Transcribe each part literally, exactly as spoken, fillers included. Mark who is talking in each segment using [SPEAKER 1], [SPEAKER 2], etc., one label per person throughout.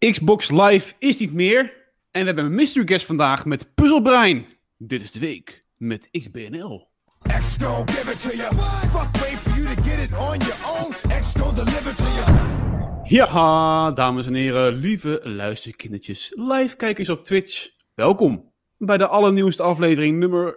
[SPEAKER 1] Xbox Live is niet meer. En we hebben een mystery guest vandaag met Puzzelbrein. Dit is de week met X B N L.
[SPEAKER 2] X gon' give it to you. Fuck wait for you to get it on your own. X gon' deliver to you.
[SPEAKER 1] Ja, dames en heren, lieve luisterkindertjes, live kijkers op Twitch. Welkom bij de allernieuwste aflevering nummer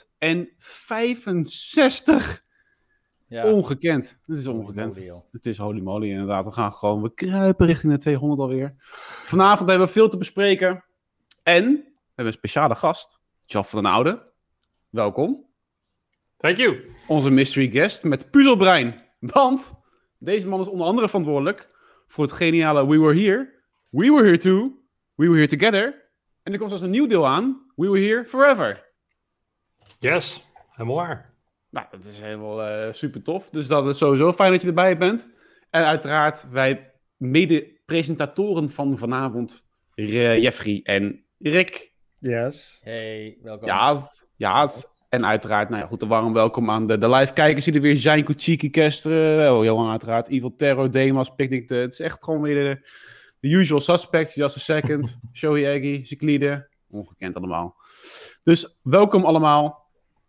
[SPEAKER 1] honderdvijfenzestig. Ja. Ongekend. Het is ongekend. Holy moly, het is holy moly inderdaad. We gaan gewoon, we kruipen richting de tweehonderd alweer. Vanavond hebben we veel te bespreken. En we hebben een speciale gast. Jeff van den Oude. Welkom.
[SPEAKER 3] Thank you.
[SPEAKER 1] Onze mystery guest met Puzzelbrein. Want deze man is onder andere verantwoordelijk voor het geniale We Were Here. We Were Here Too. We Were Here Together. En er komt zelfs een nieuw deel aan. We Were Here Forever.
[SPEAKER 3] Yes, helemaal waar.
[SPEAKER 1] Nou, dat is helemaal uh, super tof. Dus dat is sowieso fijn dat je erbij bent. En uiteraard wij mede-presentatoren van vanavond, uh, Jeffrey en Rick.
[SPEAKER 4] Yes.
[SPEAKER 5] Hey, welkom.
[SPEAKER 1] Ja, ja. En uiteraard, nou ja, goed, een warm welkom aan de, de live-kijkers die er weer zijn. Kuchiki, Kester, oh, Johan uiteraard, Evil Terror, Demas, Picnic. De, het is echt gewoon weer de, de usual suspects. Just a second, Shoei Eggy, Cyclide. Ongekend allemaal. Dus welkom allemaal.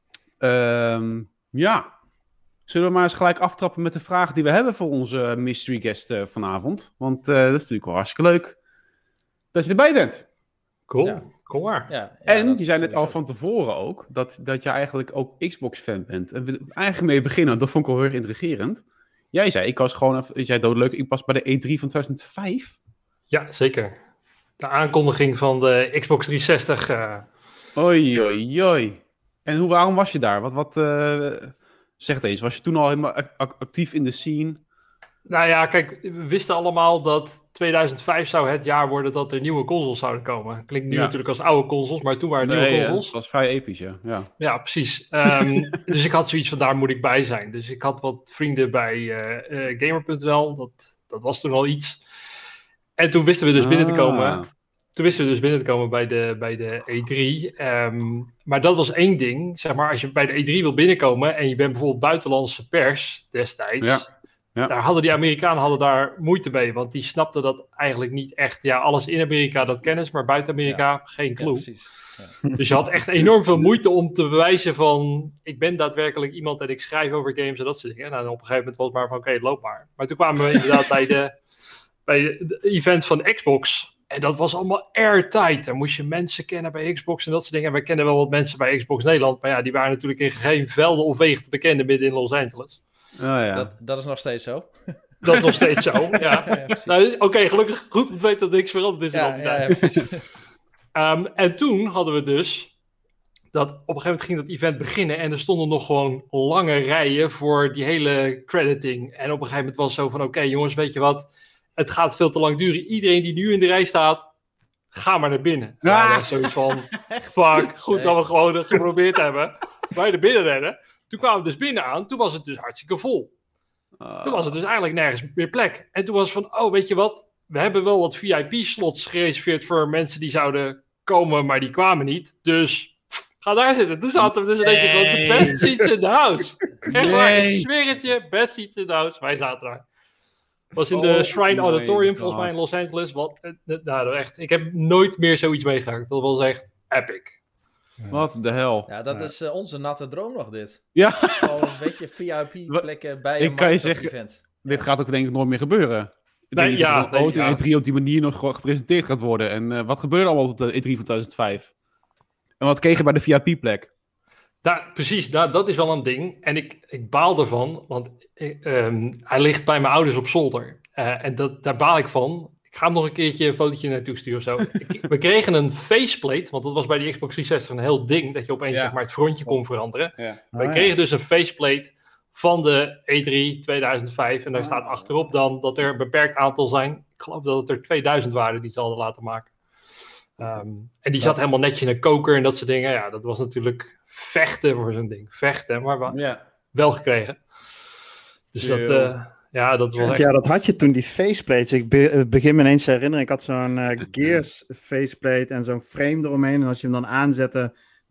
[SPEAKER 1] Um, ja, zullen we maar eens gelijk aftrappen met de vraag die we hebben voor onze mystery guest uh, vanavond. Want uh, dat is natuurlijk wel hartstikke leuk dat je erbij bent.
[SPEAKER 3] Cool,
[SPEAKER 5] ja.
[SPEAKER 3] cool waar.
[SPEAKER 5] Ja, ja,
[SPEAKER 1] en je zei net al van tevoren ook, dat, dat je eigenlijk ook Xbox-fan bent. En we eigenlijk mee beginnen, dat vond ik wel heel erg intrigerend. Jij zei, ik was gewoon, je zei doodleuk, ik was bij de E drie van tweeduizend vijf.
[SPEAKER 3] Ja, zeker. De aankondiging van de Xbox driehonderdzestig. Uh...
[SPEAKER 1] Oei, oei, oei. En hoe, waarom was je daar? Wat, wat uh, zeg het eens, was je toen al helemaal actief in de scene?
[SPEAKER 3] Nou ja, kijk, we wisten allemaal dat tweeduizend vijf zou het jaar worden dat er nieuwe consoles zouden komen. Klinkt nu ja. natuurlijk als oude consoles, maar toen waren het
[SPEAKER 1] nee,
[SPEAKER 3] nieuwe consoles.
[SPEAKER 1] Ja, dat was vrij episch, ja. Ja,
[SPEAKER 3] ja precies. Um, dus ik had zoiets van, daar moet ik bij zijn. Dus ik had wat vrienden bij uh, uh, gamer punt n l, dat, dat was toen al iets. En toen wisten we dus ah. binnen te komen... Toen wisten we dus binnen te komen bij de, bij de E drie. Um, maar dat was één ding. Zeg maar, als je bij de E drie wil binnenkomen en je bent bijvoorbeeld buitenlandse pers destijds. Ja. Ja. Daar hadden die Amerikanen hadden daar moeite mee. Want die snapten dat eigenlijk niet echt. Ja, alles in Amerika, dat kennis, maar buiten Amerika ja. geen clue. Ja, precies. Ja. Dus je had echt enorm veel moeite om te bewijzen van... Ik ben daadwerkelijk iemand en ik schrijf over games en dat soort dingen. Nou, en op een gegeven moment was het maar van oké, okay, loop maar. Maar toen kwamen we inderdaad bij de, bij de event van Xbox... En dat was allemaal airtight. Dan moest je mensen kennen bij Xbox en dat soort dingen. En wij kennen wel wat mensen bij Xbox Nederland. Maar ja, die waren natuurlijk in geen velden of wegen te bekennen midden in Los Angeles.
[SPEAKER 5] Oh, ja. dat, dat is nog steeds zo.
[SPEAKER 3] Dat is nog steeds zo, ja. ja, ja nou, Oké, okay, gelukkig goed om te weten dat niks veranderd is.
[SPEAKER 5] Ja, ja, ja, precies.
[SPEAKER 3] um, en toen hadden we dus... dat op een gegeven moment ging dat event beginnen... en er stonden nog gewoon lange rijen voor die hele crediting. En op een gegeven moment was het zo van... oké okay, jongens, weet je wat... Het gaat veel te lang duren. Iedereen die nu in de rij staat, ga maar naar binnen. Ah. Ja, dat zoiets van, fuck, goed nee. dat we gewoon het geprobeerd hebben. Wij er binnen rennen. Toen kwamen we dus binnen aan. Toen was het dus hartstikke vol. Uh. Toen was het dus eigenlijk nergens meer plek. En toen was het van, oh, weet je wat? We hebben wel wat V I P-slots gereserveerd voor mensen die zouden komen, maar die kwamen niet. Dus ga daar zitten. Toen zaten we dus in één keer nee. de best seats in the house. Echt waar, nee. ik zweer het je, best seats in the house. Wij zaten daar. Was in de oh, Shrine Auditorium, volgens mij in Los Angeles. Wat, nou, echt, ik heb nooit meer zoiets meegemaakt. Dat was echt epic.
[SPEAKER 1] Wat de hel.
[SPEAKER 5] Ja, dat ja. is uh, onze natte droom nog, dit.
[SPEAKER 1] Ja.
[SPEAKER 5] Gewoon een beetje V I P-plekken bij
[SPEAKER 1] ik
[SPEAKER 5] een
[SPEAKER 1] kan je zeggen,
[SPEAKER 5] event.
[SPEAKER 1] Dit ja. gaat ook denk ik nooit meer gebeuren. Ik
[SPEAKER 3] nee,
[SPEAKER 1] denk
[SPEAKER 3] ja,
[SPEAKER 1] dat er ooit
[SPEAKER 3] nee,
[SPEAKER 1] een
[SPEAKER 3] ja.
[SPEAKER 1] E drie op die manier nog gepresenteerd gaat worden. En uh, wat gebeurde allemaal op de E drie van tweeduizend vijf? En wat kreeg je bij de V I P-plek?
[SPEAKER 3] Da, precies, da, dat is wel een ding. En ik, ik baal ervan, want ik, um, hij ligt bij mijn ouders op zolder. Uh, en dat, daar baal ik van. Ik ga hem nog een keertje een fotootje naartoe sturen of zo. ik, we kregen een faceplate, want dat was bij de Xbox driehonderdzestig een heel ding, dat je opeens ja. zeg maar, het frontje kon veranderen. Ja. We ah, kregen ja. dus een faceplate van de E drie tweeduizend vijf. En daar ah, staat achterop dan dat er een beperkt aantal zijn. Ik geloof dat het er tweeduizend waren die ze hadden laten maken. Um, en die zat helemaal netjes in een koker en dat soort dingen. Ja, dat was natuurlijk vechten voor zo'n ding. Vechten, maar wel, ja. wel gekregen. Dus dat, uh, ja, dat was echt...
[SPEAKER 4] Ja, dat had je toen, die faceplates. Ik be- begin me ineens te herinneren. Ik had zo'n uh, Gears faceplate en zo'n frame eromheen. En als je hem dan aanzette,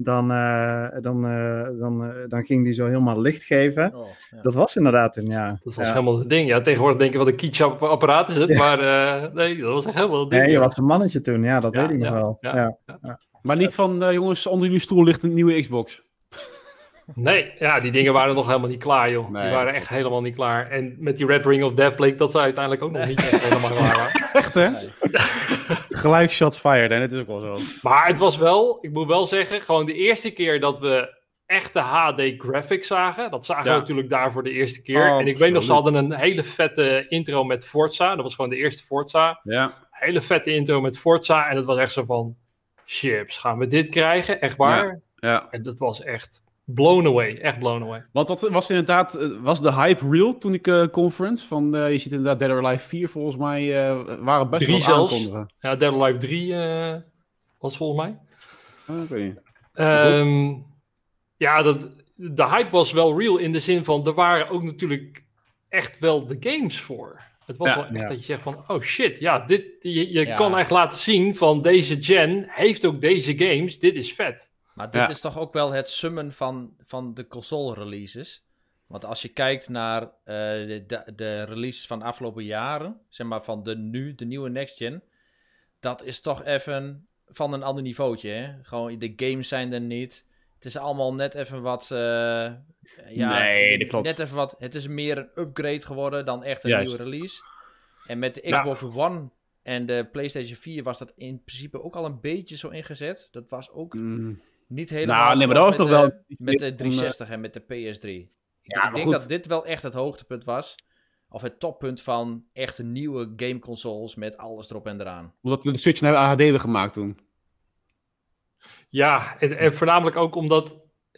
[SPEAKER 4] dan, uh, dan, uh, dan, uh, dan ging die zo helemaal licht geven.
[SPEAKER 5] Oh, ja.
[SPEAKER 4] Dat was inderdaad een, ja.
[SPEAKER 3] Dat was
[SPEAKER 4] ja.
[SPEAKER 3] helemaal het ding. Ja, tegenwoordig denk je wat een kitsch apparaat is het, ja. maar uh, nee, dat was echt helemaal het ding.
[SPEAKER 4] Nee, je
[SPEAKER 3] ja.
[SPEAKER 4] was een mannetje toen, ja, dat ja, weet ik ja, nog wel. Ja, ja.
[SPEAKER 3] Ja. Ja.
[SPEAKER 1] Maar niet van, uh, jongens, onder jullie stoel ligt een nieuwe Xbox.
[SPEAKER 3] Nee, ja, die dingen waren nog helemaal niet klaar, joh. Nee, die waren echt helemaal niet klaar. En met die Red Ring of Death bleek dat ze uiteindelijk ook nog niet echt helemaal klaar waren.
[SPEAKER 1] Echt, hè? Nee. Gelijk shot fired, hè? Dat is ook wel zo.
[SPEAKER 3] Maar het was wel, ik moet wel zeggen, gewoon de eerste keer dat we echte H D graphics zagen. Dat zagen ja. we natuurlijk daar voor de eerste keer. Oh, en ik absoluut. weet nog, ze hadden een hele vette intro met Forza. Dat was gewoon de eerste Forza.
[SPEAKER 1] Ja.
[SPEAKER 3] Hele vette intro met Forza. En het was echt zo van, chips, gaan we dit krijgen? Echt waar?
[SPEAKER 1] Ja. Ja.
[SPEAKER 3] En dat was echt... blown away, echt blown away.
[SPEAKER 1] Want dat was inderdaad, was de hype real toen ik uh, conference van, uh, je ziet inderdaad Dead or Alive vier volgens mij, uh, waren best
[SPEAKER 3] drie
[SPEAKER 1] wel aankondigen.
[SPEAKER 3] Ja, Dead or Alive drie uh, was volgens mij.
[SPEAKER 1] Oké. Okay.
[SPEAKER 3] Um, ja, dat, de hype was wel real in de zin van, er waren ook natuurlijk echt wel de games voor. Het was ja, wel echt ja. dat je zegt van, oh shit, ja, dit, je, je ja. kan echt laten zien van deze gen heeft ook deze games, dit is vet.
[SPEAKER 5] Maar dit ja. is toch ook wel het summen van, van de console releases. Want als je kijkt naar uh, de, de, de releases van de afgelopen jaren, zeg maar van de nu, de nieuwe next gen, dat is toch even van een ander niveautje, hè? Gewoon, de games zijn er niet. Het is allemaal net even wat, uh, ja,
[SPEAKER 1] nee, dat klopt.
[SPEAKER 5] Net even wat, het is meer een upgrade geworden dan echt een
[SPEAKER 1] Juist.
[SPEAKER 5] nieuwe release. En met de Xbox ja. One en de PlayStation vier was dat in principe ook al een beetje zo ingezet. Dat was ook...
[SPEAKER 1] Mm.
[SPEAKER 5] Niet helemaal
[SPEAKER 1] nou, nee, maar dat was toch wel...
[SPEAKER 5] met de driehonderdzestig en met de P S drie.
[SPEAKER 1] Ja,
[SPEAKER 5] ik denk
[SPEAKER 1] goed.
[SPEAKER 5] dat dit wel echt het hoogtepunt was. Of het toppunt van echte nieuwe gameconsoles met alles erop en eraan.
[SPEAKER 1] Omdat we de Switch naar H D hebben gemaakt toen.
[SPEAKER 3] Ja, en, en voornamelijk ook omdat...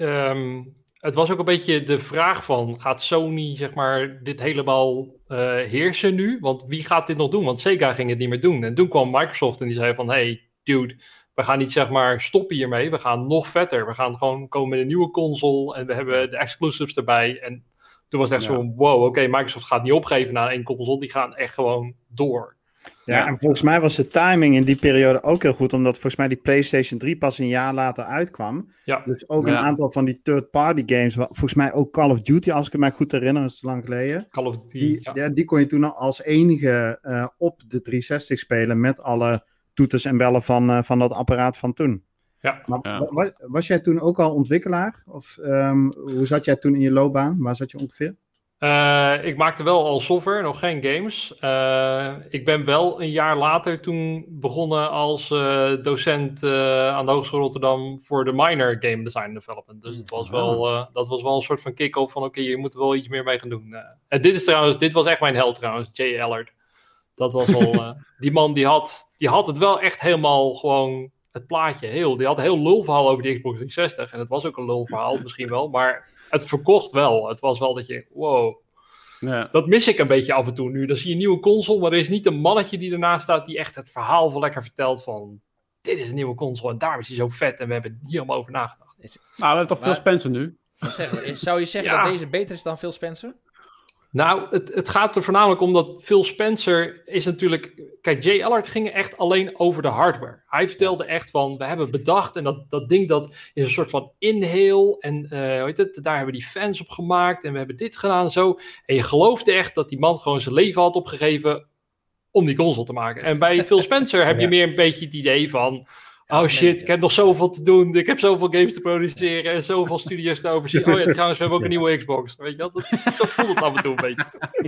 [SPEAKER 3] Um, het was ook een beetje de vraag van... Gaat Sony, zeg maar, dit helemaal uh, heersen nu? Want wie gaat dit nog doen? Want Sega ging het niet meer doen. En toen kwam Microsoft en die zei van... Hey, dude... We gaan niet, zeg maar, stoppen hiermee. We gaan nog vetter. We gaan gewoon komen met een nieuwe console. En we hebben de exclusives erbij. En toen was het echt ja. zo, wow, oké, okay, Microsoft gaat niet opgeven na één console. Die gaan echt gewoon door.
[SPEAKER 4] Ja, ja, en volgens mij was de timing in die periode ook heel goed. Omdat volgens mij die PlayStation drie pas een jaar later uitkwam.
[SPEAKER 3] Ja.
[SPEAKER 4] Dus ook
[SPEAKER 3] ja.
[SPEAKER 4] een aantal van die third-party games. Volgens mij ook Call of Duty, als ik het mij goed herinner. Dat is te lang geleden.
[SPEAKER 3] Call of Duty,
[SPEAKER 4] die,
[SPEAKER 3] ja.
[SPEAKER 4] ja, die kon je toen als enige uh, op de driehonderdzestig spelen. Met alle... toeters en bellen van, uh, van dat apparaat van toen.
[SPEAKER 3] Ja.
[SPEAKER 4] Maar
[SPEAKER 1] ja.
[SPEAKER 4] was, was jij toen ook al ontwikkelaar? Of um, hoe zat jij toen in je loopbaan? Waar zat je ongeveer?
[SPEAKER 3] Uh, ik maakte wel al software, nog geen games. Uh, ik ben wel een jaar later toen begonnen als uh, docent uh, aan de Hogeschool Rotterdam voor de minor game design development. Dus het was wel, uh, dat was wel een soort van kick-off van oké, okay, je moet er wel iets meer mee gaan doen. Uh, en dit is trouwens, dit was echt mijn held trouwens, Jay Allard. Dat was wel, uh, die man die had, die had het wel echt helemaal gewoon het plaatje heel. Die had een heel lulverhaal over die Xbox driehonderdzestig. En het was ook een lulverhaal misschien wel, maar het verkocht wel. Het was wel dat je, wow. Ja. Dat mis ik een beetje af en toe nu. Dan zie je een nieuwe console, maar er is niet een mannetje die ernaast staat die echt het verhaal van lekker vertelt van dit is een nieuwe console en daarom is hij zo vet en we hebben hier allemaal over nagedacht.
[SPEAKER 1] Nou, we hebben toch Phil Spencer nu?
[SPEAKER 5] Zeggen, zou je zeggen ja. dat deze beter is dan Phil Spencer?
[SPEAKER 3] Nou, het, het gaat er voornamelijk om dat Phil Spencer is natuurlijk... Kijk, Jay Allard ging echt alleen over de hardware. Hij vertelde echt van, we hebben bedacht en dat, dat ding dat is een soort van inhale en uh, hoe heet het, daar hebben die fans op gemaakt en we hebben dit gedaan en zo. En je geloofde echt dat die man gewoon zijn leven had opgegeven om die console te maken. En bij Phil Spencer heb je ja. meer een beetje het idee van... Oh shit, ik heb nog zoveel te doen. Ik heb zoveel games te produceren en zoveel studios te overzien. Oh ja, trouwens, we hebben ook een nieuwe Xbox. Weet je wel? Dat, zo voelt het af en toe een beetje.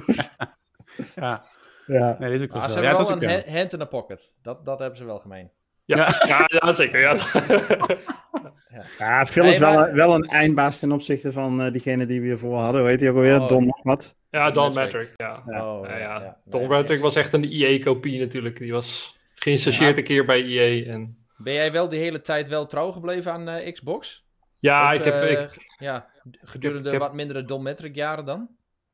[SPEAKER 1] Ja, ja. Nee, dit is ook wel
[SPEAKER 5] ah,
[SPEAKER 1] zo.
[SPEAKER 5] Ze
[SPEAKER 1] ja,
[SPEAKER 5] hebben
[SPEAKER 1] wel
[SPEAKER 5] wel een hand in the pocket. Dat, dat hebben ze wel gemeen.
[SPEAKER 3] Ja, ja. ja, ja zeker. Ja.
[SPEAKER 4] ja. ja, Phil is nee, maar... wel, wel een eindbaas ten opzichte van uh, diegene die we hiervoor hadden. Hoe heet hij ook alweer? Oh, Don nog wat?
[SPEAKER 3] Ja, Don Matrick. Ja.
[SPEAKER 5] Ja. Oh,
[SPEAKER 3] ja, ja.
[SPEAKER 5] ja. Ja.
[SPEAKER 3] Don
[SPEAKER 5] nee,
[SPEAKER 3] Matrick was echt een E A-kopie natuurlijk. Die was geïnstalleerd ja. een keer bij E A en...
[SPEAKER 5] Ben jij wel die hele tijd wel trouw gebleven aan uh, Xbox?
[SPEAKER 3] Ja,
[SPEAKER 5] Ook,
[SPEAKER 3] ik heb...
[SPEAKER 5] Uh,
[SPEAKER 3] ik...
[SPEAKER 5] Ja, gedurende ik heb, ik heb... wat mindere Don Matrick jaren dan?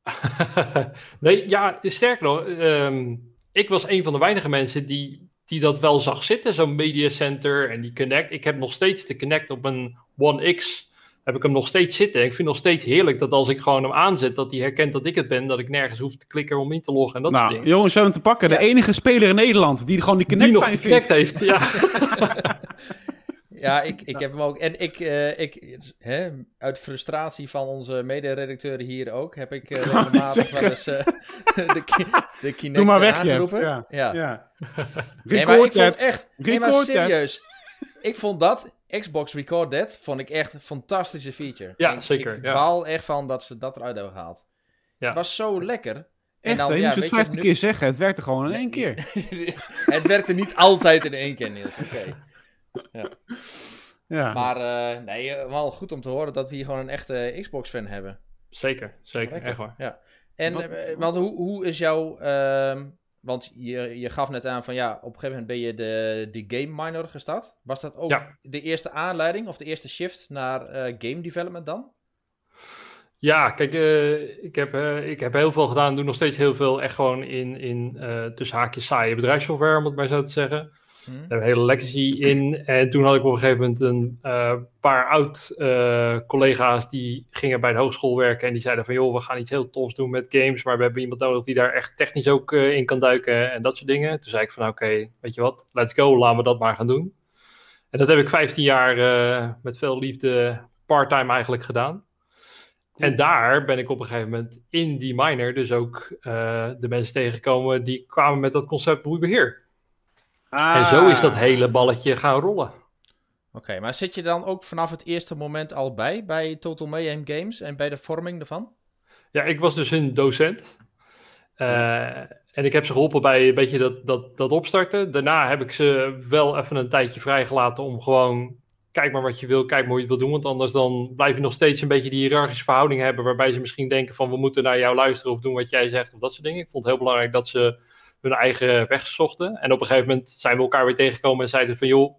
[SPEAKER 3] nee, ja, sterker nog, um, ik was een van de weinige mensen die, die dat wel zag zitten, zo'n Media Center en die Kinect. Ik heb nog steeds de Kinect op een One X, heb ik hem nog steeds zitten. Ik vind nog steeds heerlijk dat als ik gewoon hem aanzet, dat hij herkent dat ik het ben, dat ik nergens hoef te klikken om in te loggen en dat
[SPEAKER 1] nou,
[SPEAKER 3] soort dingen.
[SPEAKER 1] Jongens, we hebben hem te pakken. Ja. De enige speler in Nederland die gewoon die Kinect
[SPEAKER 3] die nog die Kinect heeft, ja.
[SPEAKER 5] Ja, ik, ik heb hem ook. En ik, uh, ik hè, uit frustratie van onze mede-redacteuren hier ook, heb ik uh, regelmatig wel eens uh, de, ki- de Kinect
[SPEAKER 1] Doe maar weg,
[SPEAKER 5] aangeroepen.
[SPEAKER 1] Jeff. Ja.
[SPEAKER 5] Ja.
[SPEAKER 1] ja.
[SPEAKER 5] Nee, maar ik vond echt, nee, maar
[SPEAKER 1] Record that.
[SPEAKER 5] serieus, ik vond dat, Xbox Record That, vond ik echt een fantastische feature.
[SPEAKER 3] Ja,
[SPEAKER 5] ik,
[SPEAKER 3] zeker.
[SPEAKER 5] Ik
[SPEAKER 3] ja.
[SPEAKER 5] baal echt van dat ze dat eruit hebben gehaald.
[SPEAKER 3] Ja.
[SPEAKER 5] Het was zo lekker.
[SPEAKER 1] Echt,
[SPEAKER 5] dan,
[SPEAKER 1] hè? Je
[SPEAKER 5] ja,
[SPEAKER 1] moest het
[SPEAKER 5] weet je,
[SPEAKER 1] vijftien
[SPEAKER 5] nu-
[SPEAKER 1] keer zeggen. Het werkte gewoon in één keer.
[SPEAKER 5] Het werkte niet altijd in één keer, Niels. Oké.
[SPEAKER 1] Ja.
[SPEAKER 5] Maar uh, nee, uh, wel goed om te horen dat we hier gewoon een echte Xbox-fan hebben.
[SPEAKER 3] Zeker, zeker.
[SPEAKER 5] Lekker.
[SPEAKER 3] Echt waar.
[SPEAKER 5] Ja. En
[SPEAKER 1] Wat-
[SPEAKER 5] uh, want hoe, hoe is jouw... Uh, want je, je gaf net aan van ja, op een gegeven moment ben je de, de game minor gestart. Was dat ook
[SPEAKER 3] Ja.
[SPEAKER 5] de eerste aanleiding of de eerste shift naar uh, game development dan?
[SPEAKER 3] Ja, kijk, uh, ik, heb, uh, ik heb heel veel gedaan, doe nog steeds heel veel echt gewoon in, in uh, tussen haakjes saaie bedrijfssoftware, om het maar zo te zeggen.
[SPEAKER 5] Hmm.
[SPEAKER 3] Daar hebben we een hele legacy in. En toen had ik op een gegeven moment een uh, paar oud-collega's uh, die gingen bij de hogeschool werken. En die zeiden van, joh, we gaan iets heel tofs doen met games. Maar we hebben iemand nodig die daar echt technisch ook uh, in kan duiken en dat soort dingen. Toen zei ik van, oké, okay, weet je wat, let's go, laten we dat maar gaan doen. En dat heb ik vijftien jaar uh, met veel liefde part-time eigenlijk gedaan. Cool. En daar ben ik op een gegeven moment in die minor dus ook uh, de mensen tegengekomen die kwamen met dat concept boeibeheer. Ah. En zo is dat hele balletje gaan rollen.
[SPEAKER 5] Oké, okay, maar zit je dan ook vanaf het eerste moment al bij, bij Total Mayhem Games en bij de vorming ervan?
[SPEAKER 3] Ja, ik was dus een docent. Uh, ja. En ik heb ze geholpen bij een beetje dat, dat, dat opstarten. Daarna heb ik ze wel even een tijdje vrijgelaten om gewoon... Kijk maar wat je wil, kijk maar hoe je het wil doen. Want anders dan blijf je nog steeds een beetje die hiërarchische verhouding hebben... waarbij ze misschien denken van we moeten naar jou luisteren of doen wat jij zegt of dat soort dingen. Ik vond het heel belangrijk dat ze hun eigen weg zochten. En op een gegeven moment zijn we elkaar weer tegengekomen en zeiden van joh...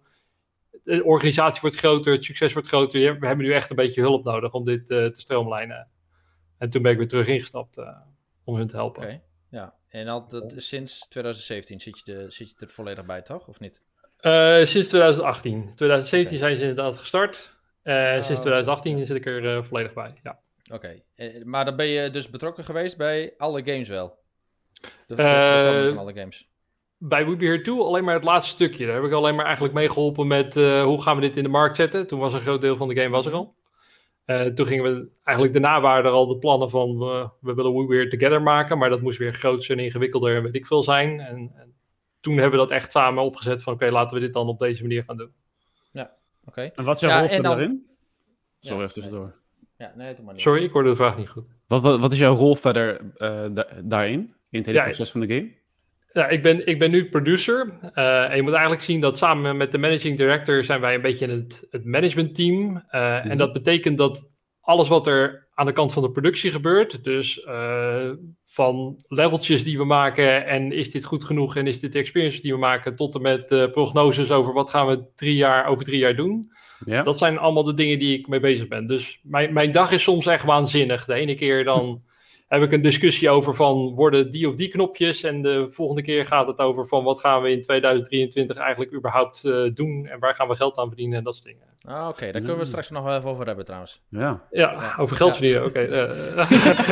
[SPEAKER 3] de organisatie wordt groter, het succes wordt groter. We hebben nu echt een beetje hulp nodig om dit uh, te stroomlijnen. En toen ben ik weer terug ingestapt uh, om hun te helpen.
[SPEAKER 5] Oké, okay. Ja. En al dat, sinds twintig zeventien zit je, de, zit je er volledig bij, toch? Of niet?
[SPEAKER 3] Uh, sinds twintig achttien. twintig zeventien okay. zijn ze inderdaad gestart. Uh, oh, sinds twintig achttien ja. zit ik er uh, volledig bij, ja.
[SPEAKER 5] Oké, okay. uh, maar dan ben je dus betrokken geweest bij alle games wel? De,
[SPEAKER 3] uh,
[SPEAKER 5] de van alle games?
[SPEAKER 3] Bij We Be Here Too alleen maar het laatste stukje. Daar heb ik alleen maar eigenlijk mee geholpen met uh, hoe gaan we dit in de markt zetten. Toen was een groot deel van de game was er al. Uh, toen gingen we, eigenlijk daarna waren er al de plannen van uh, we willen We Be Here Together maken. Maar dat moest weer groter en ingewikkelder en weet ik veel zijn. En, en toen hebben we dat echt samen opgezet van oké, okay, laten we dit dan op deze manier gaan doen.
[SPEAKER 5] Ja, oké. Okay.
[SPEAKER 1] En wat is jouw
[SPEAKER 5] ja,
[SPEAKER 1] rol verder
[SPEAKER 5] dan...
[SPEAKER 1] daarin? Sorry,
[SPEAKER 5] ja,
[SPEAKER 1] even tussendoor.
[SPEAKER 5] Ja, nee, doe maar niet.
[SPEAKER 3] Sorry, ik hoorde de vraag niet goed.
[SPEAKER 1] Wat, wat, wat is jouw rol verder uh, da- daarin? In het hele
[SPEAKER 3] ja,
[SPEAKER 1] proces van de game?
[SPEAKER 3] Ja, ik ben, ik ben nu producer. Uh, en je moet eigenlijk zien dat samen met de managing director zijn wij een beetje het, het managementteam. Uh, mm-hmm. En dat betekent dat alles wat er aan de kant van de productie gebeurt, dus uh, van leveltjes die we maken en is dit goed genoeg en is dit de experience die we maken, tot en met uh, prognoses over wat gaan we drie jaar, over drie jaar doen. Ja. Dat zijn allemaal de dingen die ik mee bezig ben. Dus mijn, mijn dag is soms echt waanzinnig. De ene keer dan heb ik een discussie over van worden die of die knopjes en de volgende keer gaat het over van wat gaan we in tweeduizend drieëntwintig eigenlijk überhaupt uh, doen en waar gaan we geld aan verdienen en dat soort dingen.
[SPEAKER 5] Ah, oké, okay. Daar kunnen we straks nog wel even over hebben trouwens.
[SPEAKER 3] Ja, ja, ja. over geld verdienen, ja. Oké. Okay. Uh,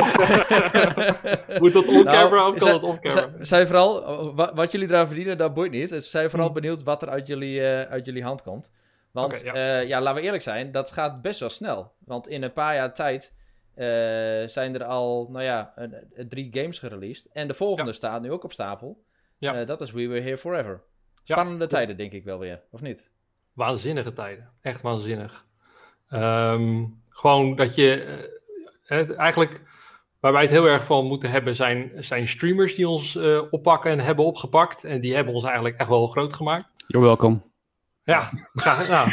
[SPEAKER 3] Moet dat on-camera nou, of kan dat off-camera?
[SPEAKER 5] Zijn vooral, wat jullie eraan verdienen, dat boeit niet. Dus zijn vooral benieuwd wat er uit jullie, uh, uit jullie hand komt. Want okay, ja. Uh, ja, laten we eerlijk zijn, dat gaat best wel snel. Want in een paar jaar tijd uh, zijn er al, nou ja, uh, drie games gereleased. En de volgende ja. staat nu ook op stapel. Ja. Uh, dat is We Were Here Forever. Spannende ja. tijden, denk ik wel weer, of niet?
[SPEAKER 3] Waanzinnige tijden. Echt waanzinnig. Um, gewoon dat je... Uh, eigenlijk... Waar wij het heel erg van moeten hebben zijn, zijn streamers die ons uh, oppakken en hebben opgepakt. En die hebben ons eigenlijk echt wel groot gemaakt.
[SPEAKER 1] You're welcome.
[SPEAKER 3] Ja, graag gedaan.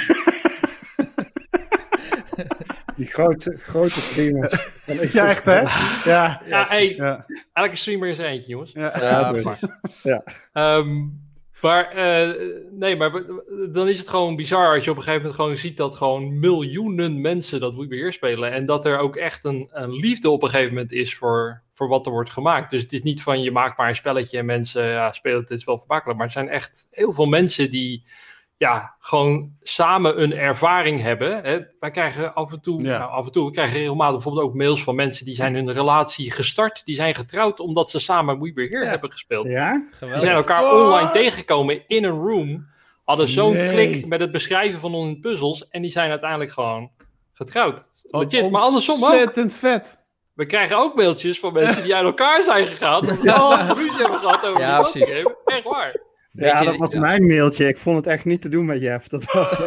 [SPEAKER 4] Die grote, grote streamers.
[SPEAKER 1] Ja, echt hè?
[SPEAKER 3] Ja, ja, hey, ja. Elke streamer is er eentje, jongens.
[SPEAKER 1] Ja, ja, ja
[SPEAKER 3] precies. Ja. Um, maar, uh, nee, maar dan is het gewoon bizar als je op een gegeven moment gewoon ziet dat gewoon miljoenen mensen dat We Be Here spelen. En dat er ook echt een, een liefde op een gegeven moment is voor, voor wat er wordt gemaakt. Dus het is niet van je maakt maar een spelletje en mensen ja, spelen het, het is wel vermakelijk. Maar er zijn echt heel veel mensen die... ja, gewoon samen een ervaring hebben. Hè. Wij krijgen af en toe, ja. nou, af en toe, we krijgen regelmatig bijvoorbeeld ook mails van mensen die zijn hun relatie gestart. Die zijn getrouwd omdat ze samen We Be Here ja. hebben gespeeld.
[SPEAKER 4] Ja?
[SPEAKER 3] Die zijn elkaar oh. online tegengekomen in een room. hadden zo'n
[SPEAKER 1] Nee.
[SPEAKER 3] klik met het beschrijven van hun puzzels. En die zijn uiteindelijk gewoon getrouwd.
[SPEAKER 1] Wat
[SPEAKER 3] Legit, maar andersom ook.
[SPEAKER 1] Ontzettend vet.
[SPEAKER 3] We krijgen ook mailtjes van mensen die uit elkaar zijn gegaan. Omdat we al ruzie hebben gehad over
[SPEAKER 5] Ja,
[SPEAKER 3] die
[SPEAKER 5] precies.
[SPEAKER 3] game. Echt waar.
[SPEAKER 5] Weet
[SPEAKER 4] Ja,
[SPEAKER 5] je-
[SPEAKER 4] dat was
[SPEAKER 5] ja.
[SPEAKER 4] mijn mailtje. Ik vond het echt niet te doen met Jeff. Dat was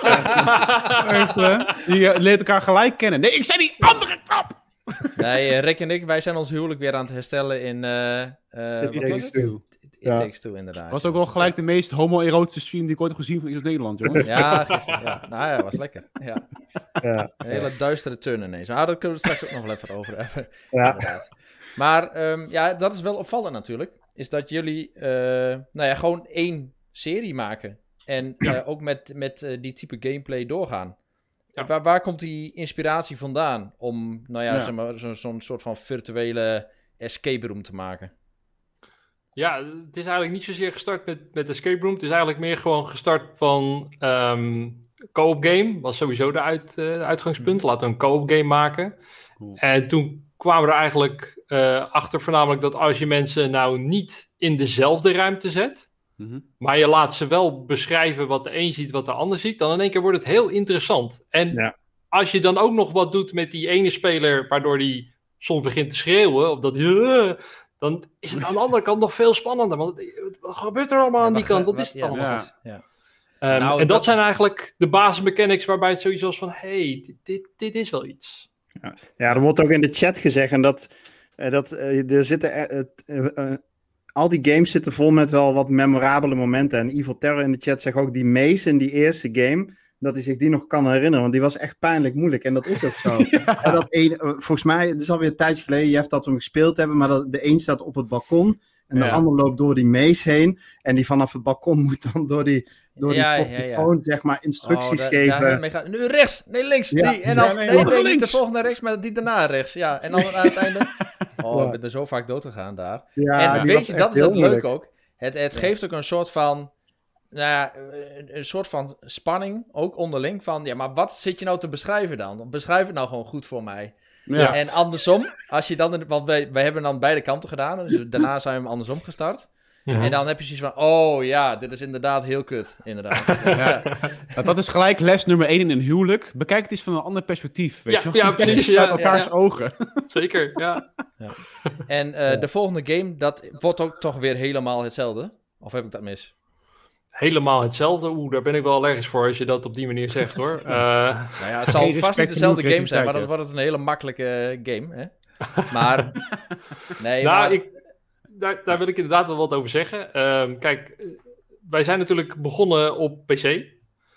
[SPEAKER 1] Echt, hè? Je eh, leert elkaar gelijk kennen. Nee, ik zei die andere knap!
[SPEAKER 5] Nee, eh, Rick en ik, wij zijn ons huwelijk weer aan het herstellen in... eh eh, wat
[SPEAKER 4] Takes
[SPEAKER 5] was het?
[SPEAKER 4] Two.
[SPEAKER 5] It
[SPEAKER 4] Ja.
[SPEAKER 5] Takes Two, inderdaad.
[SPEAKER 1] Was ook wel gelijk de meest homo-erotische stream die ik ooit heb gezien van Iets op Nederland, jongen.
[SPEAKER 5] Ja, gisteren. Ja. Nou ja, was lekker. Ja.
[SPEAKER 4] Ja,
[SPEAKER 5] Een hele duistere turn ineens. Ah, daar kunnen we het straks ook nog wel even over hebben.
[SPEAKER 4] ja.
[SPEAKER 5] Inderdaad. Maar ehm, ja, dat is wel opvallend natuurlijk. Is dat jullie eh, nou ja, gewoon één serie maken. En eh, ook met, met eh, die type gameplay doorgaan.
[SPEAKER 3] Ja.
[SPEAKER 5] Waar, waar komt die inspiratie vandaan om nou ja,
[SPEAKER 1] Ja.
[SPEAKER 5] Zeg maar, zo, zo'n soort van virtuele escape room te maken?
[SPEAKER 3] Ja, het is eigenlijk niet zozeer gestart met, met Escape Room. Het is eigenlijk meer gewoon gestart van ehm co-op game. Was sowieso de, uit, eh, de uitgangspunt. Laten we een co-op game maken.
[SPEAKER 1] Cool.
[SPEAKER 3] En toen kwamen we er eigenlijk eh, achter voornamelijk dat als je mensen nou niet in dezelfde ruimte zet,
[SPEAKER 1] Mhm.
[SPEAKER 3] maar je laat ze wel beschrijven wat de een ziet, wat de ander ziet, dan in één keer wordt het heel interessant. En
[SPEAKER 4] Ja.
[SPEAKER 3] als je dan ook nog wat doet met die ene speler, waardoor die soms begint te schreeuwen, of dat hij, dan is het aan de andere kant nog veel spannender. Want wat gebeurt er allemaal aan die kant? Wat is het
[SPEAKER 5] ja,
[SPEAKER 3] allemaal?
[SPEAKER 1] Ja.
[SPEAKER 5] precies. Ja.
[SPEAKER 3] Ehm,
[SPEAKER 5] Nou,
[SPEAKER 3] en dat,
[SPEAKER 5] dat-
[SPEAKER 3] zijn eigenlijk de basismechanics waarbij het zoiets was van, hey, dit, dit, dit is wel iets.
[SPEAKER 4] Ja, er wordt ook in de chat gezegd en dat, eh, dat eh, er zitten, eh, eh, eh, al die games zitten vol met wel wat memorabele momenten. En Evil Terror in de chat zegt ook die maze in die eerste game, dat hij zich die nog kan herinneren, want die was echt pijnlijk moeilijk. En dat is ook zo. En dat een, eh, volgens mij, het is alweer een tijdje geleden, Jeff, dat we hem gespeeld hebben, maar dat, de een staat op het balkon en de
[SPEAKER 1] Ja.
[SPEAKER 4] ander loopt door die maze heen. En die vanaf het balkon moet dan door die, door die
[SPEAKER 5] Ja, ja,
[SPEAKER 4] telefoon, zeg maar, instructies
[SPEAKER 5] Oh, daar-
[SPEAKER 4] geven.
[SPEAKER 5] daarheen mee gaan. Nu rechts, nee links,
[SPEAKER 4] Ja.
[SPEAKER 5] die. En dan,
[SPEAKER 4] Ja,
[SPEAKER 5] nee,
[SPEAKER 4] nee,
[SPEAKER 5] nee,
[SPEAKER 1] nee,
[SPEAKER 5] niet
[SPEAKER 1] links.
[SPEAKER 5] de volgende rechts, maar die daarna rechts. Ja, en dan aan het einde... Oh,
[SPEAKER 4] Ja.
[SPEAKER 5] ik ben er zo vaak dood gegaan daar.
[SPEAKER 4] Ja,
[SPEAKER 5] en
[SPEAKER 4] die
[SPEAKER 5] weet
[SPEAKER 4] was
[SPEAKER 5] je,
[SPEAKER 4] echt
[SPEAKER 5] dat is
[SPEAKER 4] heel
[SPEAKER 5] het leuke
[SPEAKER 4] moeilijk.
[SPEAKER 5] ook. Het, het geeft ook een soort van... Nou ja, een, een soort van spanning, ook onderling, van... Ja, maar wat zit je nou te beschrijven dan? Beschrijf het nou gewoon goed voor mij.
[SPEAKER 1] Ja.
[SPEAKER 5] En andersom, als je dan... in- Want wij, wij hebben dan beide kanten gedaan, dus daarna zijn we hem andersom gestart. En dan heb je zoiets van... Oh ja, dit is inderdaad heel kut, inderdaad.
[SPEAKER 1] Ja. Nou, dat is gelijk les nummer één in een huwelijk. Bekijk het eens van een ander perspectief. Weet
[SPEAKER 3] Ja,
[SPEAKER 1] je wel?
[SPEAKER 3] ja,
[SPEAKER 1] Kijk
[SPEAKER 3] precies,
[SPEAKER 1] eens uit
[SPEAKER 3] ja,
[SPEAKER 1] elkaars
[SPEAKER 5] ja.
[SPEAKER 1] ogen.
[SPEAKER 3] Zeker, ja.
[SPEAKER 5] En eh, de volgende game, dat wordt ook toch weer helemaal hetzelfde. Of heb ik dat mis?
[SPEAKER 3] Helemaal hetzelfde. Oeh, daar ben ik wel allergisch voor als je dat op die manier zegt, hoor. Uh,
[SPEAKER 5] Nou ja, het zal
[SPEAKER 1] Geen
[SPEAKER 5] vast
[SPEAKER 1] respect
[SPEAKER 5] niet dezelfde
[SPEAKER 1] voor
[SPEAKER 5] game zijn, maar
[SPEAKER 1] creativiteit,
[SPEAKER 5] dan
[SPEAKER 1] Jeff.
[SPEAKER 5] wordt het een hele makkelijke game, hè? Maar, nee,
[SPEAKER 3] nou,
[SPEAKER 5] maar...
[SPEAKER 3] ik, daar, daar wil ik inderdaad wel wat over zeggen. Ehm, kijk, eh, wij zijn natuurlijk begonnen op P C.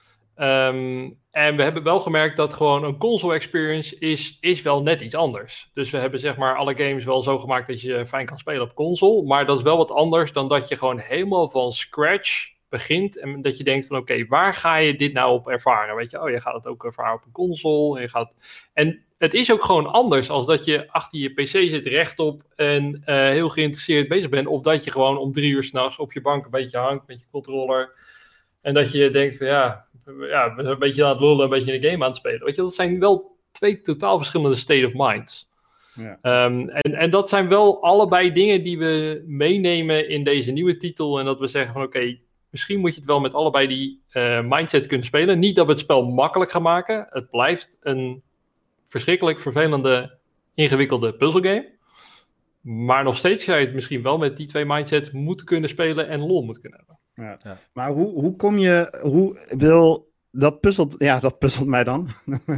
[SPEAKER 3] Ehm, en we hebben wel gemerkt dat gewoon een console experience is, is wel net iets anders. Dus we hebben zeg maar alle games wel zo gemaakt dat je fijn kan spelen op console. Maar dat is wel wat anders dan dat je gewoon helemaal van scratch begint. En dat je denkt van oké, waar ga je dit nou op ervaren? Weet je, oh, je gaat het ook ervaren op een console. En, je gaat... en het is ook gewoon anders als dat je achter je P C zit rechtop en uh, heel geïnteresseerd bezig bent. Of dat je gewoon om drie uur 's nachts op je bank een beetje hangt met je controller. En dat je denkt van ja, ja, we zijn een beetje aan het lullen, een beetje een game aan het spelen. Weet je, dat zijn wel twee totaal verschillende state of minds.
[SPEAKER 4] Ja.
[SPEAKER 3] Um, en, en dat zijn wel allebei dingen die we meenemen in deze nieuwe titel. En dat we zeggen van oké, okay, misschien moet je het wel met allebei die uh, mindset kunnen spelen. Niet dat we het spel makkelijk gaan maken. Het blijft een verschrikkelijk vervelende, ingewikkelde puzzelgame. Maar nog steeds ga je het misschien wel met die twee mindsets moeten kunnen spelen en lol moeten kunnen hebben.
[SPEAKER 4] Ja.
[SPEAKER 5] Ja.
[SPEAKER 4] Maar hoe, hoe kom je, hoe wil, dat puzzelt, ja, dat puzzelt mij dan.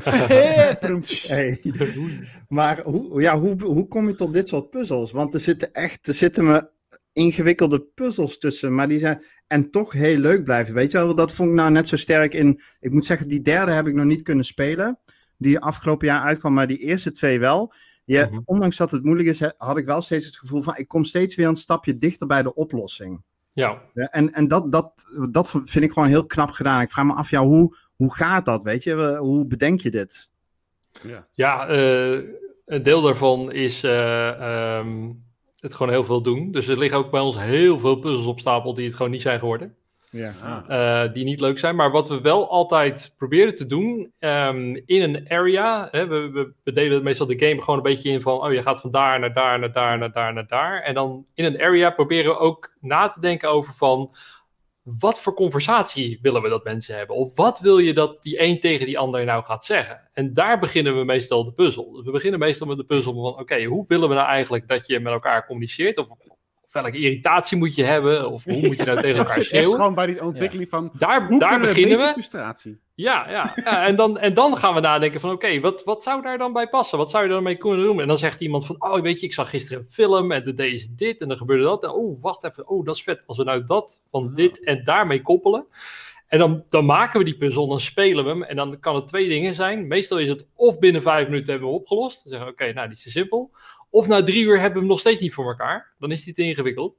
[SPEAKER 4] Hey. Maar hoe, ja, hoe, hoe kom je tot dit soort puzzels? Want er zitten echt, er zitten me ingewikkelde puzzels tussen, maar die zijn, en toch heel leuk blijven, weet je wel? Dat vond ik nou net zo sterk in, ik moet zeggen, die derde heb ik nog niet kunnen spelen, die afgelopen jaar uitkwam, maar die eerste twee wel. Je,
[SPEAKER 3] Mm-hmm.
[SPEAKER 4] Ondanks dat het moeilijk is, had ik wel steeds het gevoel van, ik kom steeds weer een stapje dichter bij de oplossing.
[SPEAKER 3] Ja.
[SPEAKER 4] Ja, en en dat, dat, dat vind ik gewoon heel knap gedaan. Ik vraag me af, ja, hoe, hoe gaat dat, weet je? Hoe bedenk je dit?
[SPEAKER 1] Ja.
[SPEAKER 3] Ja, uh, een deel daarvan is uh, um, het gewoon heel veel doen. Dus er liggen ook bij ons heel veel puzzels op stapel die het gewoon niet zijn geworden.
[SPEAKER 4] Ja.
[SPEAKER 1] Ah.
[SPEAKER 3] Uh, die niet leuk zijn. Maar wat we wel altijd proberen te doen um, in een area. Hè, we, we, we delen meestal de game gewoon een beetje in van. Oh, je gaat van daar naar daar, naar daar, naar daar, naar daar. En dan in een area proberen we ook na te denken over van. wat voor conversatie willen we dat mensen hebben? Of wat wil je dat die een tegen die ander nou gaat zeggen? En daar beginnen we meestal de puzzel. Dus we beginnen meestal met de puzzel van, oké, okay, hoe willen we nou eigenlijk dat je met elkaar communiceert? Of, of welke irritatie moet je hebben? Of hoe moet je nou tegen elkaar schreeuwen?
[SPEAKER 1] Gewoon bij die ontwikkeling ja. van,
[SPEAKER 3] daar,
[SPEAKER 1] hoe
[SPEAKER 3] daar beginnen we.
[SPEAKER 1] frustratie?
[SPEAKER 3] Ja, ja, ja. En, dan, en dan gaan we nadenken van, oké, okay, wat, wat zou daar dan bij passen? Wat zou je daarmee kunnen doen? En dan zegt iemand van, oh, weet je, ik zag gisteren een film en toen deed ze dit en dan gebeurde dat. En, oh, wacht even, oh, dat is vet. Als we nou dat van dit en daarmee koppelen. En dan, dan maken we die puzzel, dan spelen we hem. En dan kan het twee dingen zijn. Meestal is het of binnen vijf minuten hebben we hem opgelost. Dan zeggen we, oké, okay, nou, die is te simpel. Of na drie uur hebben we hem nog steeds niet voor elkaar. Dan is die te ingewikkeld.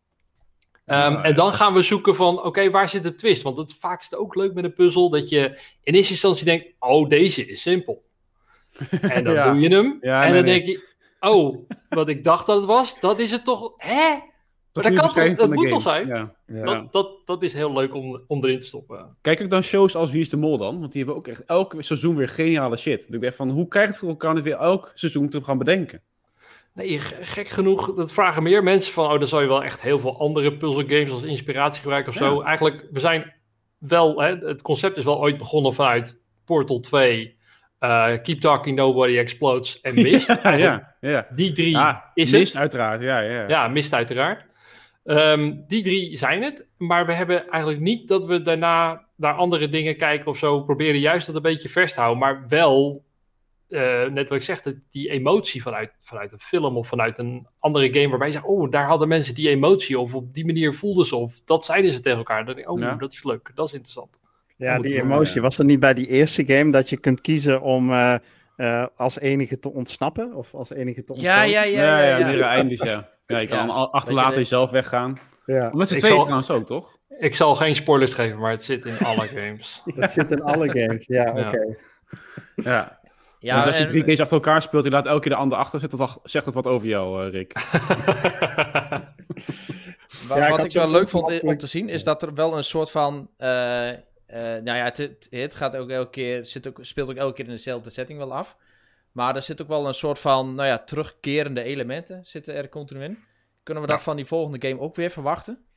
[SPEAKER 3] Um, oh, ja. En dan gaan we zoeken van, oké, okay, waar zit de twist? Want het vaak is het ook leuk met een puzzel dat je in eerste instantie denkt, oh, deze is simpel. En dan ja. doe je hem. Ja, en nee, dan nee. denk je, oh, wat ik dacht dat het was, dat is het toch, hè? Maar dat, kan toch, dat moet game. toch zijn? Ja. Ja. Dat, dat, dat is heel leuk om, om erin te stoppen.
[SPEAKER 1] Kijk ook dan shows als Wie is de Mol dan? Want die hebben ook echt elk seizoen weer geniale shit. Ik denk van, hoe krijgt het voor elkaar om het weer elk seizoen te gaan bedenken?
[SPEAKER 3] Nee, gek genoeg, dat vragen meer mensen van, oh, dan zou je wel echt heel veel andere puzzelgames als inspiratie gebruiken of ja. zo. Eigenlijk, we zijn wel, hè, het concept is wel ooit begonnen vanuit Portal twee, uh, Keep Talking, Nobody Explodes en Myst.
[SPEAKER 1] ja, ja, ja.
[SPEAKER 3] Die drie
[SPEAKER 1] ja,
[SPEAKER 3] is
[SPEAKER 1] Myst
[SPEAKER 3] het.
[SPEAKER 1] uiteraard, ja. Ja,
[SPEAKER 3] ja Myst uiteraard. Um, die drie zijn het, maar we hebben eigenlijk niet dat we daarna naar andere dingen kijken of zo, proberen juist dat een beetje vers te houden, maar wel... Uh, net wat ik zeg, die emotie vanuit, vanuit een film of vanuit een andere game waarbij je zegt, oh, daar hadden mensen die emotie of op die manier voelden ze of dat zeiden ze tegen elkaar. Dan denk ik, oh, ja. dat is leuk, dat is interessant.
[SPEAKER 4] Ja, die emotie. Was er niet bij die eerste game dat je kunt kiezen om uh, uh, als enige te ontsnappen of als enige te ontsnappen?
[SPEAKER 5] Ja, ja, ja. ja, ja, ja.
[SPEAKER 1] ja, ja eindig, ja. ja je kan ja, achterlaten je jezelf weggaan. Ja. Met z'n tweeën trouwens ook, toch?
[SPEAKER 3] Ik zal geen spoilers geven, maar het zit in alle games.
[SPEAKER 4] Het zit in alle games, ja, oké. Okay.
[SPEAKER 1] Ja. Ja, dus als je en... drie games achter elkaar speelt, je laat elke keer de ander achter, zegt dat, zegt dat wat over jou, uh, Rick.
[SPEAKER 5] wat ja, wat ik, ik wel leuk vond om te zien, is dat er wel een soort van... Uh, uh, nou ja, het, het gaat ook elke keer, zit ook, speelt ook elke keer in dezelfde setting wel af. Maar er zit ook wel een soort van, nou ja, terugkerende elementen zitten er continu in. Kunnen we dat ja. van die volgende game ook weer verwachten?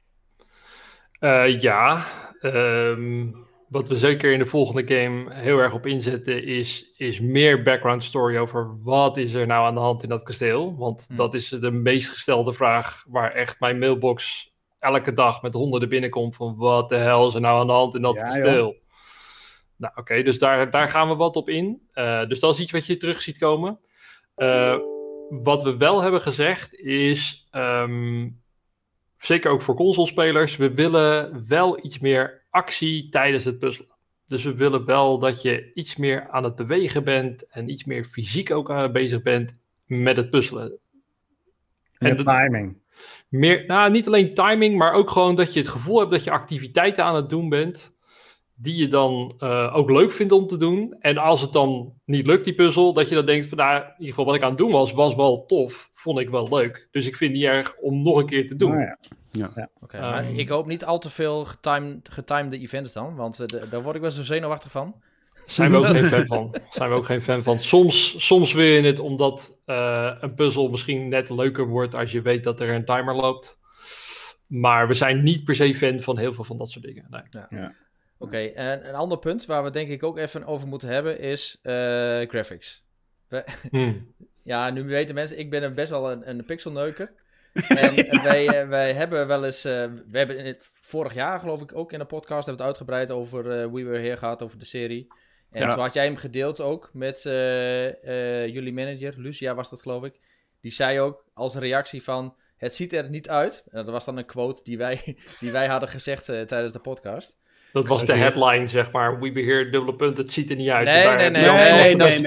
[SPEAKER 3] Uh, ja, um... Wat we zeker in de volgende game heel erg op inzetten is, is meer background story over wat is er nou aan de hand in dat kasteel. Want hmm. dat is de meest gestelde vraag waar echt mijn mailbox elke dag met honderden binnenkomt van wat de hel is er nou aan de hand in dat ja, kasteel. Joh. Nou oké, okay, dus daar, daar gaan we wat op in. Uh, dus dat is iets wat je terug ziet komen. Uh, wat we wel hebben gezegd is... Um, zeker ook voor consolespelers, we willen wel iets meer actie tijdens het puzzelen. Dus we willen wel dat je iets meer aan het bewegen bent en iets meer fysiek ook uh, bezig bent met het puzzelen.
[SPEAKER 4] En de timing.
[SPEAKER 3] Meer, nou, niet alleen timing, maar ook gewoon dat je het gevoel hebt dat je activiteiten aan het doen bent die je dan uh, ook leuk vindt om te doen. En als het dan niet lukt, die puzzel, dat je dan denkt van, nou, in ieder geval wat ik aan het doen was, was wel tof, vond ik wel leuk. Dus ik vind het niet erg om nog een keer te doen.
[SPEAKER 4] Oh ja.
[SPEAKER 1] Ja.
[SPEAKER 5] Ja. Okay, um, maar ik hoop niet al te veel getimed, getimede events dan, want uh, d- daar word ik wel zo zenuwachtig van.
[SPEAKER 3] Zijn we ook geen fan van. Zijn we ook geen fan van. Soms, soms wil je het omdat uh, een puzzel misschien net leuker wordt als je weet dat er een timer loopt. Maar we zijn niet per se fan van heel veel van dat soort dingen. Nee.
[SPEAKER 5] Ja. Ja. Oké, okay, en een ander punt waar we denk ik ook even over moeten hebben is uh, graphics. We, hmm. Ja, nu weten mensen, ik ben best wel een, een pixelneuker. En wij, wij hebben wel eens, uh, we hebben in het, vorig jaar geloof ik ook in een podcast hebben we het uitgebreid over uh, We Were Here gehad, over de serie. En ja. toen had jij hem gedeeld ook met uh, uh, jullie manager, Lucia was dat geloof ik. Die zei ook als reactie van, het ziet er niet uit. En dat was dan een quote die wij, die wij hadden gezegd uh, tijdens de podcast.
[SPEAKER 3] Dat was de headline, zeg maar. We Be Here, dubbele punt, het ziet er niet uit.
[SPEAKER 5] Nee, nee, nee.
[SPEAKER 1] Nee, nee,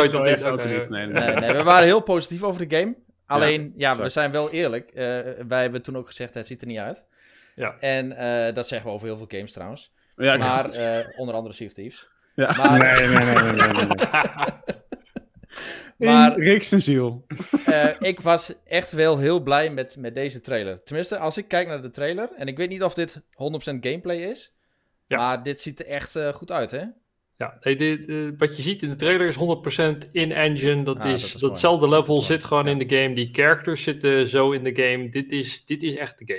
[SPEAKER 1] nee.
[SPEAKER 5] We waren heel positief over de game. Alleen, ja, ja we zijn wel eerlijk. Uh, wij hebben toen ook gezegd, het ziet er niet uit.
[SPEAKER 3] Ja.
[SPEAKER 5] En uh, dat zeggen we over heel veel games trouwens.
[SPEAKER 1] Ja,
[SPEAKER 5] maar, uh, onder andere Sea of Thieves.
[SPEAKER 1] Ja.
[SPEAKER 5] Maar,
[SPEAKER 4] nee, nee, nee, nee, nee,
[SPEAKER 1] nee. Maar Rick's ziel.
[SPEAKER 5] Uh, ik was echt wel heel blij met, met deze trailer. Tenminste, als ik kijk naar de trailer, en ik weet niet of dit honderd procent gameplay is, ja. maar dit ziet er echt uh, goed uit, hè?
[SPEAKER 3] Ja, nee, dit, uh, wat je ziet in de trailer is honderd procent in-engine. Dat ah, is, dat is datzelfde mooi. level dat zit gewoon ja. in de game. Die characters zitten zo in de game. Dit is, dit is echt de game.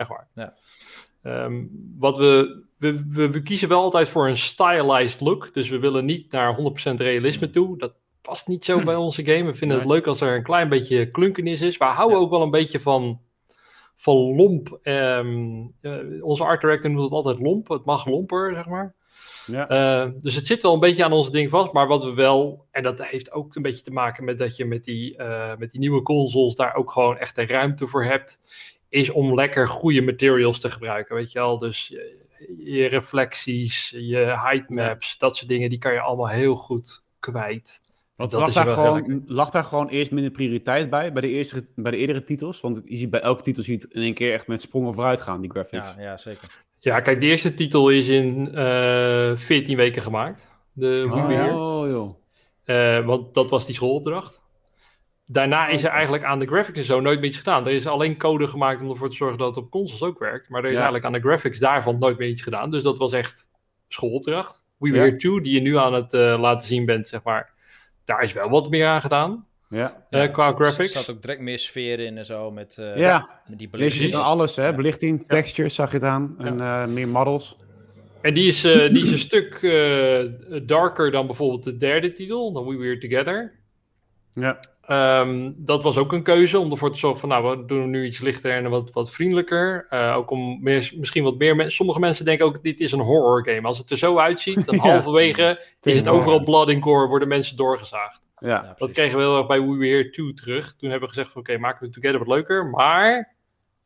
[SPEAKER 3] zeg maar.
[SPEAKER 5] Ja.
[SPEAKER 3] Um, wat we, we, we, we kiezen wel altijd voor een stylized look. Dus we willen niet naar honderd procent realisme toe. Dat past niet zo bij onze game. We vinden nee. het leuk als er een klein beetje klunkenis is. We houden ja. ook wel een beetje van, van lomp. Um, uh, onze art director noemt het altijd lomp. Het mag lomper, zeg maar. Ja. Uh, dus het zit wel een beetje aan onze ding vast. Maar wat we wel... En dat heeft ook een beetje te maken met dat je met die, uh, met die nieuwe consoles daar ook gewoon echt de ruimte voor hebt. Is om lekker goede materials te gebruiken, weet je wel. Dus je, je reflecties, je heightmaps, ja. dat soort dingen, die kan je allemaal heel goed kwijt.
[SPEAKER 1] Want lag daar, gewoon, lag daar gewoon eerst minder prioriteit bij, bij de, eerste, bij de eerdere titels? Want je ziet bij elke titel ziet in één keer echt met sprongen vooruit gaan, die graphics.
[SPEAKER 5] Ja, ja zeker.
[SPEAKER 3] Ja, kijk, de eerste titel is in uh, veertien weken gemaakt. De
[SPEAKER 1] oh, oh joh.
[SPEAKER 3] Uh, want dat was die schoolopdracht. Daarna is er eigenlijk aan de graphics en zo nooit meer iets gedaan. Er is alleen code gemaakt om ervoor te zorgen dat het op consoles ook werkt. Maar er is ja. eigenlijk aan de graphics daarvan nooit meer iets gedaan. Dus dat was echt schoolopdracht. We Were ja. Here Too, die je nu aan het uh, laten zien bent, zeg maar. Daar is wel wat meer aan gedaan.
[SPEAKER 1] Ja.
[SPEAKER 3] Uh, qua
[SPEAKER 5] ja,
[SPEAKER 3] graphics.
[SPEAKER 5] Er zat ook direct meer sfeer in en zo. Met, uh,
[SPEAKER 1] ja.
[SPEAKER 5] met die
[SPEAKER 1] belichting. Je ziet alles, hè? Ja. Belichting, textures zag je het aan. En ja. uh, meer models.
[SPEAKER 3] En die is, uh, die is een stuk uh, darker dan bijvoorbeeld de derde titel. Dan We Were Together.
[SPEAKER 1] Ja.
[SPEAKER 3] Um, dat was ook een keuze om ervoor te zorgen van, nou, we doen nu iets lichter en wat, wat vriendelijker. Uh, ook om meer, misschien wat meer... Me- Sommige mensen denken ook, dit is een horror game. Als het er zo uitziet, dan ja. halverwege is het overal blood and gore, worden mensen doorgezaagd.
[SPEAKER 1] Ja,
[SPEAKER 3] ja, dat kregen we heel erg bij We Were Here Too terug. Toen hebben we gezegd van, oké, okay, maken we Together wat leuker. Maar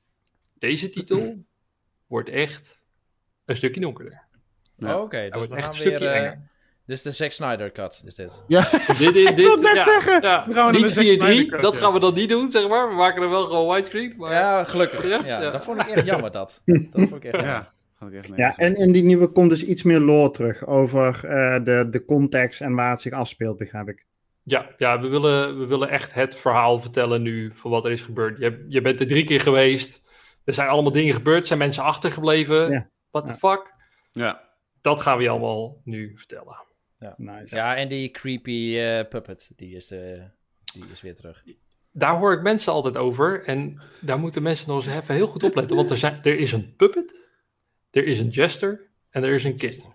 [SPEAKER 3] deze titel wordt echt een stukje donkerder.
[SPEAKER 5] Ja. Oh, oké, okay. Dus
[SPEAKER 3] wordt
[SPEAKER 5] we
[SPEAKER 3] echt
[SPEAKER 5] gaan
[SPEAKER 3] een stukje
[SPEAKER 5] weer... Uh...
[SPEAKER 3] enger.
[SPEAKER 5] Dit is de Zack Snyder cut, is dit.
[SPEAKER 1] Ja,
[SPEAKER 3] dit, dit, dit,
[SPEAKER 1] ik wil net
[SPEAKER 3] ja,
[SPEAKER 1] zeggen.
[SPEAKER 3] Ja.
[SPEAKER 1] We gaan
[SPEAKER 3] niet vier drie, dat
[SPEAKER 1] ja.
[SPEAKER 3] gaan we dan niet doen, zeg maar. We maken er wel gewoon widescreen. Maar...
[SPEAKER 5] Ja, gelukkig. Rest, ja, ja. Dat vond ik echt jammer, dat. Dat vond ik echt jammer.
[SPEAKER 1] Ja, vond ik echt
[SPEAKER 4] ja en in die nieuwe komt dus iets meer lore terug over uh, de, de context en waar het zich afspeelt, begrijp ik.
[SPEAKER 3] Ja, ja we, willen, we willen echt het verhaal vertellen nu van wat er is gebeurd. Je, je bent er drie keer geweest. Er zijn allemaal dingen gebeurd. Er zijn mensen achtergebleven. Ja. What the
[SPEAKER 1] ja.
[SPEAKER 3] fuck?
[SPEAKER 1] Ja.
[SPEAKER 3] Dat gaan we je allemaal nu vertellen.
[SPEAKER 5] Ja, nice. Ja, en die creepy uh, puppet, die is, de, die is weer terug.
[SPEAKER 3] Daar hoor ik mensen altijd over. En daar moeten mensen nog eens even heel goed opletten. Want er, zijn, er is een puppet, er is een jester en er is een kid.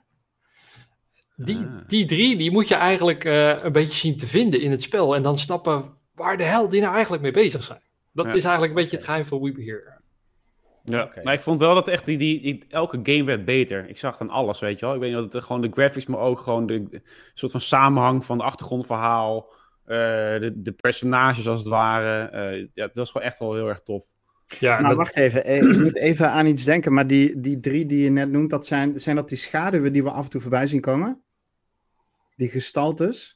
[SPEAKER 3] Die, ah. die drie, die moet je eigenlijk uh, een beetje zien te vinden in het spel. En dan snappen waar de hel die nou eigenlijk mee bezig zijn. Dat ja. is eigenlijk een beetje het geheim van We Were Here.
[SPEAKER 1] Ja, okay. Maar ik vond wel dat echt die, die, die, elke game werd beter. Ik zag dan alles, weet je wel. Ik weet niet dat het gewoon de graphics, maar ook gewoon de, de soort van samenhang van het achtergrondverhaal. Uh, de, de personages als het ware. Uh, ja, het was gewoon echt wel heel erg tof.
[SPEAKER 4] Ja, nou, dat... wacht even. Ik moet even aan iets denken. Maar die, die drie die je net noemt, dat zijn, zijn dat die schaduwen die we af en toe voorbij zien komen? Die gestaltes?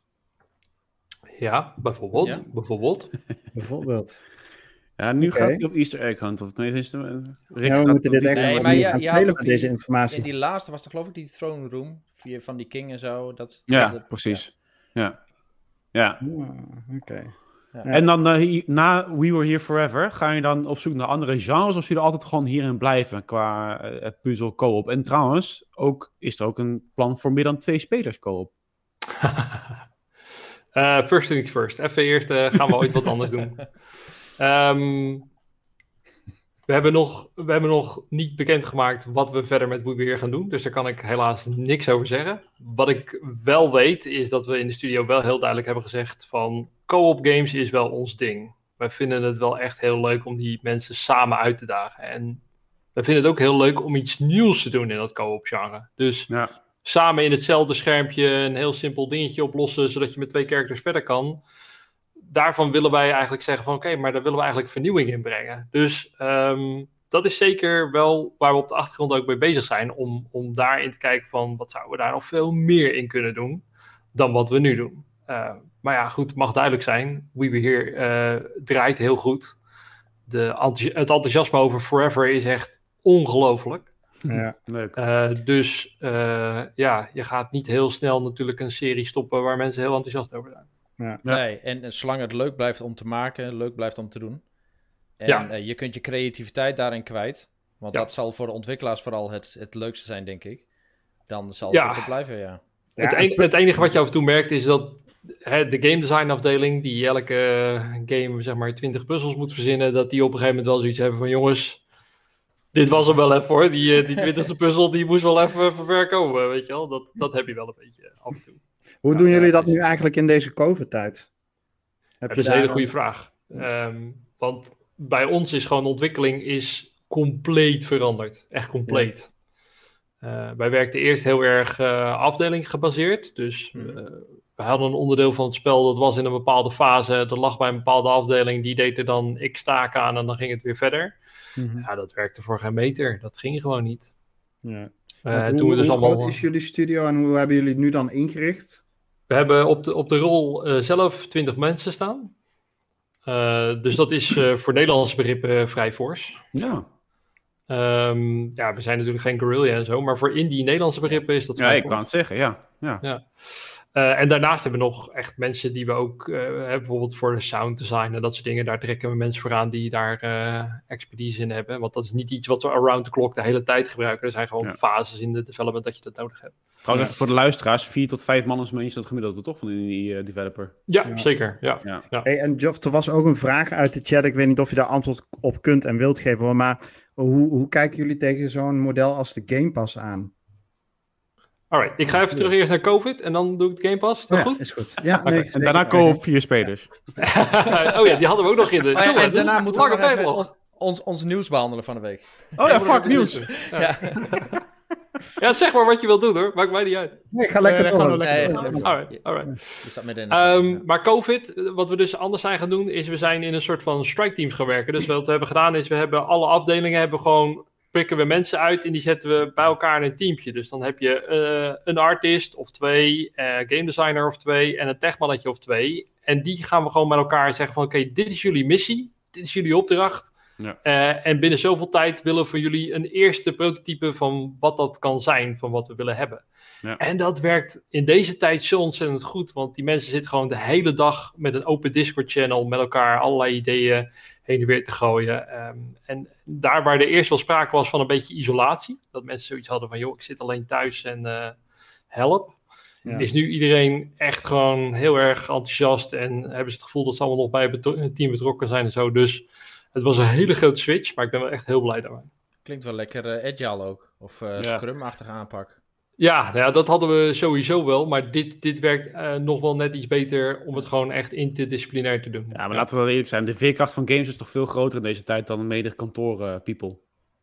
[SPEAKER 3] Ja, bijvoorbeeld. Ja. Bijvoorbeeld.
[SPEAKER 4] bijvoorbeeld.
[SPEAKER 1] Ja, nu okay. gaat hij op Easter egg hunt. Of nee, is de,
[SPEAKER 4] ja, we moeten dit echt
[SPEAKER 5] nee, maar ja, ja,
[SPEAKER 4] met
[SPEAKER 5] die,
[SPEAKER 4] deze informatie.
[SPEAKER 5] In die laatste was er geloof ik die throne room van die king en zo. Dat,
[SPEAKER 1] ja,
[SPEAKER 5] dat,
[SPEAKER 1] precies. Ja. Ja. ja.
[SPEAKER 4] Oh, okay.
[SPEAKER 1] ja. En dan uh, na We Were Here Forever, ga je dan op zoek naar andere genres of zie je er altijd gewoon hierin blijven qua uh, puzzel co-op? En trouwens, ook, is er ook een plan voor meer dan twee spelers co-op?
[SPEAKER 3] uh, first things first. Even eerst uh, gaan we ooit wat anders doen. Um, we, hebben nog, we hebben nog niet bekendgemaakt wat we verder met We Were Here gaan doen. Dus daar kan ik helaas niks over zeggen. Wat ik wel weet is dat we in de studio wel heel duidelijk hebben gezegd van co-op games is wel ons ding. Wij vinden het wel echt heel leuk om die mensen samen uit te dagen. En we vinden het ook heel leuk om iets nieuws te doen in dat co-op genre. Dus ja. samen in hetzelfde schermpje een heel simpel dingetje oplossen zodat je met twee characters verder kan. Daarvan willen wij eigenlijk zeggen van oké, okay, maar daar willen we eigenlijk vernieuwing in brengen. Dus um, dat is zeker wel waar we op de achtergrond ook mee bezig zijn. Om, om daarin te kijken van wat zouden we daar nog veel meer in kunnen doen dan wat we nu doen. Uh, maar ja, goed, het mag duidelijk zijn. We Were Here uh, draait heel goed. De, het enthousiasme over Forever is echt ongelooflijk.
[SPEAKER 4] Ja, leuk.
[SPEAKER 3] Uh, dus uh, ja, je gaat niet heel snel natuurlijk een serie stoppen waar mensen heel enthousiast over zijn.
[SPEAKER 5] Ja. Nee, en, en zolang het leuk blijft om te maken, leuk blijft om te doen. En ja. uh, je kunt je creativiteit daarin kwijt. Want ja. dat zal voor de ontwikkelaars vooral het, het leukste zijn, denk ik. Dan zal het ja. ook blijven, ja.
[SPEAKER 3] ja. Het, en, het enige wat je af en toe merkt is dat hè, de game design afdeling, die elke uh, game zeg maar twintig puzzels moet verzinnen, dat die op een gegeven moment wel zoiets hebben van jongens, dit was hem wel even hoor. Die, die twintigste puzzel die moest wel even verwerken, weet je wel. Dat, dat heb je wel een beetje af en toe.
[SPEAKER 4] Hoe doen jullie dat nu eigenlijk in deze COVID-tijd? Heb
[SPEAKER 3] Dat is een hele goede vraag. Um, want bij ons is gewoon de ontwikkeling is compleet veranderd. Echt compleet. Ja. Uh, wij werkten eerst heel erg uh, afdeling gebaseerd. Dus uh, we hadden een onderdeel van het spel dat was in een bepaalde fase. Dat lag bij een bepaalde afdeling. Die deed er dan x taken aan en dan ging het weer verder. Mm-hmm. Ja, dat werkte voor geen meter. Dat ging gewoon niet.
[SPEAKER 4] Ja.
[SPEAKER 3] Uh,
[SPEAKER 4] hoe
[SPEAKER 3] toen we dus
[SPEAKER 4] hoe
[SPEAKER 3] allemaal...
[SPEAKER 4] groot is jullie studio en hoe hebben jullie het nu dan ingericht?
[SPEAKER 3] We hebben op de, op de rol uh, zelf twintig mensen staan. Uh, dus dat is uh, voor Nederlandse begrippen vrij fors.
[SPEAKER 1] Ja.
[SPEAKER 3] Um, ja, we zijn natuurlijk geen guerrilla en zo, maar voor indie Nederlandse begrippen is dat vrij
[SPEAKER 1] Ja, ik
[SPEAKER 3] fors.
[SPEAKER 1] kan het zeggen, ja. ja.
[SPEAKER 3] ja. Uh, en daarnaast hebben we nog echt mensen die we ook, uh, hebben bijvoorbeeld voor de sound design en dat soort dingen, daar trekken we mensen voor aan die daar uh, expertise in hebben. Want dat is niet iets wat we around the clock de hele tijd gebruiken. Er zijn gewoon ja. fases in de development dat je dat nodig hebt.
[SPEAKER 1] Trouwens, voor de luisteraars, vier tot vijf man is meestal het gemiddelde, toch, van die uh, developer?
[SPEAKER 3] Ja, ja. zeker. Ja.
[SPEAKER 1] Ja.
[SPEAKER 3] Ja.
[SPEAKER 4] Hey, en Geoff, er was ook een vraag uit de chat. Ik weet niet of je daar antwoord op kunt en wilt geven, hoor, maar hoe, hoe kijken jullie tegen zo'n model als de Game Pass aan?
[SPEAKER 3] Alright, ik ga even terug eerst naar COVID en dan doe ik het Game Pass. Is dat
[SPEAKER 4] ja,
[SPEAKER 3] goed?
[SPEAKER 4] is goed. Ja, nee,
[SPEAKER 1] okay. En daarna komen we op vier spelers.
[SPEAKER 3] Oh ja, die hadden we ook nog in de...
[SPEAKER 5] Oh ja,
[SPEAKER 3] Jongen,
[SPEAKER 5] en daarna moeten we nog even
[SPEAKER 3] nog.
[SPEAKER 5] ons, ons, ons nieuws behandelen van de week.
[SPEAKER 1] Oh ja, fuck nieuws.
[SPEAKER 3] Ja. Ja. Ja, zeg maar wat je wilt doen hoor. Maakt mij niet uit.
[SPEAKER 4] Nee, ga lekker
[SPEAKER 1] nee,
[SPEAKER 4] door.
[SPEAKER 1] Nee,
[SPEAKER 5] nee,
[SPEAKER 3] alright, alright.
[SPEAKER 5] Je zat midden in
[SPEAKER 3] um, maar COVID, wat we dus anders zijn gaan doen, is we zijn in een soort van strike teams gaan werken. Dus wat we hebben gedaan is, we hebben alle afdelingen hebben gewoon... prikken we mensen uit en die zetten we bij elkaar in een teampje. Dus dan heb je uh, een artist of twee, uh, game designer of twee en een techmannetje of twee. En die gaan we gewoon met elkaar zeggen van oké, okay, dit is jullie missie, dit is jullie opdracht. Ja. Uh, en binnen zoveel tijd willen we van jullie een eerste prototype van wat dat kan zijn, van wat we willen hebben. Ja. En dat werkt in deze tijd zo ontzettend goed, want die mensen zitten gewoon de hele dag met een open Discord channel met elkaar allerlei ideeën heen en weer te gooien. Um, en daar waar er eerst wel sprake was van een beetje isolatie, dat mensen zoiets hadden van joh, ik zit alleen thuis en uh, help. Ja. Is nu iedereen echt gewoon heel erg enthousiast en hebben ze het gevoel dat ze allemaal nog bij het team betrokken zijn en zo. Dus het was een hele grote switch, maar ik ben wel echt heel blij daarmee.
[SPEAKER 5] Klinkt wel lekker uh, agile ook, of uh, ja. Scrum-achtige aanpak.
[SPEAKER 3] Ja, nou ja, dat hadden we sowieso wel, maar dit, dit werkt uh, nog wel net iets beter om het gewoon echt interdisciplinair te doen.
[SPEAKER 1] Ja, maar ja. laten we wel eerlijk zijn, de veerkracht van games is toch veel groter in deze tijd dan mede kantoor uh, people.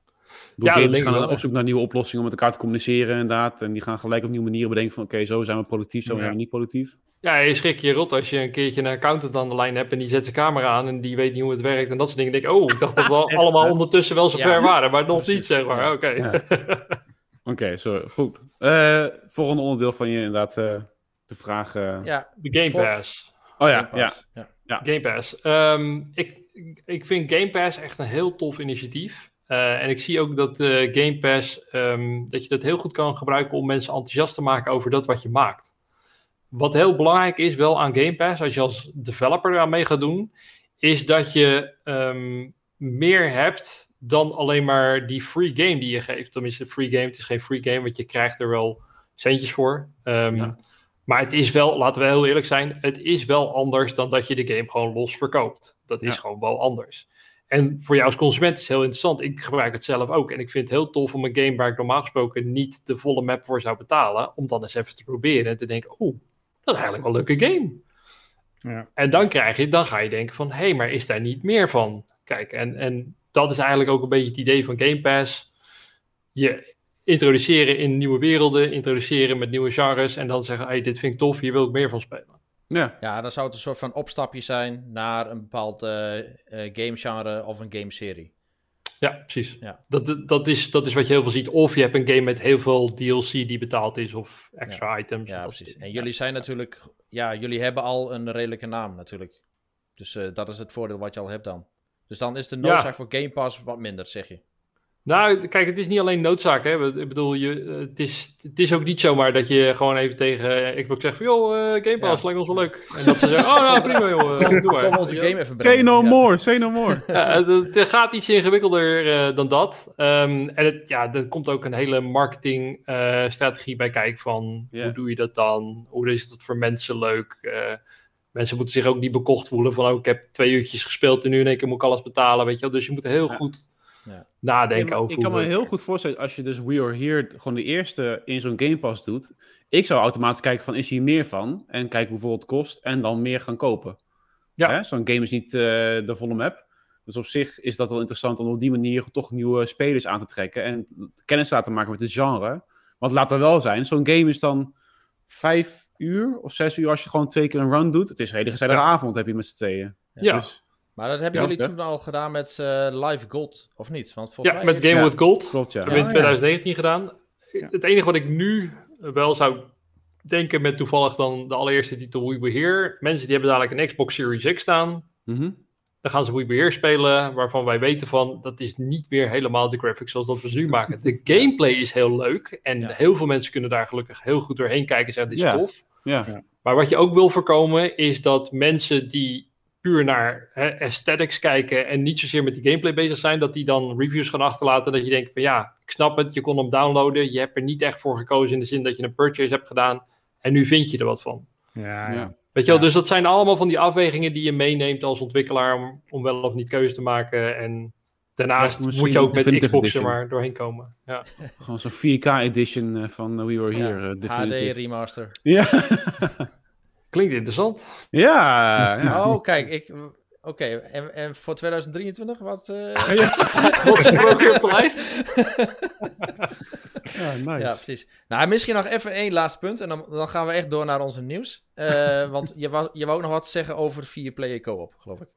[SPEAKER 1] Ja, games gaan wel, op zoek naar nieuwe oplossingen om met elkaar te communiceren inderdaad, en die gaan gelijk op nieuwe manieren bedenken van oké, okay, zo zijn we productief, zo ja. zijn we niet productief.
[SPEAKER 3] Ja, je schrik je rot als je een keertje een accountant aan de lijn hebt en die zet zijn camera aan en die weet niet hoe het werkt en dat soort dingen. Dan denk ik, oh, ik dacht dat we Echt, allemaal hè? ondertussen wel zo ver ja. waren, maar nog Precies. niet, zeg maar. Oké. Okay. Ja.
[SPEAKER 1] Oké, okay, zo goed. Uh, volgende onderdeel van je inderdaad uh, de vraag... Uh...
[SPEAKER 3] Ja, de Game Pass.
[SPEAKER 1] Oh ja, Game Pass.
[SPEAKER 3] ja. ja. Game Pass. Um, ik, ik vind Game Pass echt een heel tof initiatief. Uh, en ik zie ook dat uh, Game Pass, um, dat je dat heel goed kan gebruiken om mensen enthousiast te maken over dat wat je maakt. Wat heel belangrijk is wel aan Game Pass, als je als developer aan mee gaat doen, is dat je um, meer hebt dan alleen maar die free game die je geeft. Tenminste, free game, het is geen free game, want je krijgt er wel centjes voor. Um, ja. Maar het is wel, laten we heel eerlijk zijn, het is wel anders dan dat je de game gewoon los verkoopt. Dat is ja. gewoon wel anders. En voor jou als consument is het heel interessant. Ik gebruik het zelf ook. En ik vind het heel tof om een game waar ik normaal gesproken niet de volle map voor zou betalen, om dan eens even te proberen en te denken, oeh, dat is eigenlijk wel een leuke game. Ja. En dan krijg je, dan ga je denken van, hé, hey, maar is daar niet meer van? Kijk, en, en dat is eigenlijk ook een beetje het idee van Game Pass. Je introduceren in nieuwe werelden, introduceren met nieuwe genres en dan zeggen, hey, dit vind ik tof, hier wil ik meer van spelen.
[SPEAKER 5] Ja. ja, dan zou het een soort van opstapje zijn naar een bepaald uh, uh, gamegenre of een gameserie.
[SPEAKER 3] Ja, precies. Ja. Dat, dat, is, dat is wat je heel veel ziet. Of je hebt een game met heel veel D L C die betaald is of extra ja. items.
[SPEAKER 5] Ja, precies. En jullie zijn natuurlijk, ja, jullie hebben al een redelijke naam natuurlijk. Dus uh, dat is het voordeel wat je al hebt dan. Dus dan is de noodzaak ja. voor Game Pass wat minder, zeg je.
[SPEAKER 3] Nou, kijk, het is niet alleen noodzaak, hè. Ik bedoel, je, het, is, het is ook niet zomaar dat je gewoon even tegen Xbox zegt van, joh, uh, Game Pass, ja. lijkt ons wel leuk. En dat ze zeggen, oh, nou, prima, joh, uh, doe maar.
[SPEAKER 5] Kom onze game even brengen.
[SPEAKER 1] Say no
[SPEAKER 5] ja.
[SPEAKER 1] more, say no more.
[SPEAKER 3] Ja, het, het gaat iets ingewikkelder uh, dan dat. Um, en het, ja, er komt ook een hele marketingstrategie uh, bij kijken van, yeah. hoe doe je dat dan? Hoe is het voor mensen leuk? Uh, mensen moeten zich ook niet bekocht voelen van, oh, ik heb twee uurtjes gespeeld en nu in één keer moet ik alles betalen, weet je wel. Dus je moet heel ja. goed ja. nadenken
[SPEAKER 1] Ja,
[SPEAKER 3] over.
[SPEAKER 1] Ik kan me heel goed voorstellen, als je dus We Are Here gewoon de eerste in zo'n Game Pass doet. Ik zou automatisch kijken van, is hier meer van? En kijken hoeveel het kost en dan meer gaan kopen.
[SPEAKER 3] Ja.
[SPEAKER 1] Hè? Zo'n game is niet uh, de volle map. Dus op zich is dat wel interessant om op die manier toch nieuwe spelers aan te trekken. En kennis laten maken met het genre. Want laat er wel zijn, zo'n game is dan vijf uur of zes uur als je gewoon twee keer een run doet. Het is een hele gezellige ja. avond heb je met z'n tweeën.
[SPEAKER 3] Ja.
[SPEAKER 1] Dus,
[SPEAKER 5] maar dat hebben
[SPEAKER 1] ja,
[SPEAKER 5] jullie
[SPEAKER 1] dat.
[SPEAKER 5] toen al gedaan met uh, Live Gold, of niet? Want volgens
[SPEAKER 3] ja,
[SPEAKER 5] mij
[SPEAKER 3] met Game
[SPEAKER 1] ja.
[SPEAKER 3] with Gold.
[SPEAKER 1] Klopt, ja.
[SPEAKER 3] Dat hebben we in
[SPEAKER 1] ja,
[SPEAKER 3] twintig negentien ja. gedaan. Ja. Het enige wat ik nu wel zou denken met toevallig dan de allereerste titel We Were Here. Mensen die hebben dadelijk een Xbox Series X staan.
[SPEAKER 1] Mm-hmm.
[SPEAKER 3] Dan gaan ze We Were Here spelen, waarvan wij weten van, dat is niet meer helemaal de graphics zoals dat we ze nu maken. De gameplay is heel leuk en ja. heel veel mensen kunnen daar gelukkig heel goed doorheen kijken en zeggen, dit is
[SPEAKER 1] ja.
[SPEAKER 3] tof.
[SPEAKER 1] Ja. Ja.
[SPEAKER 3] Maar wat je ook wil voorkomen, is dat mensen die puur naar hè, aesthetics kijken en niet zozeer met die gameplay bezig zijn, dat die dan reviews gaan achterlaten dat je denkt van ja, ik snap het, je kon hem downloaden, je hebt er niet echt voor gekozen in de zin dat je een purchase hebt gedaan en nu vind je er wat van.
[SPEAKER 4] Ja, ja.
[SPEAKER 3] Weet je wel,
[SPEAKER 4] ja.
[SPEAKER 3] dus dat zijn allemaal van die afwegingen die je meeneemt als ontwikkelaar om, om wel of niet keuze te maken. En daarnaast
[SPEAKER 1] ja,
[SPEAKER 3] moet je ook met Xbox
[SPEAKER 1] edition.
[SPEAKER 3] er maar doorheen komen. Ja.
[SPEAKER 1] Gewoon zo'n vier K edition van We Were Here.
[SPEAKER 5] Ja,
[SPEAKER 1] uh, definitive.
[SPEAKER 5] H D remaster.
[SPEAKER 1] Ja.
[SPEAKER 3] Klinkt interessant.
[SPEAKER 1] Ja. ja.
[SPEAKER 5] Oh, kijk, ik... Oké, okay. en, en voor twintig drieëntwintig, wat... Uh...
[SPEAKER 3] wat is er ook weer op de lijst?
[SPEAKER 1] Ja, nice.
[SPEAKER 5] Ja, precies. Nou, misschien nog even één laatste punt. En dan, dan gaan we echt door naar onze nieuws. Uh, want je wou, je wou ook nog wat zeggen over vier-player co-op, geloof ik.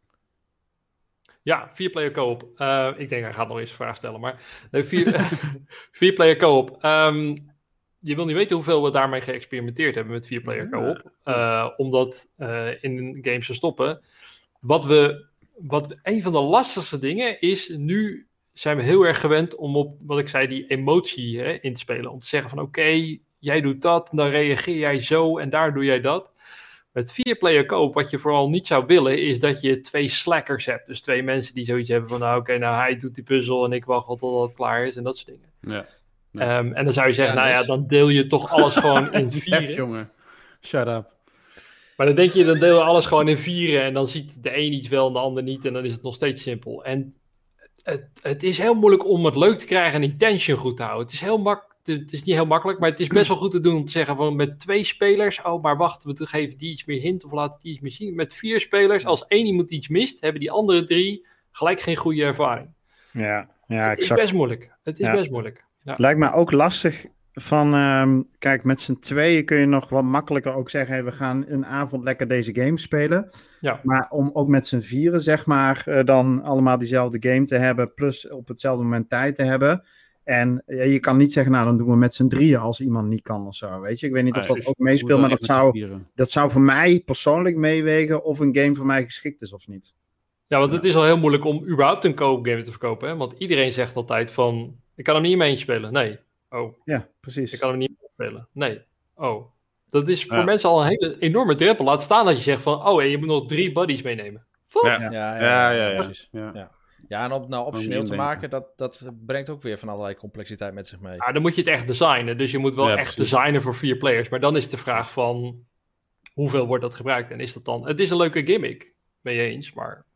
[SPEAKER 3] Ja, vier-player co-op. Uh, ik denk, hij gaat nog eens een vraag stellen. Maar nee, vier, vier-player co-op. Um, je wil niet weten hoeveel we daarmee geëxperimenteerd hebben met vier-player co-op. Uh, om dat uh, in games te stoppen. Wat we... Wat een van de lastigste dingen is, nu zijn we heel erg gewend om op, wat ik zei, die emotie hè, in te spelen. Om te zeggen van oké, okay, jij doet dat, dan reageer jij zo en daar doe jij dat. Met vier-player co-op, wat je vooral niet zou willen, is dat je twee slackers hebt. Dus twee mensen die zoiets hebben van nou oké, okay, nou hij doet die puzzel en ik wacht tot het klaar is en dat soort dingen.
[SPEAKER 1] Ja. Ja.
[SPEAKER 3] Um, en dan zou je zeggen, ja, nou
[SPEAKER 5] dus...
[SPEAKER 3] ja, dan deel je toch alles gewoon in vieren.
[SPEAKER 1] Echt, jongen. Shut up.
[SPEAKER 3] Maar dan denk je, dan deel je alles gewoon in vieren en dan ziet de een iets wel en de ander niet en dan is het nog steeds simpel. En het, het is heel moeilijk om het leuk te krijgen en die tension goed te houden. Het is, heel mak- het is niet heel makkelijk, maar het is best wel goed te doen om te zeggen van met twee spelers, oh maar wacht, we geven die iets meer hint of laten die iets meer zien. Met vier spelers, als één iemand iets mist, hebben die andere drie gelijk geen goede ervaring.
[SPEAKER 4] Ja, ja
[SPEAKER 3] het
[SPEAKER 4] exact.
[SPEAKER 3] is best moeilijk. Het is
[SPEAKER 4] ja.
[SPEAKER 3] best moeilijk. Ja.
[SPEAKER 4] Lijkt me ook lastig van, um, kijk, met z'n tweeën kun je nog wat makkelijker ook zeggen, hey, we gaan een avond lekker deze game spelen.
[SPEAKER 3] Ja.
[SPEAKER 4] Maar om ook met z'n vieren, zeg maar, uh, dan allemaal diezelfde game te hebben, plus op hetzelfde moment tijd te hebben. En ja, je kan niet zeggen, nou, dan doen we met z'n drieën als iemand niet kan of zo, weet je. Ik weet niet of dat ook meespeelt, maar dat zou, dat zou voor mij persoonlijk meewegen of een game voor mij geschikt is of niet.
[SPEAKER 3] Ja, want het is al heel moeilijk om überhaupt een co-op game te verkopen, hè? Want iedereen zegt altijd van, ik kan hem niet in mijn eentje spelen. Nee. Oh.
[SPEAKER 4] Ja, precies.
[SPEAKER 3] Ik kan hem niet spelen. Nee. Oh. Dat is voor
[SPEAKER 1] ja.
[SPEAKER 3] mensen al een hele enorme drempel. Laat staan dat je zegt van, oh, en je moet nog drie buddies meenemen. Wat?
[SPEAKER 1] Ja,
[SPEAKER 5] ja, ja,
[SPEAKER 1] ja, ja, ja,
[SPEAKER 5] precies.
[SPEAKER 1] ja.
[SPEAKER 5] Ja. Ja, en om het nou optioneel te maken, dat, dat brengt ook weer van allerlei complexiteit met zich mee.
[SPEAKER 3] Ja, dan moet je het echt designen. Dus je moet wel
[SPEAKER 1] ja,
[SPEAKER 3] echt
[SPEAKER 1] precies.
[SPEAKER 3] designen voor vier players. Maar dan is de vraag van, hoeveel wordt dat gebruikt? En is dat dan... Het is een leuke gimmick, ben je eens, maar...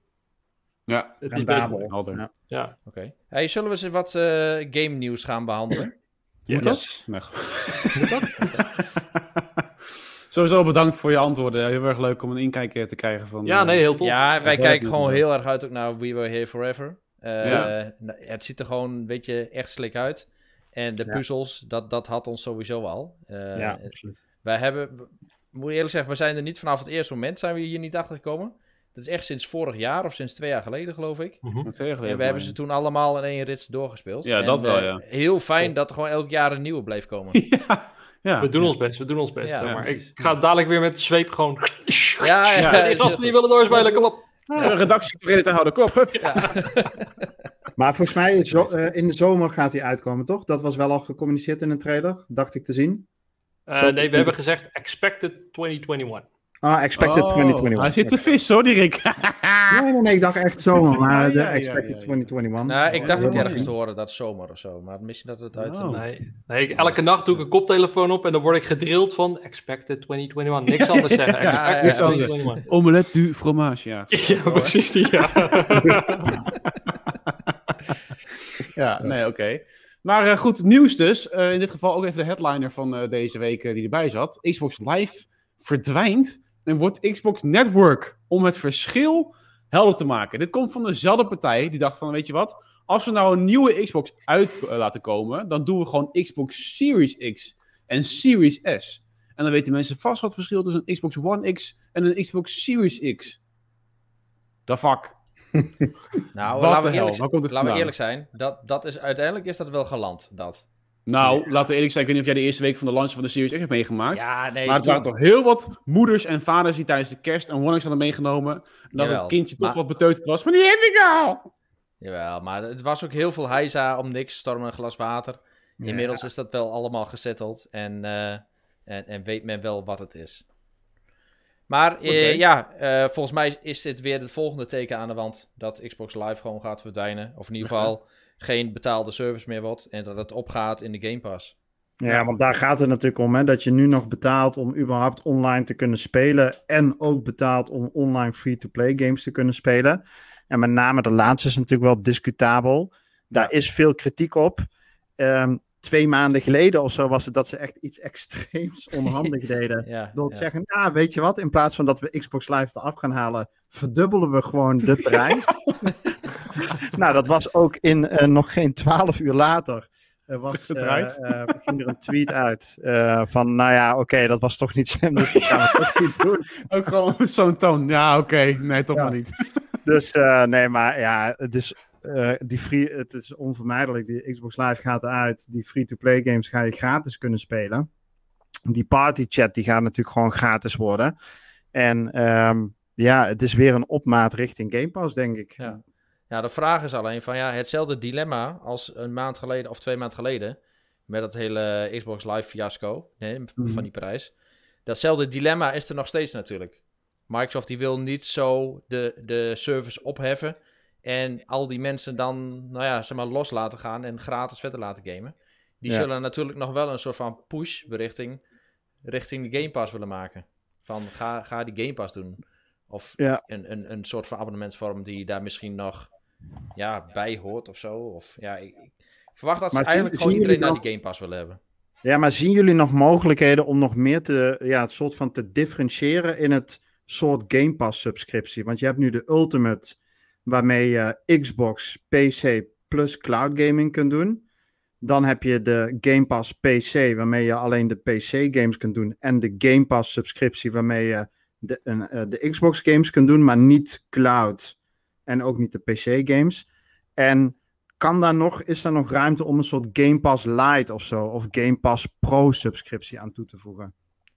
[SPEAKER 1] Ja,
[SPEAKER 3] het is best moeilijk.
[SPEAKER 4] Ja.
[SPEAKER 3] Ja.
[SPEAKER 5] Oké. Okay. Hey, zullen we eens wat uh, game nieuws gaan behandelen?
[SPEAKER 1] Moet
[SPEAKER 3] yes.
[SPEAKER 1] dat? Nee. Moet dat? Sowieso bedankt voor je antwoorden. Heel erg leuk om een inkijk te krijgen van...
[SPEAKER 3] Ja, nee, heel tof.
[SPEAKER 5] Ja, wij
[SPEAKER 1] ja,
[SPEAKER 5] kijken gewoon heel erg uit ook naar We Were Here Forever. Uh,
[SPEAKER 1] Ja.
[SPEAKER 5] Het ziet er gewoon, weet je, echt slik uit. En de
[SPEAKER 4] Ja.
[SPEAKER 5] puzzels, dat, dat had ons sowieso al. Uh,
[SPEAKER 4] Ja, absoluut.
[SPEAKER 5] Wij hebben, moet ik eerlijk zeggen, we zijn er niet vanaf het eerste moment zijn we hier niet achter gekomen. Dat is echt sinds vorig jaar of sinds twee jaar geleden, geloof ik.
[SPEAKER 3] Mm-hmm.
[SPEAKER 5] En we hebben ze toen allemaal in één rits doorgespeeld.
[SPEAKER 1] Ja,
[SPEAKER 5] en,
[SPEAKER 1] dat wel,
[SPEAKER 5] uh,
[SPEAKER 1] ja.
[SPEAKER 5] Heel fijn dat er gewoon elk jaar een nieuwe bleef komen.
[SPEAKER 1] ja. Ja.
[SPEAKER 3] We doen ons best, we doen ons best.
[SPEAKER 5] Ja,
[SPEAKER 3] zeg maar.
[SPEAKER 5] ja,
[SPEAKER 3] ik ga dadelijk weer met de zweep gewoon...
[SPEAKER 5] Ja, ja,
[SPEAKER 3] ja, die
[SPEAKER 5] ja,
[SPEAKER 3] gasten die willen doorspelen, kom op.
[SPEAKER 1] Ja. De redactie tevreden te houden, kop. Hup.
[SPEAKER 5] Ja.
[SPEAKER 4] Maar volgens mij zo, uh, in de zomer gaat hij uitkomen, toch? Dat was wel al gecommuniceerd in een trailer, dacht ik te zien.
[SPEAKER 3] Uh, nee, we hebben gezegd expected twintig eenentwintig.
[SPEAKER 4] Ah, expected
[SPEAKER 1] Oh,
[SPEAKER 4] twintig eenentwintig.
[SPEAKER 1] Hij zit te vis, hoor, die Rick.
[SPEAKER 4] Nee, nee, nee, ik dacht echt zomer, maar de
[SPEAKER 1] Ja, ja,
[SPEAKER 4] expected
[SPEAKER 1] ja, ja.
[SPEAKER 4] twintig eenentwintig.
[SPEAKER 5] Nou, ik dacht
[SPEAKER 4] Ja,
[SPEAKER 5] ook
[SPEAKER 4] ja.
[SPEAKER 5] ergens te horen dat zomer of zo. Maar misschien dat het uit...
[SPEAKER 1] Oh.
[SPEAKER 3] Nee, nee ik, elke nacht doe ik een koptelefoon op en dan word ik gedrild van expected twintig eenentwintig. Niks anders zeggen.
[SPEAKER 5] Ja,
[SPEAKER 3] Expected
[SPEAKER 5] ja,
[SPEAKER 1] ja.
[SPEAKER 3] twintig eenentwintig.
[SPEAKER 1] Omelette du fromage, ja.
[SPEAKER 3] Ja, precies die, ja.
[SPEAKER 1] ja, nee, oké. Okay. Maar uh, goed, nieuws dus. Uh, in dit geval ook even de headliner van uh, deze week uh, die erbij zat. Xbox Live verdwijnt en wordt Xbox Network om het verschil helder te maken. Dit komt van dezelfde partij die dacht van, weet je wat? Als we nou een nieuwe Xbox uit uh, laten komen, dan doen we gewoon Xbox Series X en Series S. En dan weten mensen vast wat het verschil tussen een Xbox One X en een Xbox Series X. The fuck.
[SPEAKER 5] Nou,
[SPEAKER 1] Wat
[SPEAKER 5] laten, we
[SPEAKER 1] hel?
[SPEAKER 5] eerlijk,
[SPEAKER 1] Waar komt het
[SPEAKER 5] laten we
[SPEAKER 1] vandaan?
[SPEAKER 5] eerlijk zijn. Dat, dat is, uiteindelijk is dat wel geland, dat.
[SPEAKER 1] Nou,
[SPEAKER 5] Ja.
[SPEAKER 1] laten we eerlijk zijn. Ik weet niet of jij de eerste week van de launch van de Series X hebt meegemaakt.
[SPEAKER 5] Ja, nee.
[SPEAKER 1] maar het waren toch heel wat moeders en vaders die tijdens de kerst een One X hadden meegenomen. En dat
[SPEAKER 5] Jawel,
[SPEAKER 1] het kindje toch
[SPEAKER 5] maar-
[SPEAKER 1] wat beteuterd was. Maar die heb ik al!
[SPEAKER 5] Jawel, maar het was ook heel veel heisa om niks, storm een glas water. Inmiddels is dat wel allemaal gesetteld en, uh, en, en weet men wel wat het is. Maar uh,
[SPEAKER 1] Okay.
[SPEAKER 5] ja, uh, volgens mij is dit weer het volgende teken aan de wand dat Xbox Live gewoon gaat verdwijnen. Of in ieder geval geen betaalde service meer wordt en dat het opgaat in de Game Pass.
[SPEAKER 4] Ja, want daar gaat het natuurlijk om, hè, dat je nu nog betaalt om überhaupt online te kunnen spelen en ook betaalt om online free-to-play games te kunnen spelen. En met name de laatste is natuurlijk wel discutabel. Daar is veel kritiek op. Um, twee maanden geleden of zo was het dat ze echt iets extreems onhandig deden.
[SPEAKER 5] Ja,
[SPEAKER 4] Door te
[SPEAKER 5] ja.
[SPEAKER 4] zeggen, ja, weet je wat, in plaats van dat we Xbox Live eraf gaan halen, verdubbelen we gewoon de prijs. Nou, dat was ook in uh, nog geen twaalf uur later. Er was, uh, uh, ging er een tweet uit uh, van, nou ja, oké, okay, dat was toch niet slim, dus dat gaan we toch niet doen.
[SPEAKER 1] Ook gewoon zo'n toon. Ja, oké. Okay. Nee, toch ja. maar niet.
[SPEAKER 4] Dus, uh, nee, maar ja, het is, uh, die free, het is onvermijdelijk. Die Xbox Live gaat eruit. Die free-to-play games ga je gratis kunnen spelen. Die party chat, die gaat natuurlijk gewoon gratis worden. En um, ja, het is weer een opmaat richting Game Pass, denk ik.
[SPEAKER 5] Ja. Ja, de vraag is alleen van ja, hetzelfde dilemma als een maand geleden of twee maanden geleden met dat hele Xbox Live fiasco, nee,
[SPEAKER 4] Mm-hmm.
[SPEAKER 5] van die prijs. Datzelfde dilemma is er nog steeds natuurlijk. Microsoft die wil niet zo de, de service opheffen en al die mensen dan, nou ja, zeg maar los laten gaan en gratis verder laten gamen. Die
[SPEAKER 4] Ja.
[SPEAKER 5] zullen natuurlijk nog wel een soort van push richting, richting de Game Pass willen maken. Van ga, ga die Game Pass doen. Of
[SPEAKER 4] Ja.
[SPEAKER 5] een, een, een soort van abonnementsvorm die daar misschien nog ja, bij hoort of zo. Of, ja, ik, ik verwacht dat ze
[SPEAKER 4] Maar zien-
[SPEAKER 5] eigenlijk
[SPEAKER 4] zien
[SPEAKER 5] gewoon iedereen
[SPEAKER 4] jullie
[SPEAKER 5] naar die Game Pass willen hebben.
[SPEAKER 4] Ja, maar zien jullie nog mogelijkheden om nog meer te, ja, het soort van te differentiëren in het soort Game Pass subscriptie? Want je hebt nu de Ultimate, waarmee je Xbox, P C plus cloud gaming kunt doen. Dan heb je de Game Pass P C, waarmee je alleen de P C games kunt doen. En de Game Pass subscriptie, waarmee je de, uh, de Xbox games kunt doen, maar niet cloud. En ook niet de P C games. En kan daar nog, is daar nog ruimte om een soort Game Pass Lite of zo, of Game Pass Pro subscriptie aan toe te voegen?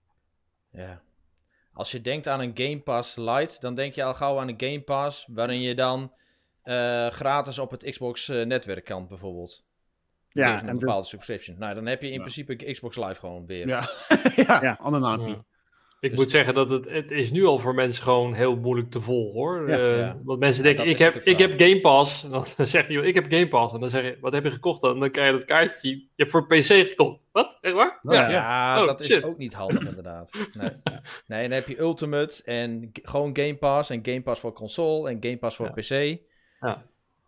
[SPEAKER 5] Ja. Als je denkt aan een Game Pass Lite, dan denk je al gauw aan een Game Pass waarin je dan uh, gratis op het Xbox uh, netwerk kan bijvoorbeeld.
[SPEAKER 4] Ja,
[SPEAKER 5] tegen een
[SPEAKER 4] en
[SPEAKER 5] bepaalde
[SPEAKER 4] de,
[SPEAKER 5] subscription. Nou, dan heb je in
[SPEAKER 1] Ja.
[SPEAKER 5] principe Xbox Live gewoon weer.
[SPEAKER 1] Ja, ja,
[SPEAKER 4] Ja.
[SPEAKER 1] ander naampje.
[SPEAKER 3] Ja. Ik
[SPEAKER 5] Dus-
[SPEAKER 3] moet zeggen dat het, het is nu al voor mensen gewoon heel moeilijk te volgen, hoor.
[SPEAKER 4] Ja.
[SPEAKER 3] Eh,
[SPEAKER 5] Ja.
[SPEAKER 3] Want mensen
[SPEAKER 5] Ja,
[SPEAKER 3] denken,
[SPEAKER 5] dat
[SPEAKER 3] ik
[SPEAKER 5] is
[SPEAKER 3] heb,
[SPEAKER 5] het ook
[SPEAKER 3] ik
[SPEAKER 5] wel.
[SPEAKER 3] heb Game Pass. En dan zegt iemand, ik heb Game Pass. En dan zeg je, wat heb je gekocht dan? En dan krijg je dat kaartje zien. Je hebt voor P C gekocht. Wat? Echt waar?
[SPEAKER 4] Ja.
[SPEAKER 5] Ja,
[SPEAKER 3] Oh,
[SPEAKER 5] dat is
[SPEAKER 3] shit.
[SPEAKER 5] ook niet handig inderdaad. Nee. nee, dan heb je Ultimate en g- gewoon Game Pass en Game Pass voor console en Game Pass voor
[SPEAKER 3] Ja.
[SPEAKER 5] P C.
[SPEAKER 3] Ja.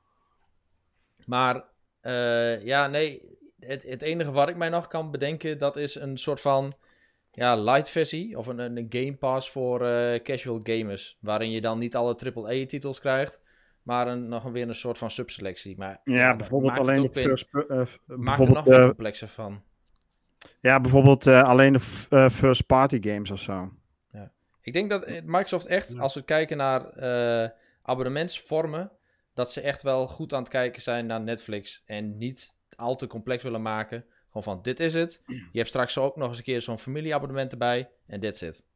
[SPEAKER 5] Maar eh, ja, nee, het, het enige wat ik mij nog kan bedenken, dat is een soort van ja, light versie of een, een Game Pass voor eh, casual gamers. Waarin je dan niet alle triple A titels krijgt, maar een, nog weer een soort van subselectie. Maar,
[SPEAKER 4] ja,
[SPEAKER 5] dat
[SPEAKER 4] bijvoorbeeld
[SPEAKER 5] maakt het
[SPEAKER 4] alleen
[SPEAKER 5] ook
[SPEAKER 4] de
[SPEAKER 5] weer-
[SPEAKER 4] first, uh,
[SPEAKER 5] maakt er
[SPEAKER 4] bijvoorbeeld,
[SPEAKER 5] nog weer
[SPEAKER 4] uh,
[SPEAKER 5] complexer van.
[SPEAKER 4] ja, bijvoorbeeld uh, alleen de f- uh, first party games of zo.
[SPEAKER 5] Ik denk dat eh, Microsoft echt, als we kijken naar eh, abonnementsvormen, dat ze echt wel goed aan het kijken zijn naar Netflix en niet al te complex willen maken. Gewoon van, dit is het. Je hebt straks ook nog eens een keer zo'n familieabonnement erbij en that's it.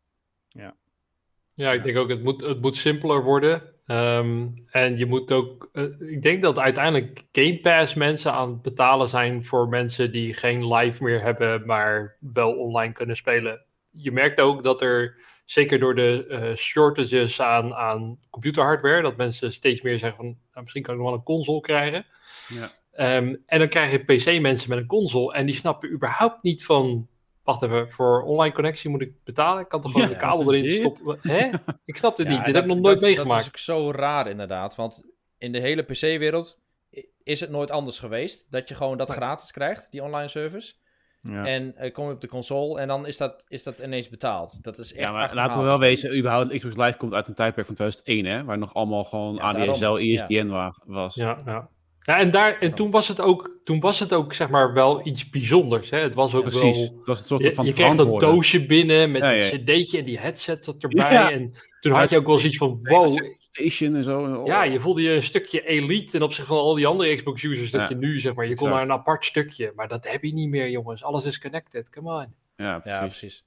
[SPEAKER 3] Ja, ik denk ook, het moet, het moet simpeler worden. Um, en je moet ook... Uh, ik denk dat uiteindelijk Game Pass mensen aan het betalen zijn voor mensen die geen live meer hebben, maar wel online kunnen spelen. Je merkt ook dat er, zeker door de uh, shortages aan, aan computerhardware, dat mensen steeds meer zeggen van, nou, misschien kan ik nog wel een console krijgen.
[SPEAKER 1] Ja.
[SPEAKER 3] Um, en dan krijg je P C-mensen met een console en die snappen überhaupt niet van, wacht even, voor online connectie moet ik betalen? Ik kan toch gewoon
[SPEAKER 1] Ja,
[SPEAKER 3] de kabel
[SPEAKER 1] wat is
[SPEAKER 3] erin
[SPEAKER 1] dit?
[SPEAKER 3] stoppen? Hè? Ik snap dit
[SPEAKER 5] Ja,
[SPEAKER 3] niet, dit
[SPEAKER 5] dat-
[SPEAKER 3] heb ik nog nooit
[SPEAKER 5] dat,
[SPEAKER 3] meegemaakt.
[SPEAKER 5] Dat is ook zo raar inderdaad, want in de hele P C-wereld is het nooit anders geweest. Dat je gewoon dat
[SPEAKER 3] Nee.
[SPEAKER 5] gratis krijgt, die online service.
[SPEAKER 4] Ja.
[SPEAKER 5] En uh, kom je op de console en dan is dat, is dat ineens betaald. Dat is echt
[SPEAKER 1] Ja, maar
[SPEAKER 5] achterhaald.
[SPEAKER 1] laten we wel wezen, überhaupt Xbox Live komt uit een tijdperk van twintig één, hè? Waar nog allemaal gewoon
[SPEAKER 5] Ja,
[SPEAKER 1] A D S L,
[SPEAKER 5] daarom.
[SPEAKER 1] E S D N wa- was.
[SPEAKER 3] Ja, ja. ja en, daar, en toen, was het ook, toen was het ook, zeg maar, wel iets bijzonders. Hè? Het was ook
[SPEAKER 1] Precies,
[SPEAKER 3] wel...
[SPEAKER 1] het was een soort
[SPEAKER 3] Je,
[SPEAKER 1] van
[SPEAKER 3] je kreeg dat
[SPEAKER 1] verantwoorden.
[SPEAKER 3] doosje binnen met
[SPEAKER 1] Ja,
[SPEAKER 3] een
[SPEAKER 1] ja.
[SPEAKER 3] cd'tje en die headset zat erbij.
[SPEAKER 1] Ja.
[SPEAKER 3] En toen had je ook wel zoiets van, wow...
[SPEAKER 1] Station en zo. Oh.
[SPEAKER 3] Ja, je voelde je een stukje elite ten opzichte van al die andere Xbox-users. Dat
[SPEAKER 1] Ja,
[SPEAKER 3] je nu, zeg maar, je kon
[SPEAKER 1] exact.
[SPEAKER 3] naar een apart stukje. Maar dat heb je niet meer, jongens. Alles is connected, come on.
[SPEAKER 1] Ja, precies.
[SPEAKER 5] Ja, precies.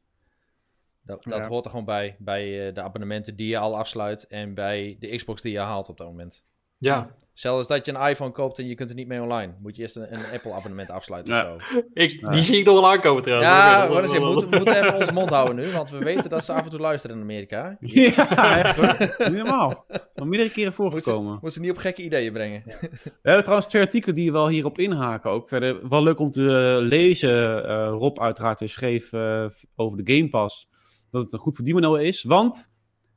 [SPEAKER 5] Dat, dat
[SPEAKER 4] Ja.
[SPEAKER 5] hoort er gewoon bij. Bij uh, de abonnementen die je al afsluit. En bij de Xbox die je haalt op dat moment.
[SPEAKER 3] Ja,
[SPEAKER 5] Zelfs als dat je een iPhone koopt en je kunt er niet mee online. Moet je eerst een, een Apple-abonnement afsluiten
[SPEAKER 1] Ja.
[SPEAKER 5] of zo.
[SPEAKER 3] ik,
[SPEAKER 1] Ja.
[SPEAKER 3] die zie ik nog wel aankomen trouwens.
[SPEAKER 5] Ja,
[SPEAKER 3] Oké,
[SPEAKER 5] we
[SPEAKER 3] dat-
[SPEAKER 5] moeten, we moeten even onze mond houden nu. Want we weten dat ze af en toe luisteren in Amerika.
[SPEAKER 1] Ja, echt hoor. Niet normaal. Al meerdere keren
[SPEAKER 5] Moet
[SPEAKER 1] voorgekomen.
[SPEAKER 5] ze, moet ze niet op gekke ideeën brengen.
[SPEAKER 1] We hebben trouwens twee artikelen die wel hierop inhaken ook. Verder wel leuk om te uh, lezen. Uh, Rob uiteraard dus schreef uh, over de Game Pass dat het een goed verdienmodel is. Want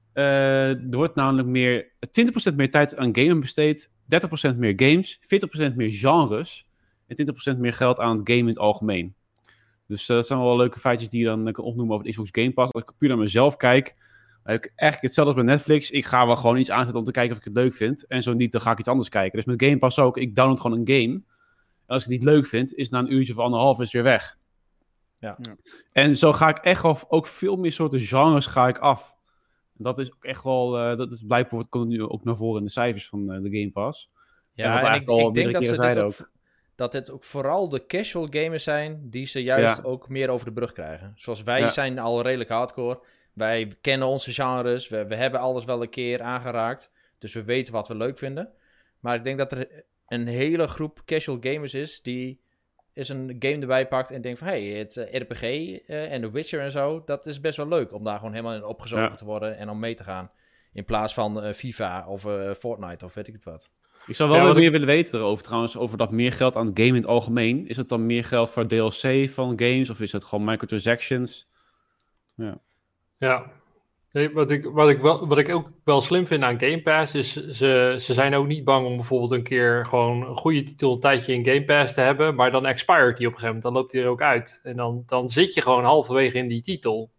[SPEAKER 1] uh, er wordt namelijk meer, twintig procent meer tijd aan gamen besteed, dertig procent meer games, veertig procent meer genres en twintig procent meer geld aan het gamen in het algemeen. Dus uh, dat zijn wel leuke feitjes die je dan uh, kan opnoemen over de Xbox Game Pass. Als ik puur naar mezelf kijk, heb ik eigenlijk hetzelfde als bij Netflix. Ik ga wel gewoon iets aanzetten om te kijken of ik het leuk vind. En zo niet, dan ga ik iets anders kijken. Dus met Game Pass ook. Ik download gewoon een game. En als ik het niet leuk vind, is het na een uurtje of anderhalf is het weer weg.
[SPEAKER 5] Ja.
[SPEAKER 4] Ja.
[SPEAKER 1] En zo ga ik echt wel ook veel meer soorten genres ga ik af. En dat is ook echt wel, uh, dat is blijkbaar komt nu ook naar voren in de cijfers van uh, de Game Pass. En
[SPEAKER 5] Ja,
[SPEAKER 1] wat
[SPEAKER 5] en ik,
[SPEAKER 1] eigenlijk al
[SPEAKER 5] ik denk
[SPEAKER 1] meerdere
[SPEAKER 5] dat ze
[SPEAKER 1] keren
[SPEAKER 5] dit
[SPEAKER 1] zeiden
[SPEAKER 5] ook, dat het ook vooral de casual gamers zijn die ze juist
[SPEAKER 1] Ja.
[SPEAKER 5] ook meer over de brug krijgen. Zoals wij
[SPEAKER 1] Ja.
[SPEAKER 5] zijn al redelijk hardcore. Wij kennen onze genres. We, we hebben alles wel een keer aangeraakt. Dus we weten wat we leuk vinden. Maar ik denk dat er een hele groep casual gamers is die eens een game erbij pakt en denkt van hey, het uh, R P G uh, en The Witcher en zo, dat is best wel leuk om daar gewoon helemaal in opgezogen
[SPEAKER 1] Ja.
[SPEAKER 5] te worden en om mee te gaan. In plaats van uh, FIFA of uh, Fortnite of weet ik het wat.
[SPEAKER 1] Ik zou wel
[SPEAKER 3] Ja,
[SPEAKER 1] wat
[SPEAKER 3] wat
[SPEAKER 1] meer willen weten erover trouwens, over dat meer geld aan het game in het algemeen. Is het dan meer geld voor D L C van games of is het gewoon microtransactions?
[SPEAKER 3] Ja. Nee, wat, ik, wat, ik wel, wat ik ook wel slim vind aan Game Pass is, ze, ze zijn ook niet bang om bijvoorbeeld een keer gewoon een goede titel een tijdje in Game Pass te hebben, maar dan expired die op een gegeven moment, dan loopt die er ook uit. En dan, dan zit je gewoon halverwege in die titel.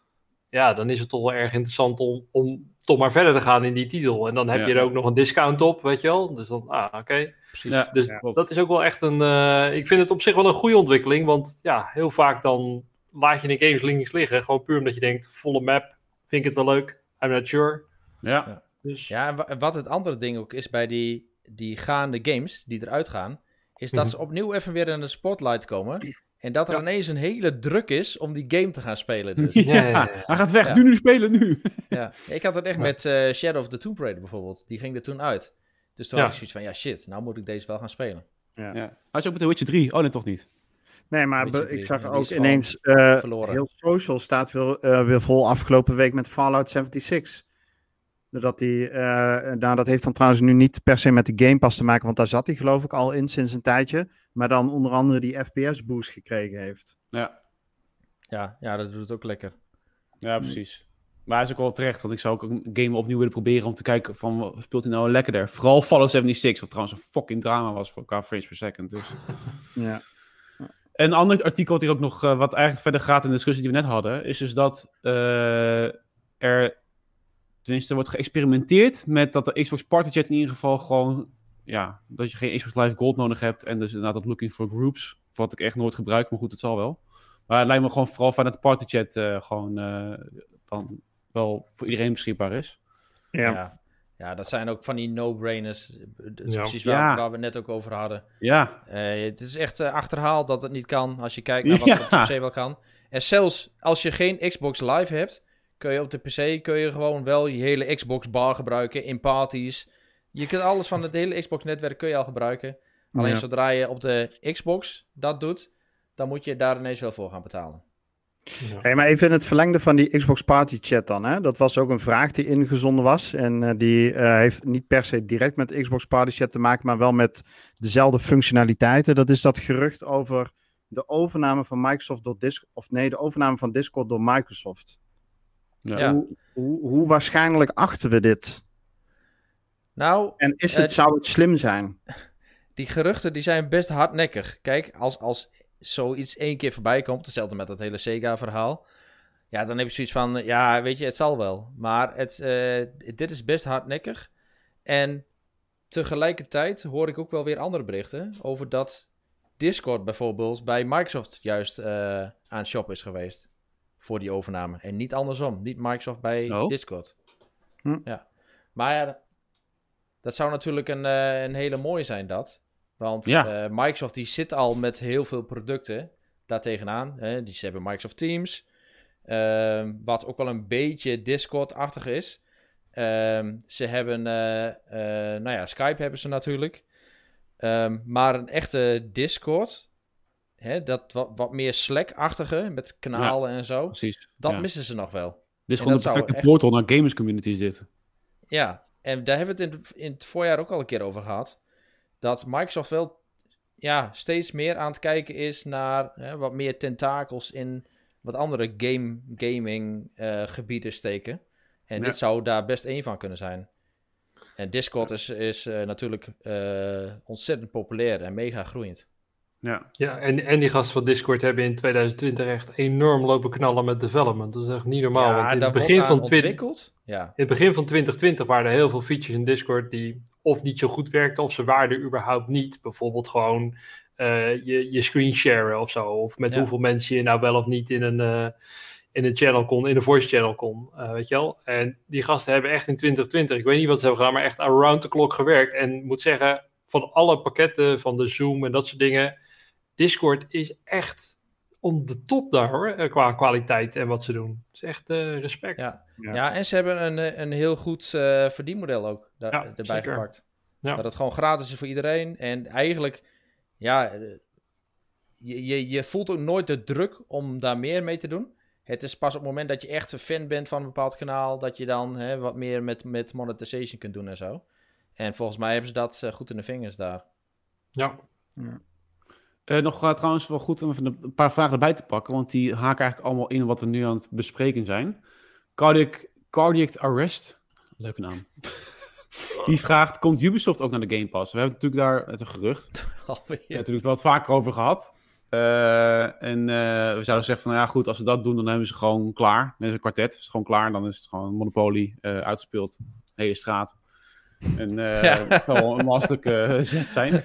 [SPEAKER 3] Ja, dan is het toch wel erg interessant om, om toch maar verder te gaan in die titel. En dan heb
[SPEAKER 1] Ja.
[SPEAKER 3] je er ook nog een discount op, weet je wel. Dus dan, ah, oké. Okay.
[SPEAKER 5] Precies.
[SPEAKER 1] Ja.
[SPEAKER 3] Dus
[SPEAKER 1] Ja.
[SPEAKER 3] dat is ook wel echt een... Uh, ik vind het op zich wel een goede ontwikkeling, want ja, heel vaak dan laat je de games links liggen, gewoon puur omdat je denkt, volle map, vind ik het wel leuk, I'm not sure.
[SPEAKER 1] Ja.
[SPEAKER 3] Dus
[SPEAKER 5] Ja, en wa- wat het andere ding ook is bij die, die gaande games die eruit gaan, is dat
[SPEAKER 3] Mhm.
[SPEAKER 5] ze opnieuw even weer in de spotlight komen. En dat er
[SPEAKER 3] Ja.
[SPEAKER 5] ineens een hele druk is om die game te gaan spelen. Dus.
[SPEAKER 1] Ja,
[SPEAKER 3] Ja, ja, ja.
[SPEAKER 1] hij gaat weg,
[SPEAKER 5] Ja.
[SPEAKER 1] nu, nu spelen, nu.
[SPEAKER 5] Ja. Ik had het echt
[SPEAKER 3] Ja.
[SPEAKER 5] met uh, Shadow of the Tomb Raider bijvoorbeeld. Die ging er toen uit. Dus toen
[SPEAKER 3] Ja.
[SPEAKER 5] had ik zoiets van, ja shit, nou moet ik deze wel gaan spelen.
[SPEAKER 1] Ja. Had je ook met The Witcher drie? Oh nee, toch niet?
[SPEAKER 4] Nee, maar
[SPEAKER 5] Witcher
[SPEAKER 4] be- ik
[SPEAKER 5] drie.
[SPEAKER 4] zag
[SPEAKER 5] Die
[SPEAKER 4] ook
[SPEAKER 5] is gewoon
[SPEAKER 4] ineens, uh,
[SPEAKER 5] verloren.
[SPEAKER 4] heel social staat weer, uh, weer vol afgelopen week met Fallout zevenenzeventig. Doordat die, uh, nou dat heeft dan trouwens nu niet per se met de Game Pass te maken, want daar zat hij geloof ik al in sinds een tijdje. Maar dan onder andere die F P S boost gekregen heeft.
[SPEAKER 1] Ja.
[SPEAKER 5] Ja, ja, dat doet het ook lekker.
[SPEAKER 1] Ja, precies. Maar hij is ook wel terecht, want ik zou ook een game opnieuw willen proberen om te kijken van, wat speelt hij nou lekkerder? Vooral Fallout zevenenzeventig, wat trouwens een fucking drama was voor qua frames per second. Dus.
[SPEAKER 4] Ja.
[SPEAKER 1] Een ander artikel wat hier ook nog, uh, wat eigenlijk verder gaat in de discussie die we net hadden, is dus dat uh, er, tenminste, wordt geëxperimenteerd met dat de Xbox Party Chat in ieder geval gewoon, ja, dat je geen Xbox Live Gold nodig hebt en dus inderdaad dat looking for groups, wat ik echt nooit gebruik, maar goed, het zal wel. Maar het lijkt me gewoon vooral fijn dat de Party Chat uh, gewoon uh, dan wel voor iedereen beschikbaar is.
[SPEAKER 4] Ja.
[SPEAKER 5] Ja. Ja, dat zijn ook van die no-brainers. Dat is
[SPEAKER 3] Ja.
[SPEAKER 5] precies waar,
[SPEAKER 1] Ja.
[SPEAKER 5] waar we het net ook over hadden.
[SPEAKER 1] Ja,
[SPEAKER 5] Uh, het is echt uh, achterhaald dat het niet kan als je kijkt naar wat
[SPEAKER 1] Ja.
[SPEAKER 5] op de P C wel kan. En zelfs als je geen Xbox Live hebt, kun je op de P C kun je gewoon wel je hele Xbox bar gebruiken in parties. Je kunt alles van het hele Xbox netwerk kun je al gebruiken. Alleen
[SPEAKER 4] Ja.
[SPEAKER 5] zodra je op de Xbox dat doet, dan moet je daar ineens wel voor gaan betalen.
[SPEAKER 3] ja.
[SPEAKER 4] Hey, maar even in het verlengde van die Xbox Party Chat dan. Hè? Dat was ook een vraag die ingezonden was. En uh, die uh, heeft niet per se direct met Xbox Party Chat te maken, maar wel met dezelfde functionaliteiten. Dat is dat gerucht over de overname van Microsoft door Discord. Of nee, de overname van Discord door Microsoft.
[SPEAKER 1] ja.
[SPEAKER 5] Ja.
[SPEAKER 4] Hoe, hoe, hoe waarschijnlijk achten we dit?
[SPEAKER 5] Nou,
[SPEAKER 4] En is het,
[SPEAKER 5] Uh,
[SPEAKER 4] zou het slim zijn?
[SPEAKER 5] die geruchten die zijn best hardnekkig. Kijk, als, als zoiets één keer voorbij komt, hetzelfde met dat hele Sega-verhaal. Ja, dan heb je zoiets van, ja, weet je, het zal wel. Maar het, uh, dit is best hardnekkig. En tegelijkertijd hoor ik ook wel weer andere berichten over dat Discord bijvoorbeeld bij Microsoft juist uh, aan het shop is geweest voor die overname. En niet andersom, niet Microsoft bij oh. Discord. Hm. Ja. Maar ja, dat zou natuurlijk een, uh, een hele mooie zijn, dat. Want ja. uh, Microsoft die zit al met heel veel producten daar tegenaan. Hè? Die, ze hebben Microsoft Teams, uh, wat ook wel een beetje Discord-achtig is. Uh, ze hebben, uh, uh, nou ja, Skype hebben ze natuurlijk. Um, maar een echte Discord, hè, dat wat, wat meer Slack-achtige, met kanalen ja, en zo,
[SPEAKER 1] precies.
[SPEAKER 5] dat
[SPEAKER 1] ja.
[SPEAKER 5] missen ze nog wel.
[SPEAKER 1] Dit is gewoon de perfecte echt... portal naar gamers communities dit.
[SPEAKER 5] Ja, en daar hebben we het in, in het voorjaar ook al een keer over gehad. Dat Microsoft wel ja, steeds meer aan het kijken is naar hè, wat meer tentakels in wat andere game, gaming uh, gebieden steken. En ja. dit zou daar best één van kunnen zijn. En Discord is, is uh, natuurlijk uh, ontzettend populair en mega groeiend.
[SPEAKER 3] Ja, ja en, en die gasten van Discord hebben in twintig twintig echt enorm lopen knallen met development. Dat is echt niet normaal.
[SPEAKER 5] Ja,
[SPEAKER 3] want in
[SPEAKER 5] dat
[SPEAKER 3] het begin van
[SPEAKER 5] ontwikkeld. Ja.
[SPEAKER 3] In het begin van twintig twintig waren er heel veel features in Discord die of niet zo goed werkten, of ze waren er überhaupt niet. Bijvoorbeeld gewoon uh, je, je screen sharen of zo. Of met ja. hoeveel mensen je nou wel of niet in een... Uh, in een channel kon, in een voice channel kon, uh, weet je wel. En die gasten hebben echt in twintig twintig, ik weet niet wat ze hebben gedaan, maar echt around the clock gewerkt. En ik moet zeggen, van alle pakketten, van de Zoom en dat soort dingen, Discord is echt om de top daar, hoor, qua kwaliteit en wat ze doen. Het is echt uh, respect.
[SPEAKER 5] Ja. Ja. ja, en ze hebben een, een heel goed uh, verdienmodel ook daar, ja, erbij zeker. gepakt. Ja. Dat het gewoon gratis is voor iedereen. En eigenlijk, ja, je, je, je voelt ook nooit de druk om daar meer mee te doen. Het is pas op het moment dat je echt een fan bent van een bepaald kanaal, dat je dan hè, wat meer met, met monetization kunt doen en zo. En volgens mij hebben ze dat uh, goed in de vingers daar.
[SPEAKER 3] Ja.
[SPEAKER 1] ja. Uh, nog uh, trouwens wel goed om even een paar vragen erbij te pakken, want die haken eigenlijk allemaal in wat we nu aan het bespreken zijn. Cardiac, Cardiac Arrest, leuke naam. Die vraagt, komt Ubisoft ook naar de Game Pass? We hebben natuurlijk daar het een gerucht. Alweer. We hebben natuurlijk wel wat vaker over gehad. Uh, en uh, we zouden zeggen van, nou ja goed, als ze dat doen, dan hebben ze gewoon klaar. Dan is een kwartet, is het gewoon klaar. Dan is het gewoon Monopoly, uh, uitgespeeld, de hele straat. En uh, ja. het zal een masterlijke uh, zet zijn.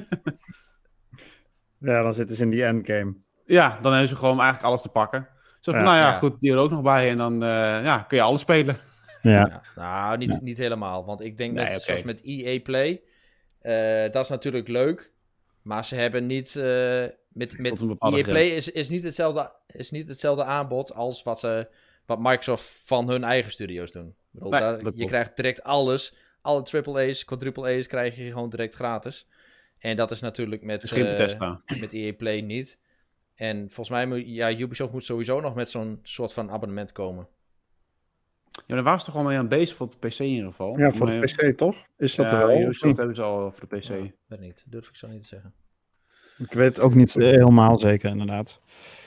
[SPEAKER 4] Ja, dan zitten ze in die endgame.
[SPEAKER 1] Ja, dan hebben ze gewoon eigenlijk alles te pakken. Zo van, ja, nou ja, ja, goed, die er ook nog bij. En dan uh, ja, kun je alles spelen.
[SPEAKER 5] Ja. Ja, nou, niet, niet helemaal. Want ik denk dat, nee, okay. zoals met E A Play, uh, dat is natuurlijk leuk. Maar ze hebben niet... Uh, met met E A Play is, is, niet hetzelfde, is niet hetzelfde aanbod als wat, ze, wat Microsoft van hun eigen studio's doen. Ik bedoel, nee, daar, je krijgt direct alles. Alle triple A's, quadruple A's krijg je gewoon direct gratis. En dat is natuurlijk met, uh, met E A Play niet. En volgens mij moet ja, Ubisoft moet sowieso nog met zo'n soort van abonnement komen.
[SPEAKER 1] Ja, maar daar waren ze toch al mee aan bezig voor de P C in ieder geval.
[SPEAKER 4] Ja, voor maar, de P C toch? Is dat
[SPEAKER 1] ja,
[SPEAKER 4] er wel?
[SPEAKER 1] Ubisoft hebben ze al voor de P C. Ja,
[SPEAKER 5] weet niet, durf ik zo niet te zeggen.
[SPEAKER 4] Ik weet het ook niet helemaal zeker, inderdaad.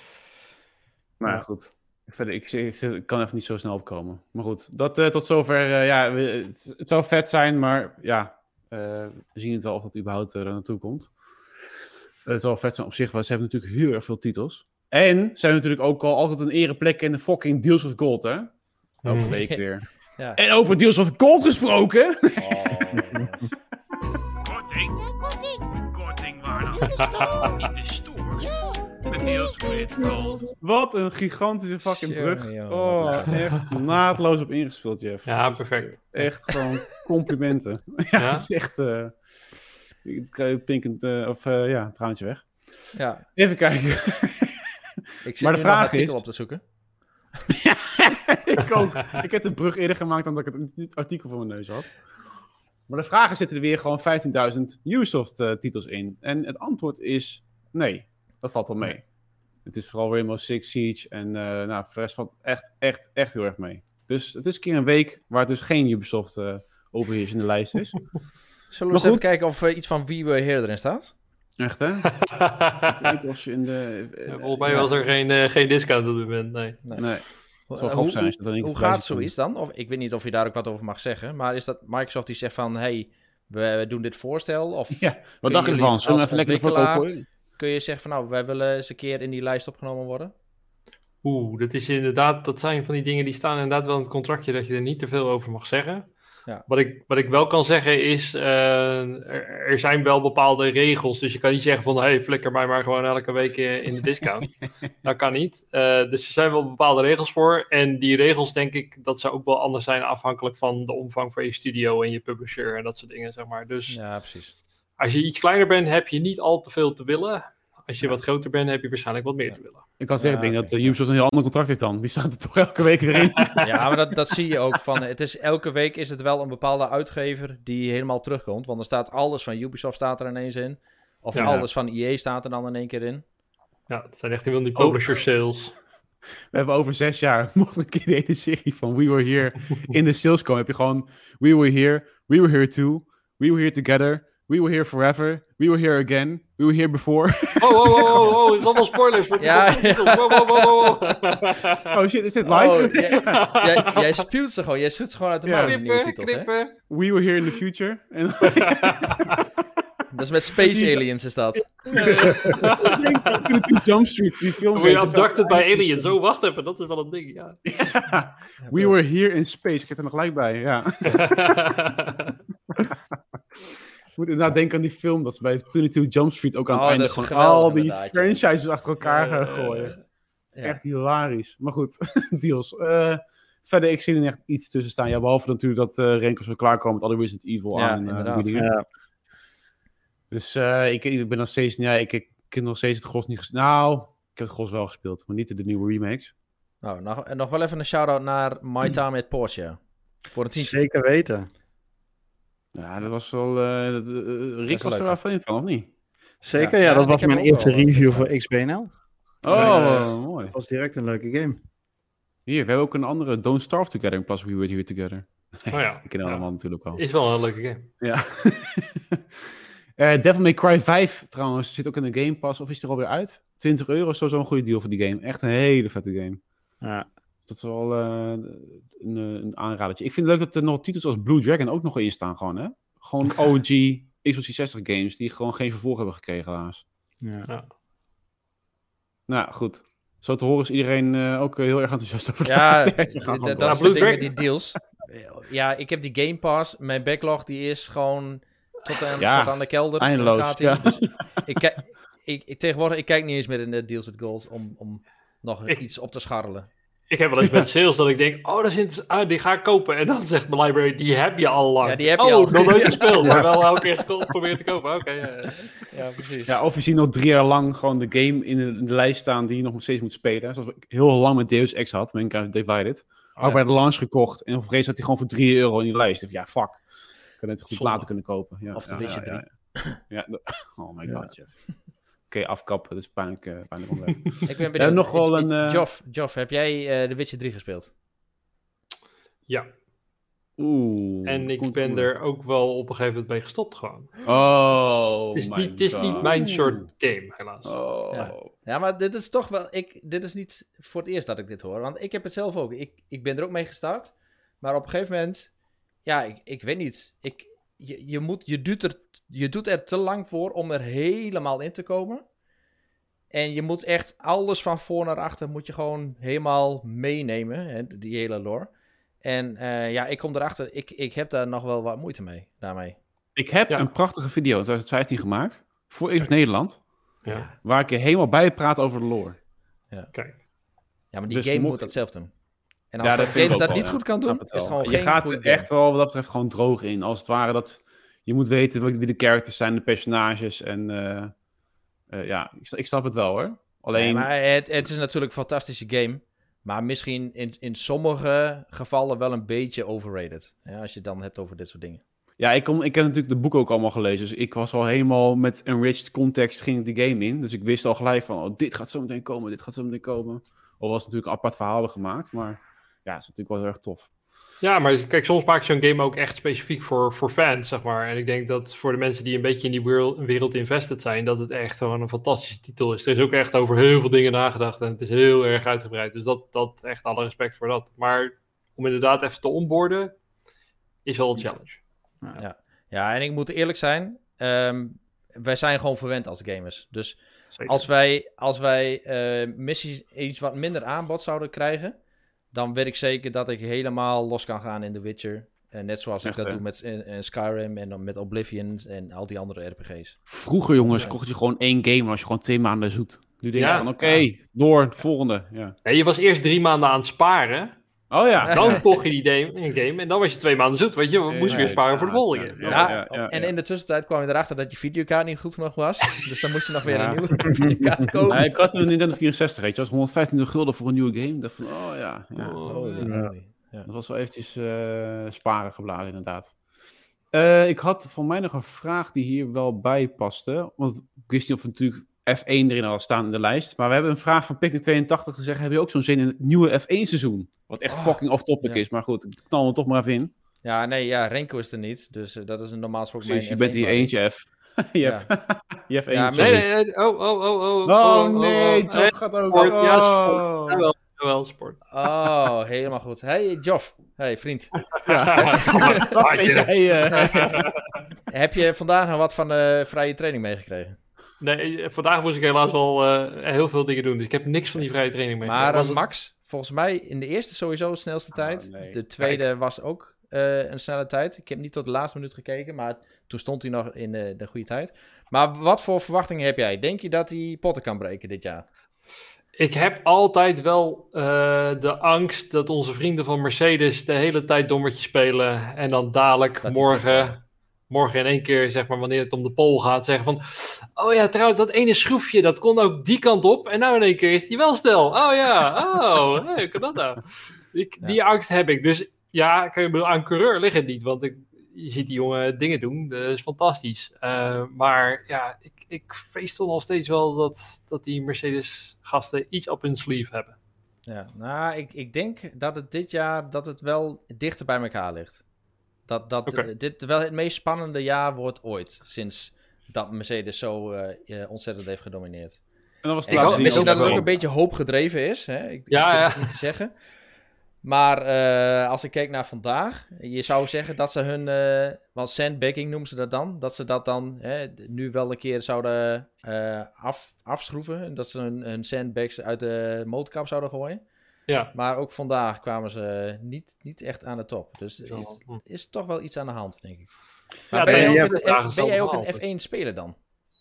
[SPEAKER 1] Maar ja, goed. Verder, ik, ik, ik kan even niet zo snel opkomen. Maar goed, dat uh, tot zover. Uh, ja, het, het zou vet zijn, maar ja, uh, we zien het wel of dat überhaupt er naartoe komt. Uh, het zal vet zijn op zich, want ze hebben natuurlijk heel erg veel titels. En ze hebben natuurlijk ook al altijd een ereplek in de fucking Deals of Gold, hè? Elke week weer. Ja. En over Deals of Gold gesproken. Oh.
[SPEAKER 2] Korting. Ja, korting. Korting waar dan? In de store. In de store. Ja. Met Deals with Gold.
[SPEAKER 1] Wat een gigantische fucking
[SPEAKER 5] sure,
[SPEAKER 1] brug.
[SPEAKER 5] Joh.
[SPEAKER 1] Oh, echt naadloos op ingespeeld, Jeff.
[SPEAKER 3] Ja, perfect.
[SPEAKER 1] Echt gewoon complimenten. ja, ja, het is echt... Uh, ik krijg pinkend, uh, of uh, ja, een traantje weg.
[SPEAKER 5] Ja.
[SPEAKER 1] Even kijken.
[SPEAKER 5] Ik zit maar de vraag een artikel is... op te zoeken.
[SPEAKER 1] ja, ik ook. Ik heb de brug eerder gemaakt dan dat ik het artikel voor mijn neus had. Maar de vraag is, zitten er weer gewoon vijftienduizend Ubisoft-titels uh, in? En het antwoord is nee. Dat valt wel mee. Het is vooral Rainbow Six Siege en uh, nou, voor de rest valt het echt, echt, echt heel erg mee. Dus het is een keer een week waar het dus geen Ubisoft uh, overheers in de lijst is.
[SPEAKER 5] Zullen we eens even kijken of uh, iets van Wie We Here erin staat?
[SPEAKER 1] Echt, hè? Kijken of je in de... Uh,
[SPEAKER 3] ja, volgens mij ja. was er geen, uh, geen discount op dit moment, nee.
[SPEAKER 1] Nee. nee. Het zal gok zijn.
[SPEAKER 5] Hoe, hoe gaat zoiets dan? Of, ik weet niet of je daar ook wat over mag zeggen. Maar is dat Microsoft die zegt van... Hey, we, we doen dit voorstel? Of
[SPEAKER 1] Ja, wat
[SPEAKER 5] kun
[SPEAKER 1] dacht je
[SPEAKER 5] jullie
[SPEAKER 1] ervan? Zullen we
[SPEAKER 5] als
[SPEAKER 1] even lekker voor
[SPEAKER 5] ontwikkelaar-
[SPEAKER 1] kopen?
[SPEAKER 5] kun je zeggen van nou, wij willen eens een keer in die lijst opgenomen worden?
[SPEAKER 3] Oeh, dat is inderdaad, dat zijn van die dingen die staan inderdaad wel in het contractje dat je er niet te veel over mag zeggen.
[SPEAKER 5] Ja.
[SPEAKER 3] Wat, ik, wat ik wel kan zeggen is, uh, er, er zijn wel bepaalde regels. Dus je kan niet zeggen van, hey, flikker mij maar gewoon elke week uh, in de discount. Dat kan niet. Uh, dus er zijn wel bepaalde regels voor. En die regels denk ik dat ze ook wel anders zijn afhankelijk van de omvang van je studio en je publisher en dat soort dingen, zeg maar. Dus
[SPEAKER 5] Ja, precies.
[SPEAKER 3] als je iets kleiner bent, heb je niet al te veel te willen. Als je wat groter bent, heb je waarschijnlijk wat meer te willen.
[SPEAKER 1] Ik kan zeggen,
[SPEAKER 5] Ja,
[SPEAKER 1] ik denk
[SPEAKER 5] oké.
[SPEAKER 1] dat uh, Ubisoft een heel ander contract heeft dan. Die staat er toch elke week weer in.
[SPEAKER 5] Ja, maar dat, dat zie je ook. Van, het is, elke week is het wel een bepaalde uitgever die helemaal terugkomt. Want er staat alles van Ubisoft staat er ineens in. Of
[SPEAKER 3] Ja.
[SPEAKER 5] alles van E A staat er dan in één keer in.
[SPEAKER 3] Ja, dat zijn echt helemaal die publisher sales.
[SPEAKER 1] We hebben over zes jaar, mocht een keer de hele serie van We Were Here in de sales komen, heb je gewoon We Were Here, We Were Here Too, We Were Here Together, We Were Here Forever, We Were Here Again, We Were Here Before.
[SPEAKER 3] Oh, oh, oh, oh, oh, het is allemaal spoilers. Voor
[SPEAKER 5] Ja,
[SPEAKER 3] ja. Wow, wow, wow, wow.
[SPEAKER 1] Oh shit, is dit live?
[SPEAKER 5] Oh, jij, jij, jij spuwt ze gewoon. Jij schudt ze gewoon uit de
[SPEAKER 1] Ja.
[SPEAKER 5] mouw, die nieuwe
[SPEAKER 3] Knippen,
[SPEAKER 5] titels, hè?
[SPEAKER 3] knippen.
[SPEAKER 1] We Were Here in the Future. En
[SPEAKER 5] Dat is met Space
[SPEAKER 1] Precies.
[SPEAKER 5] Aliens is dat.
[SPEAKER 1] Jump Street, die film.
[SPEAKER 3] Dan word je abducted bij aliens. Oh, wacht even, dat is wel een ding, ja.
[SPEAKER 1] Ja. We Were Here in Space, ik heb er nog gelijk bij, ja. Ik moet inderdaad denken aan die film, dat ze bij tweeëntwintig Jump Street ook aan het
[SPEAKER 5] Oh,
[SPEAKER 1] einde
[SPEAKER 5] dat is
[SPEAKER 1] gewoon
[SPEAKER 5] geweldig
[SPEAKER 1] al die
[SPEAKER 5] inderdaad, ja.
[SPEAKER 1] franchises achter elkaar gaan
[SPEAKER 3] Eh,
[SPEAKER 1] gooien.
[SPEAKER 5] Ja.
[SPEAKER 1] Echt hilarisch. Maar goed, deals. Uh, verder, ik zie er echt iets tussen staan. Ja, behalve natuurlijk dat uh, Renko zo klaarkomen met alle Resident Evil
[SPEAKER 5] Ja,
[SPEAKER 1] aan. Uh,
[SPEAKER 5] inderdaad.
[SPEAKER 1] die dingen.
[SPEAKER 4] Ja.
[SPEAKER 1] Dus uh, ik, ik ben nog steeds... Ja, ik, ik heb nog steeds het Gros niet gespeeld. Nou, ik heb het Gros wel gespeeld, maar niet de, de nieuwe remakes.
[SPEAKER 5] Nou, nog, en nog wel even een shout-out naar My Time at Porsche. Voor een team.
[SPEAKER 4] Zeker weten.
[SPEAKER 1] Ja, dat was wel... Uh, dat, uh, Rick
[SPEAKER 5] wel
[SPEAKER 1] was er
[SPEAKER 5] leuk,
[SPEAKER 1] wel fan van, of niet?
[SPEAKER 4] Zeker,
[SPEAKER 5] Ja,
[SPEAKER 4] ja.
[SPEAKER 5] ja,
[SPEAKER 4] Dat
[SPEAKER 5] ik
[SPEAKER 4] was
[SPEAKER 5] heb
[SPEAKER 4] mijn
[SPEAKER 5] ook
[SPEAKER 4] eerste
[SPEAKER 5] wel wat
[SPEAKER 4] review
[SPEAKER 5] gedaan.
[SPEAKER 4] voor X B N L.
[SPEAKER 1] Oh,
[SPEAKER 4] Ja,
[SPEAKER 1] uh, mooi.
[SPEAKER 4] Dat was direct een leuke game.
[SPEAKER 1] Hier, we hebben ook een andere Don't Starve Together in plaats van We Were Here Together.
[SPEAKER 3] Oh ja.
[SPEAKER 1] Ik ken
[SPEAKER 3] Ja.
[SPEAKER 1] allemaal natuurlijk wel.
[SPEAKER 3] Is wel een leuke game.
[SPEAKER 1] Ja. uh, Devil May Cry vijf trouwens zit ook in de Game Pass. Of is die er alweer uit? twintig euro is sowieso een goede deal voor die game. Echt een hele vette game.
[SPEAKER 4] Ja.
[SPEAKER 1] Dus dat is wel uh, een, een aanradertje. Ik vind het leuk dat er nog titels als Blue Dragon ook nog in staan gewoon, hè? Gewoon O G Xbox driehonderdzestig games die gewoon geen vervolg hebben gekregen helaas.
[SPEAKER 4] Ja.
[SPEAKER 1] Nou, goed. Zo te horen is iedereen uh, ook uh, heel erg enthousiast over de
[SPEAKER 5] Ja,
[SPEAKER 1] laatste.
[SPEAKER 5] d-
[SPEAKER 1] We gaan
[SPEAKER 5] d-
[SPEAKER 1] gewoon
[SPEAKER 5] dat
[SPEAKER 1] door.
[SPEAKER 5] is
[SPEAKER 3] Blue
[SPEAKER 5] het ding met
[SPEAKER 3] Dragon.
[SPEAKER 5] die deals. Ja, ik heb die Game Pass. Mijn backlog die is gewoon tot aan,
[SPEAKER 1] Ja,
[SPEAKER 5] tot aan de kelder.
[SPEAKER 1] eindeloos,
[SPEAKER 5] Gaat die.
[SPEAKER 1] ja.
[SPEAKER 5] Dus ik, kijk- ik, ik, tegenwoordig, ik kijk niet eens meer in de deals with goals om, om nog
[SPEAKER 3] Ik-
[SPEAKER 5] iets op te scharrelen.
[SPEAKER 3] Ik heb wel eens met sales dat ik denk, oh, dat is inter- ah, die ga ik kopen. En dan zegt mijn library, die heb je al lang.
[SPEAKER 5] Ja, die heb je
[SPEAKER 3] oh,
[SPEAKER 5] al.
[SPEAKER 3] nog nooit gespeeld, maar wel elke keer geko- geprobeerd te kopen. Oké, ja, ja.
[SPEAKER 5] Ja, precies.
[SPEAKER 1] Ja, of je ziet nog drie jaar lang gewoon de game in de, in de lijst staan die je nog steeds moet spelen. Zoals ik heel lang met Deus Ex had, Mankind Divided. Ook
[SPEAKER 5] ja.
[SPEAKER 1] bij de launch gekocht en op vrees had hij gewoon voor drie euro in die lijst. Ik dacht, ja, fuck. Ik had het goed
[SPEAKER 3] Zonde.
[SPEAKER 1] later kunnen kopen. Ja,
[SPEAKER 5] Of de
[SPEAKER 1] ja,
[SPEAKER 5] Witcher
[SPEAKER 1] ja, ja. Ja, de- oh my god, Jeff. Oké, afkappen. Dat is pijnlijk, uh, pijnlijk onderwerp.
[SPEAKER 5] Ik ben benieuwd.
[SPEAKER 1] nog wel
[SPEAKER 5] Ik-
[SPEAKER 1] een,
[SPEAKER 5] ik-
[SPEAKER 1] uh,
[SPEAKER 5] Joff, Joff, heb jij uh, The Witcher drie gespeeld?
[SPEAKER 3] Ja,
[SPEAKER 1] Oeh.
[SPEAKER 3] en ik
[SPEAKER 1] komt
[SPEAKER 3] ben
[SPEAKER 1] goed.
[SPEAKER 3] er ook wel op een gegeven moment mee gestopt gewoon.
[SPEAKER 1] Oh,
[SPEAKER 3] Het is,
[SPEAKER 1] my
[SPEAKER 3] niet, het is niet
[SPEAKER 1] God.
[SPEAKER 3] mijn soort game, helaas.
[SPEAKER 1] Oh.
[SPEAKER 5] Ja. Ja, maar dit is toch wel... Ik, dit is niet voor het eerst dat ik dit hoor. Want ik heb het zelf ook. Ik, ik ben er ook mee gestart. Maar op een gegeven moment... Ja, ik, ik weet niet. Ik, je, je, moet, je, doet er, je doet er te lang voor om er helemaal in te komen. En je moet echt alles van voor naar achter... moet je gewoon helemaal meenemen. Hè, die hele lore. En uh, ja, ik kom erachter... Ik, ik heb daar nog wel wat moeite mee. Daarmee.
[SPEAKER 1] Ik heb
[SPEAKER 3] Ja.
[SPEAKER 1] een prachtige video in twintig vijftien gemaakt. Voor Xbox Nederland.
[SPEAKER 3] Ja,
[SPEAKER 1] Waar ik je helemaal bij praat over de lore.
[SPEAKER 3] kijk.
[SPEAKER 5] Ja, maar die
[SPEAKER 1] Dus
[SPEAKER 5] game
[SPEAKER 1] mocht-
[SPEAKER 5] moet dat zelf doen. En als
[SPEAKER 1] Ja,
[SPEAKER 5] de
[SPEAKER 1] dat vind ik
[SPEAKER 5] game
[SPEAKER 1] ook
[SPEAKER 5] dat
[SPEAKER 1] wel,
[SPEAKER 5] niet
[SPEAKER 1] ja.
[SPEAKER 5] goed kan doen...
[SPEAKER 1] Snap het
[SPEAKER 5] is het
[SPEAKER 1] wel.
[SPEAKER 5] gewoon
[SPEAKER 1] Je
[SPEAKER 5] geen
[SPEAKER 1] gaat
[SPEAKER 5] goede
[SPEAKER 1] er
[SPEAKER 5] game.
[SPEAKER 1] echt wel wat dat betreft gewoon droog in. Als het ware dat je moet weten wie wie de characters zijn, de personages. En uh, uh, ja, ik, ik snap het wel hoor. Alleen,
[SPEAKER 5] Nee, maar het, het is natuurlijk een fantastische game. Maar misschien in, in sommige gevallen wel een beetje overrated. Ja, als je het dan hebt over dit soort dingen.
[SPEAKER 1] ja, ik, kom, ik heb natuurlijk de boeken ook allemaal gelezen. Dus ik was al helemaal met enriched context ging ik de game in. Dus ik wist al gelijk van, oh, dit gaat zo meteen komen, dit gaat zo meteen komen. Al was natuurlijk een apart verhaal gemaakt, maar ja, het is natuurlijk wel heel erg tof.
[SPEAKER 3] Ja, maar kijk, soms maak je zo'n game ook echt specifiek voor, voor fans, zeg maar. En ik denk dat voor de mensen die een beetje in die wereld, wereld invested zijn, dat het echt gewoon een fantastische titel is. Er is ook echt over heel veel dingen nagedacht en het is heel erg uitgebreid. Dus dat, dat echt alle respect voor dat. Maar om inderdaad even te onboarden, is wel een challenge.
[SPEAKER 5] Ja, Ja, en ik moet eerlijk zijn, um, wij zijn gewoon verwend als gamers. Dus
[SPEAKER 3] Zeker.
[SPEAKER 5] als wij, als wij uh, missies iets wat minder aanbod zouden krijgen, dan weet ik zeker dat ik helemaal los kan gaan in The Witcher. Uh, net zoals
[SPEAKER 1] Echt,
[SPEAKER 5] ik dat
[SPEAKER 1] hè?
[SPEAKER 5] doe met uh, Skyrim en dan met Oblivion en al die andere R P G's.
[SPEAKER 1] Vroeger, jongens,
[SPEAKER 5] Ja.
[SPEAKER 1] kocht je gewoon één game en als je gewoon twee maanden zoet. Nu denk je
[SPEAKER 3] Ja.
[SPEAKER 1] van, oké, okay, door, volgende. Ja.
[SPEAKER 3] Nee, je was eerst drie maanden aan het sparen.
[SPEAKER 1] Oh ja.
[SPEAKER 3] Dan kocht je die game, een game en dan was je twee maanden zoet. Weet je, we moesten weer sparen voor de volgende.
[SPEAKER 1] Ja,
[SPEAKER 5] Ja,
[SPEAKER 1] ja, ja, ja,
[SPEAKER 5] en
[SPEAKER 1] ja.
[SPEAKER 5] in de tussentijd kwam je erachter dat je videokaart niet goed genoeg was. Dus dan moest je nog weer
[SPEAKER 1] Ja.
[SPEAKER 5] een nieuwe videokaart kopen.
[SPEAKER 1] Nee, ik had een Nintendo vierenzestig, weet je. Dat was honderdvijfentwintig gulden voor een nieuwe game. Ik dacht van, oh ja. ja.
[SPEAKER 3] Oh,
[SPEAKER 5] Holy
[SPEAKER 3] ja.
[SPEAKER 5] moly. Ja.
[SPEAKER 1] Dat was wel eventjes uh, sparen geblazen, inderdaad. Uh, ik had voor mij nog een vraag die hier wel bij paste. Want ik wist niet of we natuurlijk F één erin hadden staan in de lijst. Maar we hebben een vraag van Picnic tweeëntachtig gezegd. Heb je ook zo'n zin in het nieuwe F één seizoen? Wat echt
[SPEAKER 5] Oh,
[SPEAKER 1] fucking off-topic
[SPEAKER 5] ja.
[SPEAKER 1] is. Maar goed, ik knal hem toch maar even in.
[SPEAKER 5] Ja, nee, ja, Renko is er niet. Dus uh, dat is een normaal gesproken
[SPEAKER 1] Precies, je
[SPEAKER 5] mijn
[SPEAKER 1] bent hier
[SPEAKER 5] F één
[SPEAKER 1] eentje F. je hebt je hebt
[SPEAKER 5] Ja,
[SPEAKER 1] eentje.
[SPEAKER 3] Nee,
[SPEAKER 5] Precies.
[SPEAKER 3] nee, nee, oh, oh, oh, oh.
[SPEAKER 1] Oh
[SPEAKER 3] oh,
[SPEAKER 1] nee,
[SPEAKER 3] oh,
[SPEAKER 1] Joff
[SPEAKER 3] oh.
[SPEAKER 1] gaat ook.
[SPEAKER 3] Sport, ja,
[SPEAKER 1] Oh.
[SPEAKER 3] sport. Jawel, jawel, sport.
[SPEAKER 5] Oh, helemaal goed. Hey, Joff. Hey, vriend.
[SPEAKER 1] Wat weet jij? Uh...
[SPEAKER 5] Heb je vandaag nog wat van de vrije training meegekregen?
[SPEAKER 3] Nee, vandaag moest ik helaas wel uh, heel veel dingen doen. Dus ik heb niks van die vrije training mee.
[SPEAKER 5] Maar
[SPEAKER 3] Was
[SPEAKER 5] uh,
[SPEAKER 3] het-
[SPEAKER 5] Max, volgens mij in de eerste sowieso de snelste tijd.
[SPEAKER 1] nee.
[SPEAKER 5] De tweede was ook uh, een snelle tijd. Ik heb niet tot de laatste minuut gekeken, maar toen stond hij nog in de, de goede tijd. Maar wat voor verwachtingen heb jij? Denk je dat hij potten kan breken dit jaar?
[SPEAKER 3] Ik heb altijd wel uh, de angst dat onze vrienden van Mercedes de hele tijd dommertje spelen. En dan dadelijk
[SPEAKER 5] Dat die
[SPEAKER 3] morgen,
[SPEAKER 5] terugkomen.
[SPEAKER 3] morgen in één keer, zeg maar, wanneer het om de pol gaat, zeggen van... Oh ja, trouwens, dat ene schroefje, dat kon ook die kant op. En nou in één keer is die wel stil. Oh ja, oh, hey, hoe kan dat nou? Ik,
[SPEAKER 5] Ja.
[SPEAKER 3] Die angst heb ik. Dus ja, kan je bedoel, aan coureur ligt het niet. Want ik, je ziet die jongen dingen doen. Dat is fantastisch. Uh, maar ja, ik, ik vrees toch nog steeds wel dat, dat die Mercedes-gasten iets op hun sleeve hebben.
[SPEAKER 5] Ja, nou, ik, ik denk dat het dit jaar dat het wel dichter bij elkaar ligt. Dat, dat
[SPEAKER 3] Oké.
[SPEAKER 5] uh, dit wel het meest spannende jaar wordt ooit. Sinds dat Mercedes zo uh, uh, ontzettend heeft gedomineerd.
[SPEAKER 1] En dat was de
[SPEAKER 5] Ik
[SPEAKER 1] laatste
[SPEAKER 5] hoop, misschien
[SPEAKER 1] die
[SPEAKER 5] dat het ook
[SPEAKER 1] ook
[SPEAKER 5] een beetje hoop gedreven is. Hè? Ik,
[SPEAKER 3] Ja,
[SPEAKER 5] ik durf
[SPEAKER 3] ja.
[SPEAKER 5] het niet te zeggen. Maar uh, als ik keek naar vandaag, je zou zeggen dat ze hun, uh, want sandbagging noemen ze dat dan, dat ze dat dan hè, nu wel een keer zouden uh, af, afschroeven. Dat ze hun, hun sandbags uit de motorkap zouden gooien.
[SPEAKER 3] Ja.
[SPEAKER 5] Maar ook vandaag kwamen ze niet, niet echt aan de top. Dus er is,
[SPEAKER 3] Zo, hm.
[SPEAKER 5] is toch wel iets aan de hand, denk ik. Maar
[SPEAKER 3] Ja,
[SPEAKER 5] ben,
[SPEAKER 4] nee,
[SPEAKER 5] jij
[SPEAKER 4] ja,
[SPEAKER 5] ook, een,
[SPEAKER 3] vandaag is
[SPEAKER 5] ben jij
[SPEAKER 3] wel
[SPEAKER 5] ook een
[SPEAKER 3] behaald.
[SPEAKER 5] F één speler dan?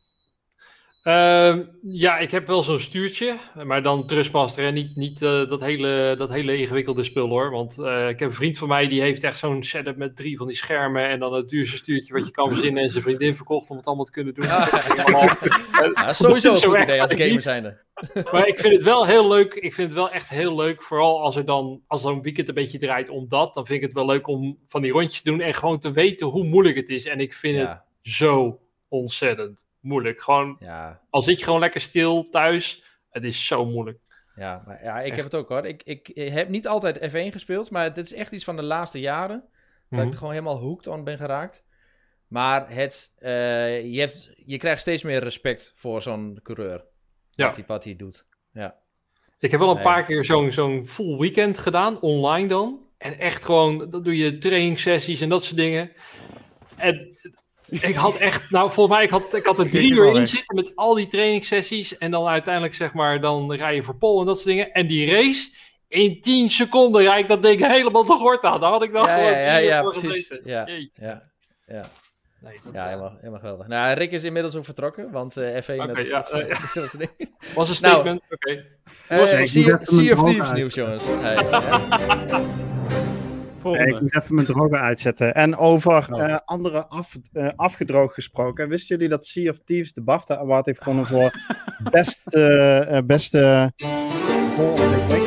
[SPEAKER 3] Uh, ja, ik heb wel zo'n stuurtje, maar dan Trustmaster en niet, niet uh, dat, hele, dat hele ingewikkelde spul hoor. Want uh, ik heb een vriend van mij die heeft echt zo'n setup met drie van die schermen en dan het duurste stuurtje wat je kan verzinnen en zijn vriendin verkocht om het allemaal te kunnen doen.
[SPEAKER 5] Ja.
[SPEAKER 3] Dat is helemaal-
[SPEAKER 5] Ja, sowieso een
[SPEAKER 3] Zo
[SPEAKER 5] goed
[SPEAKER 3] echt
[SPEAKER 5] idee als gamer
[SPEAKER 3] niet.
[SPEAKER 5] zijnde.
[SPEAKER 3] Maar ik vind het wel heel leuk. Ik vind het wel echt heel leuk. Vooral als er dan, als er een weekend een beetje draait om dat. Dan vind ik het wel leuk om van die rondjes te doen. En gewoon te weten hoe moeilijk het is. En ik vind het
[SPEAKER 5] Ja,
[SPEAKER 3] zo ontzettend moeilijk. Gewoon,
[SPEAKER 5] ja,
[SPEAKER 3] al zit je gewoon lekker stil thuis. Het is zo moeilijk.
[SPEAKER 5] ja, maar ja, ik
[SPEAKER 3] Echt.
[SPEAKER 5] heb het ook hoor. Ik, ik, ik heb niet altijd F één gespeeld, maar het is echt iets van de laatste jaren. Dat ik er gewoon helemaal hooked on ben geraakt. Maar het, uh, je, hebt, je krijgt steeds meer respect voor zo'n coureur.
[SPEAKER 3] Ja.
[SPEAKER 5] Wat hij wat hij doet. Ja.
[SPEAKER 3] Ik heb wel een
[SPEAKER 5] Nee.
[SPEAKER 3] paar keer zo'n zo'n full weekend gedaan. Online dan. En echt gewoon, dan doe je trainingssessies en dat soort dingen. En ik had echt, nou volgens mij, ik had, ik had er drie uur in zitten met al die trainingssessies. En dan uiteindelijk zeg maar, dan rij je voor pol en dat soort dingen. En die race, in tien seconden rijd ik dat ding helemaal te gort aan. Daar had ik dan
[SPEAKER 5] Ja,
[SPEAKER 3] gewoon
[SPEAKER 5] ja, ja,
[SPEAKER 3] drie uur
[SPEAKER 5] ja,
[SPEAKER 3] voor
[SPEAKER 5] precies.
[SPEAKER 3] gezeten.
[SPEAKER 5] Ja,
[SPEAKER 3] Jeetje.
[SPEAKER 5] ja, ja.
[SPEAKER 3] Nee, dat,
[SPEAKER 5] Ja,
[SPEAKER 3] eh,
[SPEAKER 5] helemaal, helemaal geweldig. Nou, Rick is inmiddels ook vertrokken, want uh, F één...
[SPEAKER 3] Oké,
[SPEAKER 5] dat is-
[SPEAKER 3] ja,
[SPEAKER 5] dat is-
[SPEAKER 3] eh,
[SPEAKER 5] dat is een ding.
[SPEAKER 3] was een
[SPEAKER 5] Nou,
[SPEAKER 3] statement, oké.
[SPEAKER 5] Eh,
[SPEAKER 4] ik moet
[SPEAKER 5] Sea,
[SPEAKER 4] even mijn
[SPEAKER 5] Sea of
[SPEAKER 4] droger
[SPEAKER 5] Thieves
[SPEAKER 4] uit.
[SPEAKER 5] nieuws, jongens. Hey, ja.
[SPEAKER 4] Nee, ik
[SPEAKER 1] Volgende.
[SPEAKER 4] moet even mijn droger uitzetten. En over
[SPEAKER 1] Oh.
[SPEAKER 4] eh, andere af, eh, afgedroogd gesproken. Wisten jullie dat Sea of Thieves de BAFTA Award heeft gewonnen voor best, eh, eh, beste voorontwikkeling?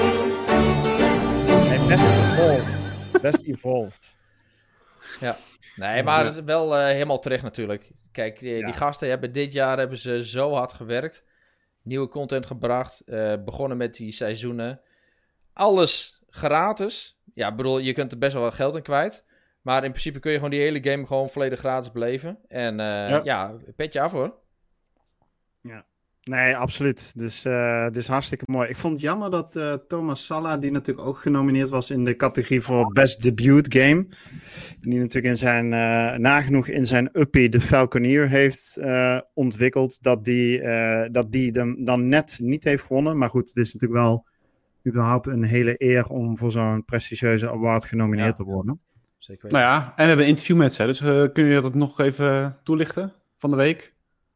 [SPEAKER 4] Nee, best evolved. Best evolved.
[SPEAKER 5] Nee, maar het is wel eh, helemaal terecht natuurlijk. Kijk, die,
[SPEAKER 4] Ja.
[SPEAKER 5] die gasten hebben dit jaar hebben ze zo hard gewerkt. Nieuwe content gebracht. eh, begonnen met die seizoenen. Alles gratis. Ja, ik bedoel, je kunt er best wel wat geld in kwijt. Maar in principe kun je gewoon die hele game gewoon volledig gratis beleven. En eh, ja.
[SPEAKER 1] Ja.
[SPEAKER 5] petje af hoor.
[SPEAKER 4] Nee, absoluut. Dus, uh, dus hartstikke mooi. Ik vond het jammer dat uh, Thomas Salla, die natuurlijk ook genomineerd was in de categorie voor Best Debut Game, die natuurlijk in zijn, uh, nagenoeg in zijn uppie de Falconeer heeft uh, ontwikkeld, dat die, uh, dat die hem dan net niet heeft gewonnen. Maar goed, het is natuurlijk wel überhaupt een hele eer om voor zo'n prestigieuze award genomineerd ja. te worden.
[SPEAKER 1] Zeker. Nou ja, en we hebben een interview met ze, dus uh, kun je dat nog even toelichten van de week?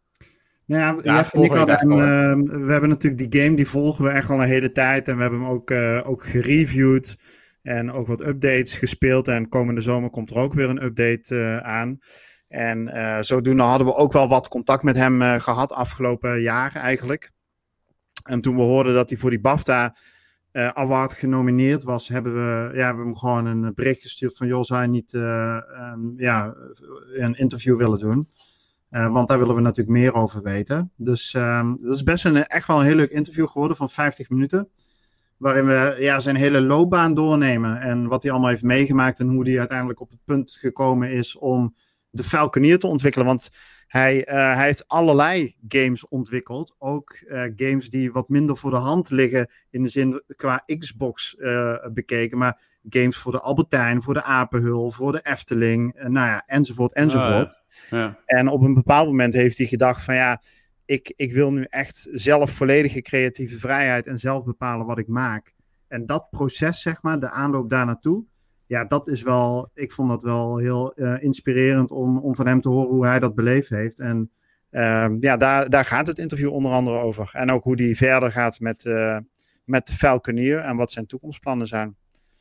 [SPEAKER 4] Nou ja, ja Jeff en ik hadden hem, uh, we hebben natuurlijk die game, die volgen we echt al een hele tijd. En we hebben hem ook, uh, ook gereviewd en ook wat updates gespeeld. En komende zomer komt er ook weer een update uh, aan. En uh, zodoende hadden we ook wel wat contact met hem uh, gehad afgelopen jaar eigenlijk. En toen we hoorden dat hij voor die BAFTA uh, Award genomineerd was, hebben we, ja, hebben we hem gewoon een bericht gestuurd van, joh, zou je niet uh, um, ja, een interview willen doen? Uh, want daar willen we natuurlijk meer over weten. Dus um, dat is best een, echt wel een heel leuk interview geworden van vijftig minuten. Waarin we ja, zijn hele loopbaan doornemen. En wat hij allemaal heeft meegemaakt. En hoe hij uiteindelijk op het punt gekomen is om de Falconeer te ontwikkelen. Want hij, uh, hij heeft allerlei games ontwikkeld. Ook uh, games die wat minder voor de hand liggen. In de zin qua Xbox uh, bekeken. Maar games voor de Albertijn, voor de Apenhul, voor de Efteling. Uh, nou ja, enzovoort, enzovoort. Ah, ja. Ja. En op een bepaald moment heeft hij gedacht van ja, ik, ik wil nu echt zelf volledige creatieve vrijheid en zelf bepalen wat ik maak. En dat proces, zeg maar, de aanloop daar naartoe. Ja, dat is wel, ik vond dat wel heel uh, inspirerend om, om van hem te horen hoe hij dat beleefd heeft. En uh, ja, daar, daar gaat het interview onder andere over. En ook hoe hij verder gaat met, uh, met de Falconeer en wat zijn toekomstplannen zijn.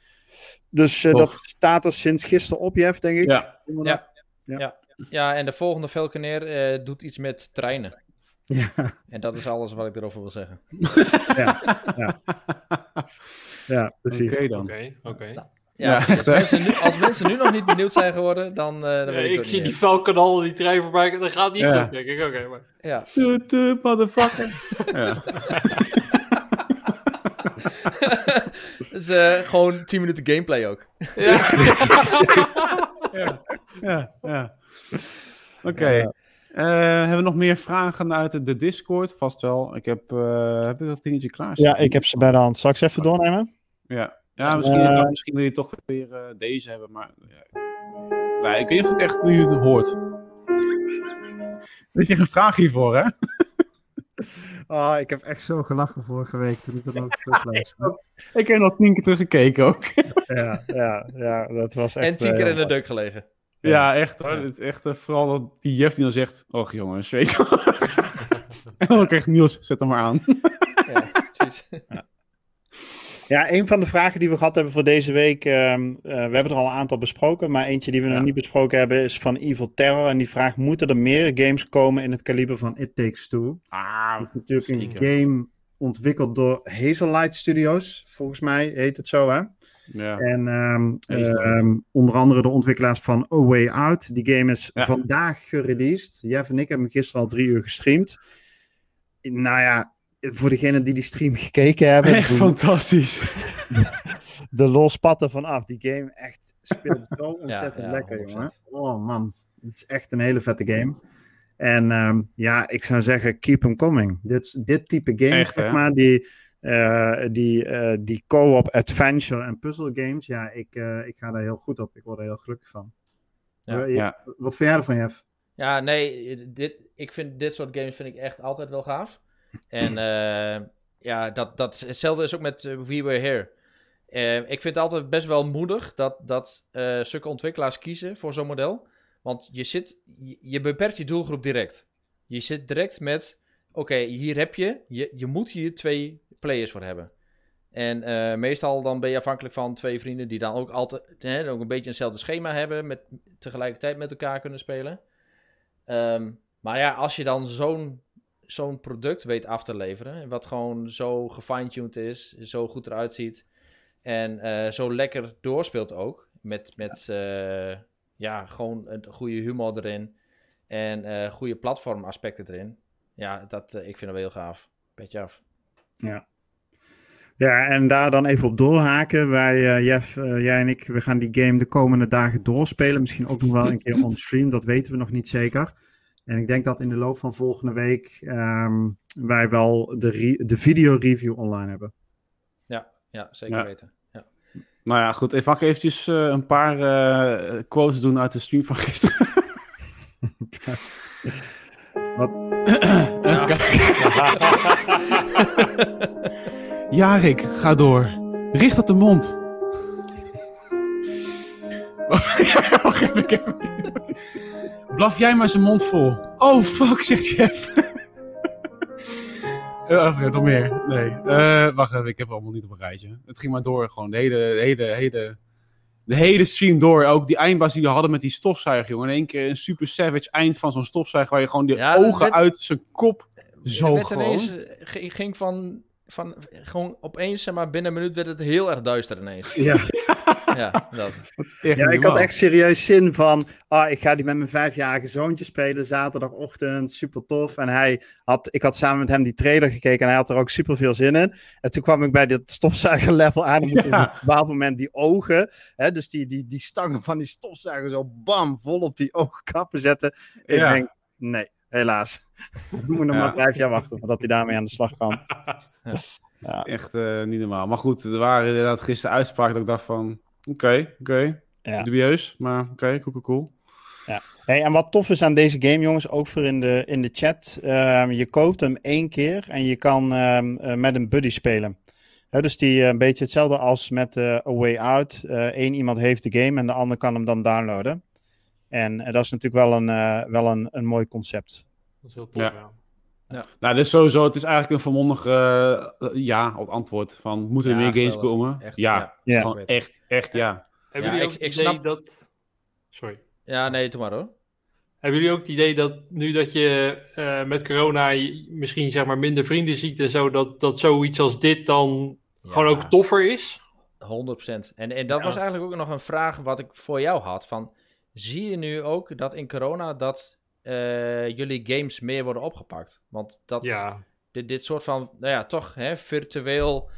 [SPEAKER 4] Dus uh, dat staat er sinds gisteren op, Jeff, denk ik.
[SPEAKER 5] Ja, ja. ja. ja. ja en de volgende Falconeer uh, doet iets met treinen.
[SPEAKER 4] Ja.
[SPEAKER 5] En dat is alles wat ik erover wil zeggen.
[SPEAKER 4] Ja, ja. ja precies.
[SPEAKER 3] Oké dan. Oké, oké.
[SPEAKER 5] Nou, ja, ja, als, mensen nu, als mensen nu nog niet benieuwd zijn geworden, dan, uh, dan
[SPEAKER 3] ja,
[SPEAKER 5] weet ik
[SPEAKER 3] Ik zie die Falconal, die trein voorbij, dat gaat niet
[SPEAKER 1] ja.
[SPEAKER 3] goed, denk ik. Oké, okay, maar...
[SPEAKER 5] Ja.
[SPEAKER 1] Toot, toot, motherfucker. ja.
[SPEAKER 5] Dus uh, gewoon tien minuten gameplay ook.
[SPEAKER 1] Ja. ja, ja, ja. Oké. Okay. Ja. Uh, hebben we nog meer vragen uit de Discord? Vast wel. Ik heb, uh, heb je dat dingetje klaar?
[SPEAKER 4] Ja, ik heb ze bij de hand. Zal ik ze even doornemen?
[SPEAKER 1] Ja, ja misschien, uh, misschien wil je toch weer uh, deze hebben, maar... Ja. Nee, ik weet niet of het echt nu het hoort. Weet je geen vraag hiervoor, hè?
[SPEAKER 4] Oh, ik heb echt zo gelachen vorige week toen ik dat ook terugluisterde.
[SPEAKER 1] Ik heb nog tien keer teruggekeken ook.
[SPEAKER 4] ja, ja, ja, dat was echt...
[SPEAKER 5] En tien keer
[SPEAKER 4] uh,
[SPEAKER 5] in de deuk gelegen.
[SPEAKER 1] Ja, ja echt hoor. Ja. Het is echt, uh, vooral dat die Jeff die dan zegt, och jongens, weet je en dan ook echt Niels, zet hem maar aan.
[SPEAKER 5] ja, precies.
[SPEAKER 4] Ja. Ja, een van de vragen die we gehad hebben voor deze week, um, uh, we hebben er al een aantal besproken, maar eentje die we ja. nog niet besproken hebben is van Evil Terror. En die vraagt, moeten er meer games komen in het kaliber van It Takes Two?
[SPEAKER 1] Ah,
[SPEAKER 4] dat is natuurlijk zeker. Een game ontwikkeld door Hazelight Studios, volgens mij heet het zo, hè?
[SPEAKER 1] Ja.
[SPEAKER 4] En um, um, onder andere de ontwikkelaars van A Way Out. Die game is ja. vandaag gereleased. Jeff en ik hebben hem gisteren al drie uur gestreamd. Nou ja, voor degenen die die stream gekeken hebben.
[SPEAKER 1] Echt fantastisch.
[SPEAKER 4] De lol spat er vanaf. Die game echt speelt zo ontzettend ja, ja, lekker, honderd procent. Jongen. Oh man, het is echt een hele vette game. En um, ja, ik zou zeggen, keep them coming. Dit, dit type game, echt, zeg maar, die, uh, die, uh, die co-op adventure en puzzle games. Ja, ik, uh, ik ga daar heel goed op. Ik word er heel gelukkig van.
[SPEAKER 5] Ja.
[SPEAKER 4] Uh, ja. Wat vind jij ervan, Jeff?
[SPEAKER 5] Ja, nee, dit, ik vind dit soort games vind ik echt altijd wel gaaf. En uh, ja, dat, dat, hetzelfde is ook met uh, We Were Here. Uh, ik vind het altijd best wel moedig dat, dat uh, zulke ontwikkelaars kiezen voor zo'n model. Want je, zit, je, je beperkt je doelgroep direct. Je zit direct met, oké, okay, hier heb je, je, je moet hier twee players voor hebben. En uh, meestal dan ben je afhankelijk van twee vrienden die dan ook altijd hè, ook een beetje eenzelfde schema hebben, met tegelijkertijd met elkaar kunnen spelen. Um, maar ja, als je dan zo'n zo'n product weet af te leveren, wat gewoon zo gefine-tuned is, zo goed eruit ziet en uh, zo lekker doorspeelt ook, met, met ja. Uh, ja, gewoon een goede humor erin en uh, goede platformaspecten erin. Ja, dat, uh, ik vind dat wel heel gaaf. Petje af.
[SPEAKER 4] Ja. Ja, en daar dan even op doorhaken. Wij, uh, Jeff, uh, jij en ik, we gaan die game de komende dagen doorspelen. Misschien ook nog wel een keer on stream, dat weten we nog niet zeker. En ik denk dat in de loop van volgende week um, wij wel de, re- de video-review online hebben.
[SPEAKER 5] Ja, ja zeker
[SPEAKER 1] Ja.
[SPEAKER 5] weten. Ja.
[SPEAKER 1] Nou ja, goed. Ik mag eventjes uh, een paar uh, quotes doen uit de stream van gisteren.
[SPEAKER 4] Wat?
[SPEAKER 1] Even kijken. Ja, Rick, ga door. Richt op de mond. Wacht even, ik heb... Blaf jij maar zijn mond vol. Oh, fuck, zegt Jeff. uh, nog meer. Nee. Uh, wacht even, ik heb het allemaal niet op een rijtje. Het ging maar door, gewoon. De hele, de hele, hele, de hele stream door. Ook die eindbaas die we hadden met die stofzuiger, jongen. In één keer een super savage eind van zo'n stofzuiger, waar je gewoon de ja, ogen werd, uit zijn kop zo
[SPEAKER 5] werd
[SPEAKER 1] gewoon...
[SPEAKER 5] Ineens, g- ging van... Van, gewoon opeens, zeg maar, binnen een minuut werd het heel erg duister ineens.
[SPEAKER 4] Ja,
[SPEAKER 5] ja dat.
[SPEAKER 4] Ja, ik had echt serieus zin van, ah, ik ga die met mijn vijfjarige zoontje spelen, zaterdagochtend, super tof. En hij had, ik had samen met hem die trailer gekeken en hij had er ook super veel zin in. En toen kwam ik bij dit stofzuiger level aan en moeten ja. op een bepaald moment die ogen, hè, dus die, die, die stangen van die stofzuiger zo bam, vol op die oogkappen zetten. Ja. Ik denk, nee. Helaas. We moeten nog ja. maar vijf jaar wachten voordat hij daarmee aan de slag kan.
[SPEAKER 1] Ja. Ja. Echt uh, niet normaal. Maar goed, er waren inderdaad gisteren uitspraken dat ik dacht van... Oké, okay, oké. Okay. Ja. Dubieus, maar oké, okay, cool, cool, cool.
[SPEAKER 4] Ja. Hey, en wat tof is aan deze game, jongens, ook voor in de, in de chat. Um, je koopt hem één keer en je kan um, uh, met een buddy spelen. He, dus die uh, een beetje hetzelfde als met uh, A Way Out. Eén uh, iemand heeft de game en de ander kan hem dan downloaden. En uh, dat is natuurlijk wel een, uh, wel een, een mooi concept.
[SPEAKER 3] Dat is heel tof, ja. ja.
[SPEAKER 1] Ja. Nou, dus sowieso, het is eigenlijk een vermondig uh, ja op antwoord van, moeten er ja, meer games wel, komen? Echt, ja, ja. Gewoon echt, echt ja.
[SPEAKER 3] Hebben jullie ja, ook ik, het idee snap... dat... Sorry.
[SPEAKER 5] Ja, nee, doe maar hoor.
[SPEAKER 3] Hebben jullie ook het idee dat nu dat je uh, met corona je misschien zeg maar minder vrienden ziet en zo, dat, dat zoiets als dit dan ja. gewoon ook toffer is?
[SPEAKER 5] honderd procent. En, en dat ja. was eigenlijk ook nog een vraag wat ik voor jou had, van zie je nu ook dat in corona dat... Uh, jullie games meer worden opgepakt. Want dat
[SPEAKER 3] ja.
[SPEAKER 5] dit, dit soort van, nou ja, toch hè, virtueel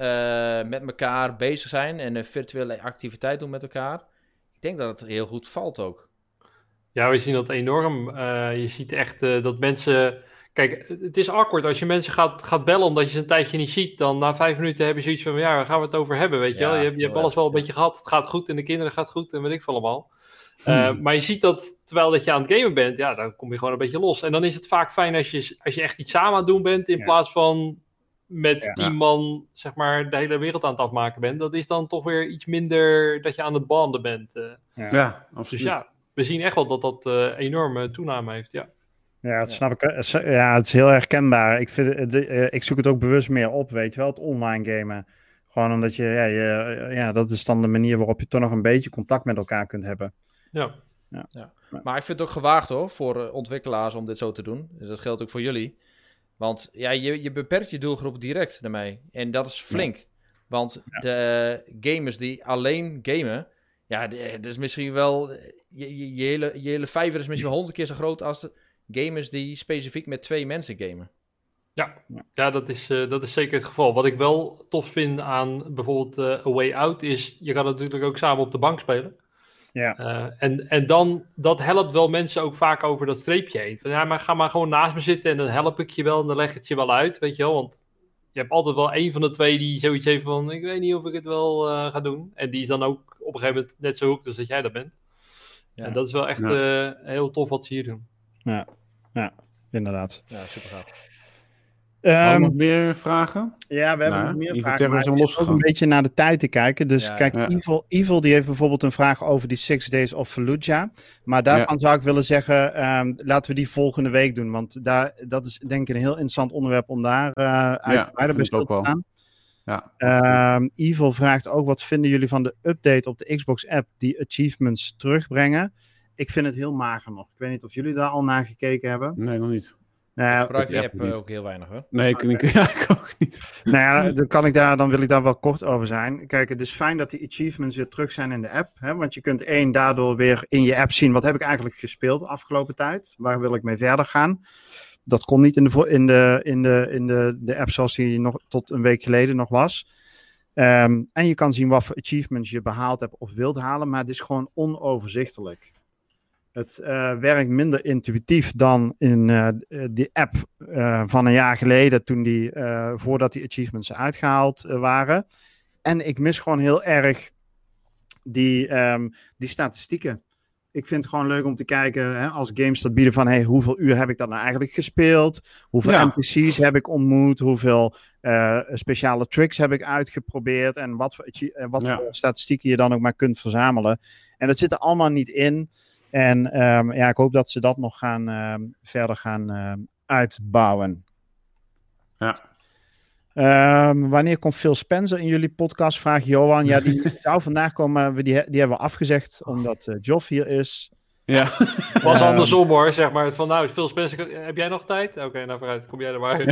[SPEAKER 5] uh, met elkaar bezig zijn en een virtuele activiteit doen met elkaar. Ik denk dat het heel goed valt ook.
[SPEAKER 3] Ja, we zien dat enorm. Uh, je ziet echt uh, dat mensen... Kijk, het is awkward als je mensen gaat, gaat bellen omdat je ze een tijdje niet ziet. Dan na vijf minuten heb je zoiets van, ja, waar gaan we het over hebben, weet je ja, wel? Je, hebt, je hebt alles wel een beetje gehad. Het gaat goed en de kinderen gaat goed en weet ik veel allemaal. Uh, hmm. Maar je ziet dat terwijl dat je aan het gamen bent, ja, dan kom je gewoon een beetje los. En dan is het vaak fijn als je, als je echt iets samen aan het doen bent, in ja. plaats van met ja. tien man, zeg maar, de hele wereld aan het afmaken bent. Dat is dan toch weer iets minder dat je aan het banden bent. Uh.
[SPEAKER 1] Ja. ja, absoluut.
[SPEAKER 3] Dus ja, we zien echt wel dat dat uh, enorme toename heeft, ja.
[SPEAKER 4] Ja, dat snap ik. Ja, het is heel herkenbaar. Ik, vind, de, uh, ik zoek het ook bewust meer op, weet je wel, het online gamen. Gewoon omdat je, ja, je, ja, dat is dan de manier waarop je toch nog een beetje contact met elkaar kunt hebben.
[SPEAKER 3] Ja.
[SPEAKER 5] Ja. ja. Maar ik vind het ook gewaagd hoor, voor uh, ontwikkelaars om dit zo te doen. Dat geldt ook voor jullie. Want ja, je, je beperkt je doelgroep direct daarmee. En dat is flink. Ja. Want ja. de uh, gamers die alleen gamen, ja, dat is misschien wel, je, je, je, hele, je hele vijver is misschien wel honderd keer zo groot als de gamers die specifiek met twee mensen gamen.
[SPEAKER 3] Ja, ja dat, is, uh, dat is zeker het geval. Wat ik wel tof vind aan bijvoorbeeld uh, A Way Out is, je kan natuurlijk ook samen op de bank spelen.
[SPEAKER 4] Ja.
[SPEAKER 3] Uh, en, en dan, dat helpt wel mensen ook vaak over dat streepje heen. Van, ja, maar ga maar gewoon naast me zitten en dan help ik je wel en dan leg ik het je wel uit, weet je wel. Want je hebt altijd wel één van de twee die zoiets heeft van, ik weet niet of ik het wel uh, ga doen. En die is dan ook op een gegeven moment net zo hoek als dat jij dat bent. Ja. En dat is wel echt ja. uh, heel tof wat ze hier doen.
[SPEAKER 4] Ja, ja inderdaad.
[SPEAKER 5] Ja, super gaaf.
[SPEAKER 1] Um, nog meer vragen?
[SPEAKER 4] Ja, we hebben nou, nog meer
[SPEAKER 1] Evil
[SPEAKER 4] vragen. Maar ik zit ook een beetje naar de tijd te kijken. Dus ja, kijk, ja. Evil, Evil die heeft bijvoorbeeld een vraag over die Six Days of Fallujah. Maar daarvan ja. zou ik willen zeggen, um, laten we die volgende week doen. Want daar, dat is denk ik een heel interessant onderwerp om daar uh, uitgebreider bij stil te gaan. Ja, um, Evil vraagt ook, wat vinden jullie van de update op de Xbox-app die achievements terugbrengen? Ik vind het heel mager nog. Ik weet niet of jullie daar al naar gekeken hebben.
[SPEAKER 1] Nee, nog niet.
[SPEAKER 5] Nou, ik gebruik die app uh, ook heel weinig hoor.
[SPEAKER 1] Nee, ik, ik, ja, ik ook niet.
[SPEAKER 4] Nou ja, dan, kan ik daar, dan wil ik daar wel kort over zijn. Kijk, het is fijn dat die achievements weer terug zijn in de app. Hè? Want je kunt één daardoor weer in je app zien, wat heb ik eigenlijk gespeeld de afgelopen tijd? Waar wil ik mee verder gaan? Dat kon niet in de, in de, in de, in de, de app zoals die nog tot een week geleden nog was. Um, en je kan zien wat voor achievements je behaald hebt of wilt halen, maar het is gewoon onoverzichtelijk. Het uh, werkt minder intuïtief dan in uh, die app uh, van een jaar geleden, toen die, uh, voordat die achievements uitgehaald uh, waren. En ik mis gewoon heel erg die, um, die statistieken. Ik vind het gewoon leuk om te kijken, hè, als games dat bieden van, hey, hoeveel uur heb ik dan nou eigenlijk gespeeld? Hoeveel ja. N P C's heb ik ontmoet? Hoeveel uh, speciale tricks heb ik uitgeprobeerd? En wat, voor, uh, wat ja. voor statistieken je dan ook maar kunt verzamelen. En dat zit er allemaal niet in. En um, ja, ik hoop dat ze dat nog gaan, um, verder gaan um, uitbouwen.
[SPEAKER 1] Ja.
[SPEAKER 4] Um, wanneer komt Phil Spencer in jullie podcast? Vraagt Johan. Ja, die zou vandaag komen, maar die, die hebben we afgezegd, omdat uh, Joff hier is.
[SPEAKER 1] Ja.
[SPEAKER 3] Het was um, andersom hoor, zeg maar. Van nou, Phil Spencer, heb jij nog tijd? Oké, okay, nou vooruit, kom jij er maar.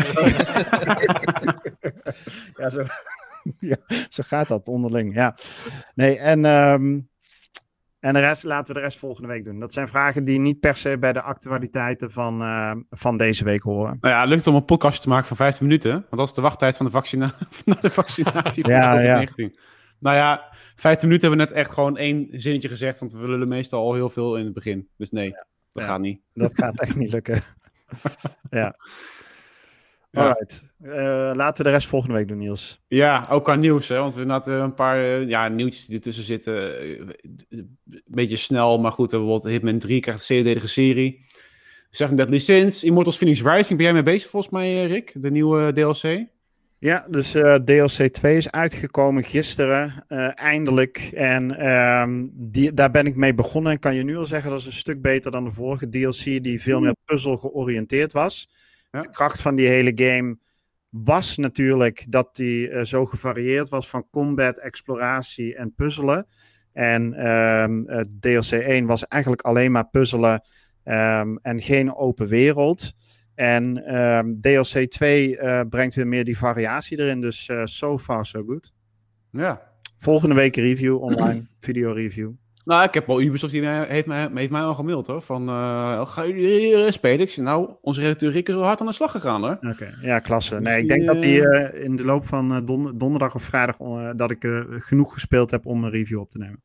[SPEAKER 4] ja, zo, ja, zo gaat dat onderling, ja. Nee, en... Um, En de rest laten we de rest volgende week doen. Dat zijn vragen die niet per se bij de actualiteiten van, uh, van deze week horen.
[SPEAKER 1] Nou ja, het lukt om een podcastje te maken van vijftien minuten. Want dat is de wachttijd van de, vaccina- van de vaccinatie van
[SPEAKER 4] ja,
[SPEAKER 1] covid negentien.
[SPEAKER 4] Ja.
[SPEAKER 1] Nou ja, vijftien minuten hebben we net echt gewoon één zinnetje gezegd. Want we willen meestal al heel veel in het begin. Dus nee, ja. dat ja, gaat niet.
[SPEAKER 4] Dat gaat echt niet lukken. ja. Ja. Alright. Uh, laten we de rest volgende week doen, Niels.
[SPEAKER 1] Ja, ook qua nieuws, hè. Want we hadden een paar uh, ja, nieuwtjes die ertussen zitten. Uh, een beetje snel, maar goed. Bijvoorbeeld Hitman drie krijgt een zeer serie. Seven Deadly Sins, Immortals Phoenix Rising. Ben jij mee bezig volgens mij, Rick? De nieuwe D L C?
[SPEAKER 4] Ja, dus uh, D L C twee is uitgekomen gisteren, uh, eindelijk. En uh, die, daar ben ik mee begonnen. En kan je nu al zeggen, dat is een stuk beter dan de vorige D L C, die veel meer puzzel georiënteerd was. Ja. De kracht van die hele game was natuurlijk dat die uh, zo gevarieerd was van combat, exploratie en puzzelen. En um, uh, D L C één was eigenlijk alleen maar puzzelen um, en geen open wereld. En um, D L C twee uh, brengt weer meer die variatie erin. Dus uh, so far so good.
[SPEAKER 1] Ja.
[SPEAKER 4] Volgende week review online, video review.
[SPEAKER 1] Nou, ik heb wel Ubisoft, die heeft mij, heeft mij al gemaild hoor. Van, uh, ga jullie uh, spelen? Ik zei, nou, onze redacteur Rick is al hard aan de slag gegaan hoor.
[SPEAKER 4] Oké, okay. Ja, klasse. Nee, dus ik denk die, dat die uh, in de loop van uh, don- donderdag of vrijdag, uh, dat ik uh, genoeg gespeeld heb om een review op te nemen.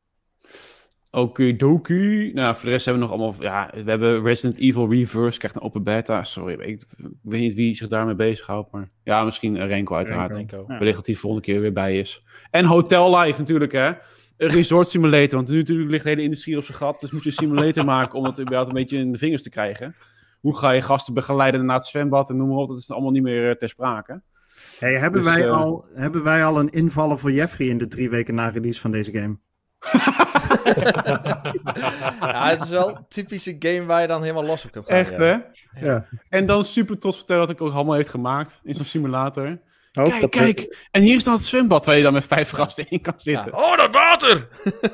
[SPEAKER 1] Okidoki. Nou, voor de rest hebben we nog allemaal, ja, we hebben Resident Evil Reverse, krijgt een open beta. Sorry, ik, ik weet niet wie zich daarmee bezighoudt, maar ja, misschien Renko uiteraard. Renko. Ja. Wellicht dat die volgende keer weer bij is. En Hotel Life natuurlijk, hè. Een resort simulator, want nu natuurlijk ligt de hele industrie op zijn gat. Dus moet je een simulator maken om het überhaupt een beetje in de vingers te krijgen. Hoe ga je gasten begeleiden naar het zwembad en noem maar op. Dat is allemaal niet meer uh, ter sprake.
[SPEAKER 4] Hey, hebben, dus, wij uh, al, hebben wij al een invaller voor Jeffrey in de drie weken na release van deze game?
[SPEAKER 5] Ja, het is wel een typische game waar je dan helemaal los op kunt gaan.
[SPEAKER 1] Echt,
[SPEAKER 5] ja.
[SPEAKER 1] hè?
[SPEAKER 4] Ja. Ja.
[SPEAKER 1] En dan super trots vertellen dat ik ook allemaal heeft gemaakt in zo'n simulator.
[SPEAKER 4] Hoop
[SPEAKER 1] kijk,
[SPEAKER 4] dat
[SPEAKER 1] kijk. We... En hier is dan het zwembad waar je dan met vijf gasten in kan zitten.
[SPEAKER 5] Ja. Oh, dat water!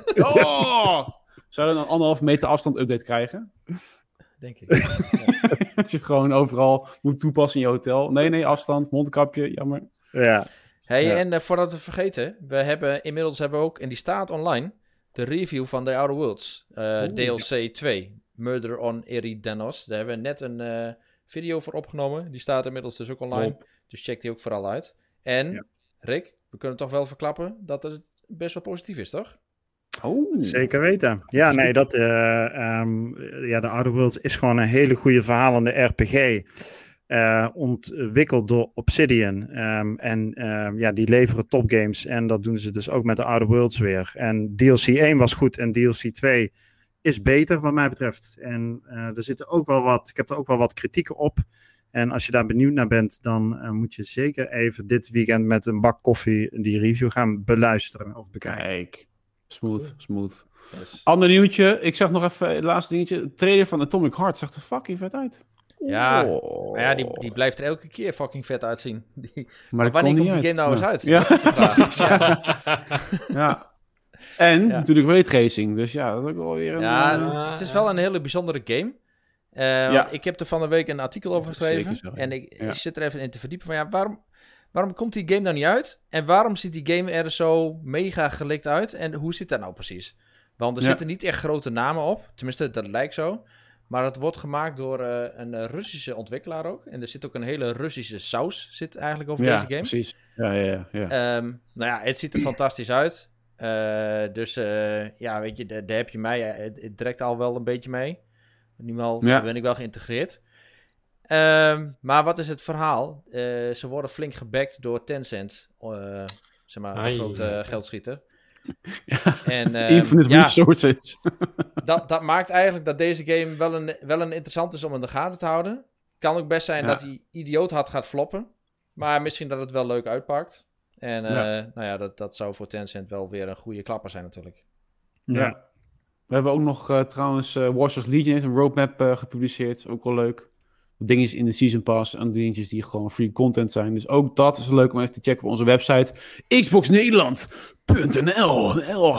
[SPEAKER 1] Oh! Zou je dan een anderhalf meter afstand update krijgen?
[SPEAKER 5] Denk ik. Ja.
[SPEAKER 1] Dat je het gewoon overal moet toepassen in je hotel. Nee, nee, afstand, mondkapje, jammer.
[SPEAKER 4] Ja.
[SPEAKER 5] Hey,
[SPEAKER 4] ja.
[SPEAKER 5] en uh, voordat we vergeten, we hebben inmiddels hebben we ook, en die staat online, de review van The Outer Worlds. Uh, D L C twee, Murder on Eridanos. Daar hebben we net een uh, video voor opgenomen. Die staat inmiddels dus ook online. Top. Dus check die ook vooral uit. En, ja. Rick, we kunnen toch wel verklappen dat het best wel positief is, toch?
[SPEAKER 4] Oh. Zeker weten. Ja, nee, dat, uh, um, ja, The Outer Worlds is gewoon een hele goede verhalende R P G. Uh, ontwikkeld door Obsidian. Um, en uh, ja, die leveren topgames. En dat doen ze dus ook met The Outer Worlds weer. En D L C één was goed en D L C twee is beter wat mij betreft. En uh, er zitten ook wel wat, ik heb er ook wel wat kritieken op. En als je daar benieuwd naar bent, dan uh, moet je zeker even dit weekend met een bak koffie die review gaan beluisteren of bekijken.
[SPEAKER 1] Kijk, smooth, smooth. Yes. Ander nieuwtje, ik zag nog even het laatste dingetje. De trailer van Atomic Heart zag er fucking vet uit.
[SPEAKER 5] Ja, oh. ja die, die blijft er elke keer fucking vet uitzien. Die, maar
[SPEAKER 1] maar
[SPEAKER 5] wanneer komt die
[SPEAKER 1] uit.
[SPEAKER 5] game nou
[SPEAKER 1] ja.
[SPEAKER 5] eens uit?
[SPEAKER 1] Ja, precies. Ja. ja. En ja. natuurlijk raytracing, dus ja, dat is ook wel weer een...
[SPEAKER 5] Ja,
[SPEAKER 1] uh,
[SPEAKER 5] het is wel een hele bijzondere game. Uh, ja. Ik heb er van de week een artikel over geschreven. Zo, en ik, ja. ik zit er even in te verdiepen van ja, waarom, waarom komt die game nou niet uit? En waarom ziet die game er zo mega gelikt uit? En hoe zit dat nou precies? Want er ja. zitten niet echt grote namen op. Tenminste, dat lijkt zo. Maar het wordt gemaakt door uh, een Russische ontwikkelaar ook. En er zit ook een hele Russische saus zit eigenlijk over
[SPEAKER 1] ja,
[SPEAKER 5] deze game.
[SPEAKER 1] Precies. Ja, ja, ja.
[SPEAKER 5] Um, nou ja, het ziet er fantastisch uit. Uh, dus uh, ja, weet je, daar heb je mij. Het, het trekt al wel een beetje mee. In ieder geval
[SPEAKER 1] Ja.
[SPEAKER 5] ben ik wel geïntegreerd. Ehm, maar wat is het verhaal? Uh, ze worden flink gebackt door Tencent. Uh, zeg maar,
[SPEAKER 3] Ai.
[SPEAKER 5] een grote geldschieter.
[SPEAKER 1] Ja.
[SPEAKER 5] En, uh,
[SPEAKER 1] Infinite
[SPEAKER 5] ja,
[SPEAKER 1] resources.
[SPEAKER 5] dat, dat maakt eigenlijk dat deze game wel een, wel een interessant is om in de gaten te houden. Kan ook best zijn
[SPEAKER 1] Ja.
[SPEAKER 5] dat hij idioot hard gaat floppen. Maar misschien dat het wel leuk uitpakt. En uh,
[SPEAKER 1] Ja.
[SPEAKER 5] nou ja, dat, dat zou voor Tencent wel weer een goede klapper zijn natuurlijk.
[SPEAKER 1] Ja.
[SPEAKER 4] Ja.
[SPEAKER 1] We hebben ook nog uh, trouwens uh, Warriors Legion heeft een roadmap uh, gepubliceerd. Ook wel leuk. Dingetjes in de Season Pass en dingetjes die gewoon free content zijn. Dus ook dat is leuk om even te checken op onze website. xbox nederland punt n l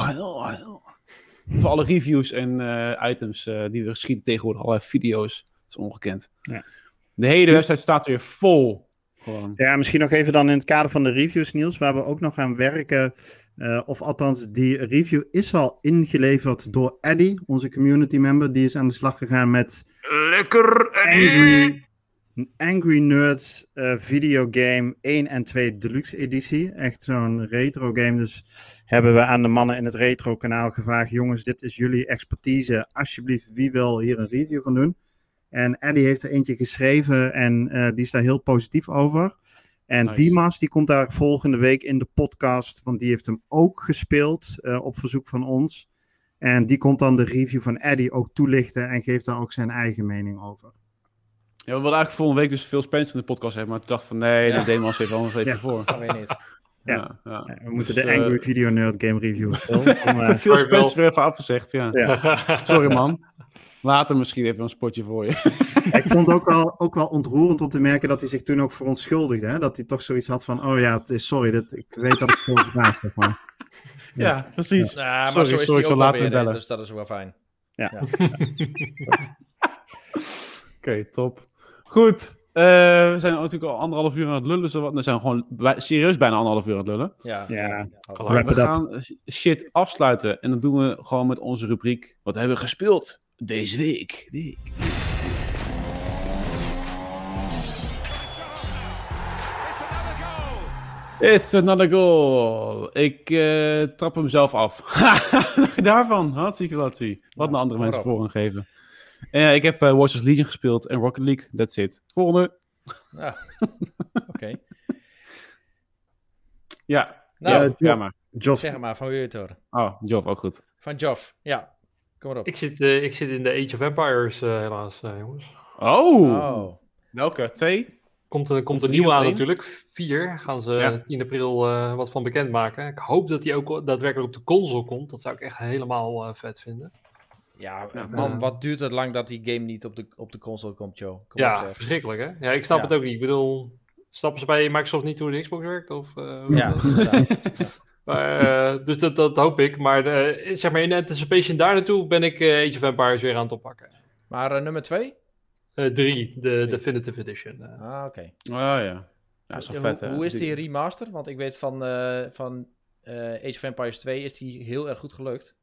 [SPEAKER 1] Voor alle reviews en uh, items uh, die we schieten tegenwoordig. Allerlei video's. Dat is ongekend.
[SPEAKER 4] Ja.
[SPEAKER 1] De hele website staat weer vol. Gewoon.
[SPEAKER 4] Ja, misschien nog even dan in het kader van de reviews, Niels, waar we ook nog aan werken. Uh, of althans, die review is al ingeleverd door Eddie, onze community member. Die is aan de slag gegaan met
[SPEAKER 3] Lekker
[SPEAKER 4] Angry, Angry Nerds uh, videogame één en twee deluxe editie. Echt zo'n retro game. Dus hebben we aan de mannen in het retro kanaal gevraagd. Jongens, dit is jullie expertise. Alsjeblieft, wie wil hier een review van doen? En Eddie heeft er eentje geschreven en uh, die is daar heel positief over. En
[SPEAKER 1] Nice.
[SPEAKER 4] Dimas, die komt daar volgende week in de podcast, want die heeft hem ook gespeeld uh, op verzoek van ons. En die komt dan de review van Eddie ook toelichten en geeft daar ook zijn eigen mening over.
[SPEAKER 1] Ja, we wilden eigenlijk volgende week dus Phil Spencer in de podcast hebben, maar ik dacht van nee,
[SPEAKER 5] Ja.
[SPEAKER 1] dat deden we ons even anders even
[SPEAKER 4] Ja.
[SPEAKER 1] voor.
[SPEAKER 5] Dat weet ik niet.
[SPEAKER 4] Ja.
[SPEAKER 1] Ja, ja.
[SPEAKER 4] Ja, we moeten
[SPEAKER 1] Dus,
[SPEAKER 4] de Angry
[SPEAKER 1] uh,
[SPEAKER 4] Video Nerd Game Review filmen. Om, uh,
[SPEAKER 1] Phil Spencer weer even afgezegd, ja.
[SPEAKER 4] ja.
[SPEAKER 1] Sorry man. Later misschien even een spotje voor je.
[SPEAKER 4] Ik vond het ook wel, ook wel ontroerend om te merken dat hij zich toen ook verontschuldigde. Hè? Dat hij toch zoiets had van, oh ja, het is, sorry, dat, ik weet dat ik het veel gedaan heb, zeg maar.
[SPEAKER 1] Ja, precies.
[SPEAKER 5] Nou, maar
[SPEAKER 1] Sorry,
[SPEAKER 5] zo is
[SPEAKER 1] sorry,
[SPEAKER 5] hij
[SPEAKER 1] ik
[SPEAKER 5] ook
[SPEAKER 1] zal
[SPEAKER 5] wel
[SPEAKER 1] later
[SPEAKER 5] weer, hè,
[SPEAKER 1] bellen.
[SPEAKER 5] dus dat is wel fijn.
[SPEAKER 4] Ja.
[SPEAKER 5] Ja.
[SPEAKER 1] Oké, okay, top. Goed. Uh, we zijn natuurlijk al anderhalf uur aan het lullen. Zo, we zijn gewoon bij, serieus bijna anderhalf uur aan het lullen.
[SPEAKER 5] Ja.
[SPEAKER 4] Ja.
[SPEAKER 5] Ja.
[SPEAKER 4] Wrap
[SPEAKER 1] We
[SPEAKER 4] it up.
[SPEAKER 1] gaan shit afsluiten. En dat doen we gewoon met onze rubriek. Wat hebben we gespeeld deze week? week. It's another goal. Ik uh, trap hem zelf af. Daarvan. Hartstikke latie. Wat een andere mensen voor gaan geven. Uh, ik heb uh, Warriors Legion gespeeld en Rocket League. That's it. Volgende.
[SPEAKER 5] Ja. Oké. Okay.
[SPEAKER 1] Ja.
[SPEAKER 5] Nou,
[SPEAKER 1] ja,
[SPEAKER 4] uh,
[SPEAKER 1] ja, maar.
[SPEAKER 4] Joff.
[SPEAKER 5] zeg maar, van wie je het horen.
[SPEAKER 1] Oh, Job, ook goed.
[SPEAKER 5] Van Joff. Ja. Kom maar op.
[SPEAKER 3] Ik zit, uh, ik zit in de Age of Empires, uh, helaas, uh, jongens.
[SPEAKER 1] Oh.
[SPEAKER 5] Oh.
[SPEAKER 1] Welke? Twee?
[SPEAKER 3] Komt, uh, komt
[SPEAKER 1] Of
[SPEAKER 3] een
[SPEAKER 1] drie
[SPEAKER 3] nieuwe
[SPEAKER 1] of
[SPEAKER 3] aan
[SPEAKER 1] één?
[SPEAKER 3] natuurlijk. Vier gaan ze
[SPEAKER 1] Ja.
[SPEAKER 3] tien april uh, wat van bekendmaken. Ik hoop dat die ook daadwerkelijk op de console komt. Dat zou ik echt helemaal uh, vet vinden.
[SPEAKER 5] Ja,
[SPEAKER 1] Ja.
[SPEAKER 5] man,
[SPEAKER 3] Uh,
[SPEAKER 5] wat duurt het lang dat die game niet op de, op de console komt, Joe? Kom op,
[SPEAKER 3] Ja,
[SPEAKER 5] zeg.
[SPEAKER 3] verschrikkelijk hè. Ja, ik snap
[SPEAKER 5] Ja.
[SPEAKER 3] het ook niet. Ik bedoel, snappen ze bij Microsoft niet hoe de Xbox werkt? Of, uh, hoe
[SPEAKER 5] Ja,
[SPEAKER 3] dat-
[SPEAKER 5] inderdaad. Ja.
[SPEAKER 3] Maar, uh, dus dat, dat hoop ik. Maar uh, zeg maar in anticipation daar naartoe ben ik uh, Age of Empires weer aan het oppakken.
[SPEAKER 5] Maar uh, nummer twee?
[SPEAKER 3] Uh, drie, de Definitive Edition. Uh.
[SPEAKER 5] Ah, oké.
[SPEAKER 1] Oh ja. Ja, dat is wel
[SPEAKER 5] Hoe-
[SPEAKER 1] vet, hè?
[SPEAKER 5] Hoe is die remaster? Want ik weet van, uh, van uh, Age of Empires twee is die heel erg goed gelukt.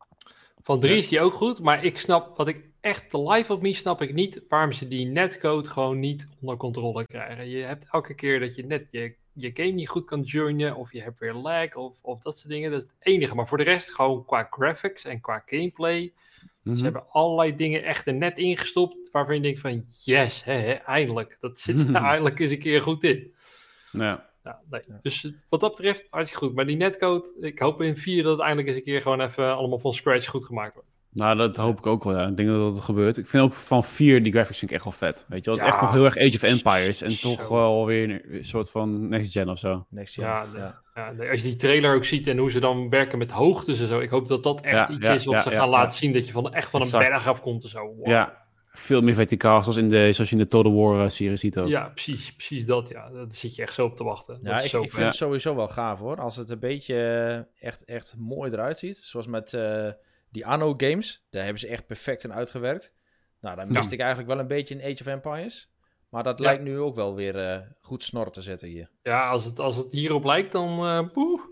[SPEAKER 3] Van drie is die ook goed, maar ik snap, wat ik echt, de life of me snap ik niet, waarom ze die netcode gewoon niet onder controle krijgen. Je hebt elke keer dat je net je, je game niet goed kan joinen, of je hebt weer lag, of, of dat soort dingen. Dat is het enige. Maar voor de rest, gewoon qua graphics en qua gameplay,
[SPEAKER 1] Mhm.
[SPEAKER 3] ze hebben allerlei dingen echt er net ingestopt, waarvan je denkt van, yes, hè, hè, eindelijk. Dat zit er eindelijk eens een keer goed in.
[SPEAKER 1] Ja.
[SPEAKER 3] Ja, nee. Dus uh, wat dat betreft, hartstikke goed. Maar die netcode, ik hoop in vier dat het eindelijk eens een keer gewoon even allemaal van scratch goed gemaakt wordt.
[SPEAKER 1] Nou, dat hoop ik ook wel, ja. Ik denk dat dat gebeurt. Ik vind ook van vier, die graphics vind ik echt wel vet. Weet je wel, het is
[SPEAKER 3] Ja.
[SPEAKER 1] echt nog heel erg Age of Empires. En
[SPEAKER 3] Zo.
[SPEAKER 1] toch wel weer een, een soort van next gen of zo.
[SPEAKER 5] Next gen.
[SPEAKER 3] Ja,
[SPEAKER 5] Ja.
[SPEAKER 3] Ja, nee, als je die trailer ook ziet en hoe ze dan werken met hoogtes en zo. Ik hoop dat dat echt
[SPEAKER 1] Ja,
[SPEAKER 3] iets
[SPEAKER 1] ja,
[SPEAKER 3] is wat
[SPEAKER 1] ja,
[SPEAKER 3] ze
[SPEAKER 1] ja,
[SPEAKER 3] gaan
[SPEAKER 1] ja.
[SPEAKER 3] laten zien. Dat je van, echt van een
[SPEAKER 1] Exact.
[SPEAKER 3] berg afkomt en zo. Wow.
[SPEAKER 1] Ja, veel meer verticaal, zoals, in de, zoals je in de Total War uh, serie ziet ook.
[SPEAKER 3] Ja, precies, precies dat. Ja. Daar zit je echt zo op te wachten.
[SPEAKER 5] Ja,
[SPEAKER 3] dat is
[SPEAKER 5] ik,
[SPEAKER 3] zo
[SPEAKER 5] ik
[SPEAKER 3] vet.
[SPEAKER 5] vind het sowieso wel gaaf hoor. Als het een beetje uh, echt, echt mooi eruit ziet. Zoals met uh, die Anno games. Daar hebben ze echt perfect in uitgewerkt. Nou, daar miste
[SPEAKER 3] Ja.
[SPEAKER 5] ik eigenlijk wel een beetje in Age of Empires. Maar dat
[SPEAKER 3] Ja.
[SPEAKER 5] lijkt nu ook wel weer uh, goed snor te zetten hier.
[SPEAKER 3] Ja, als het, als het hierop lijkt, dan uh, poeh.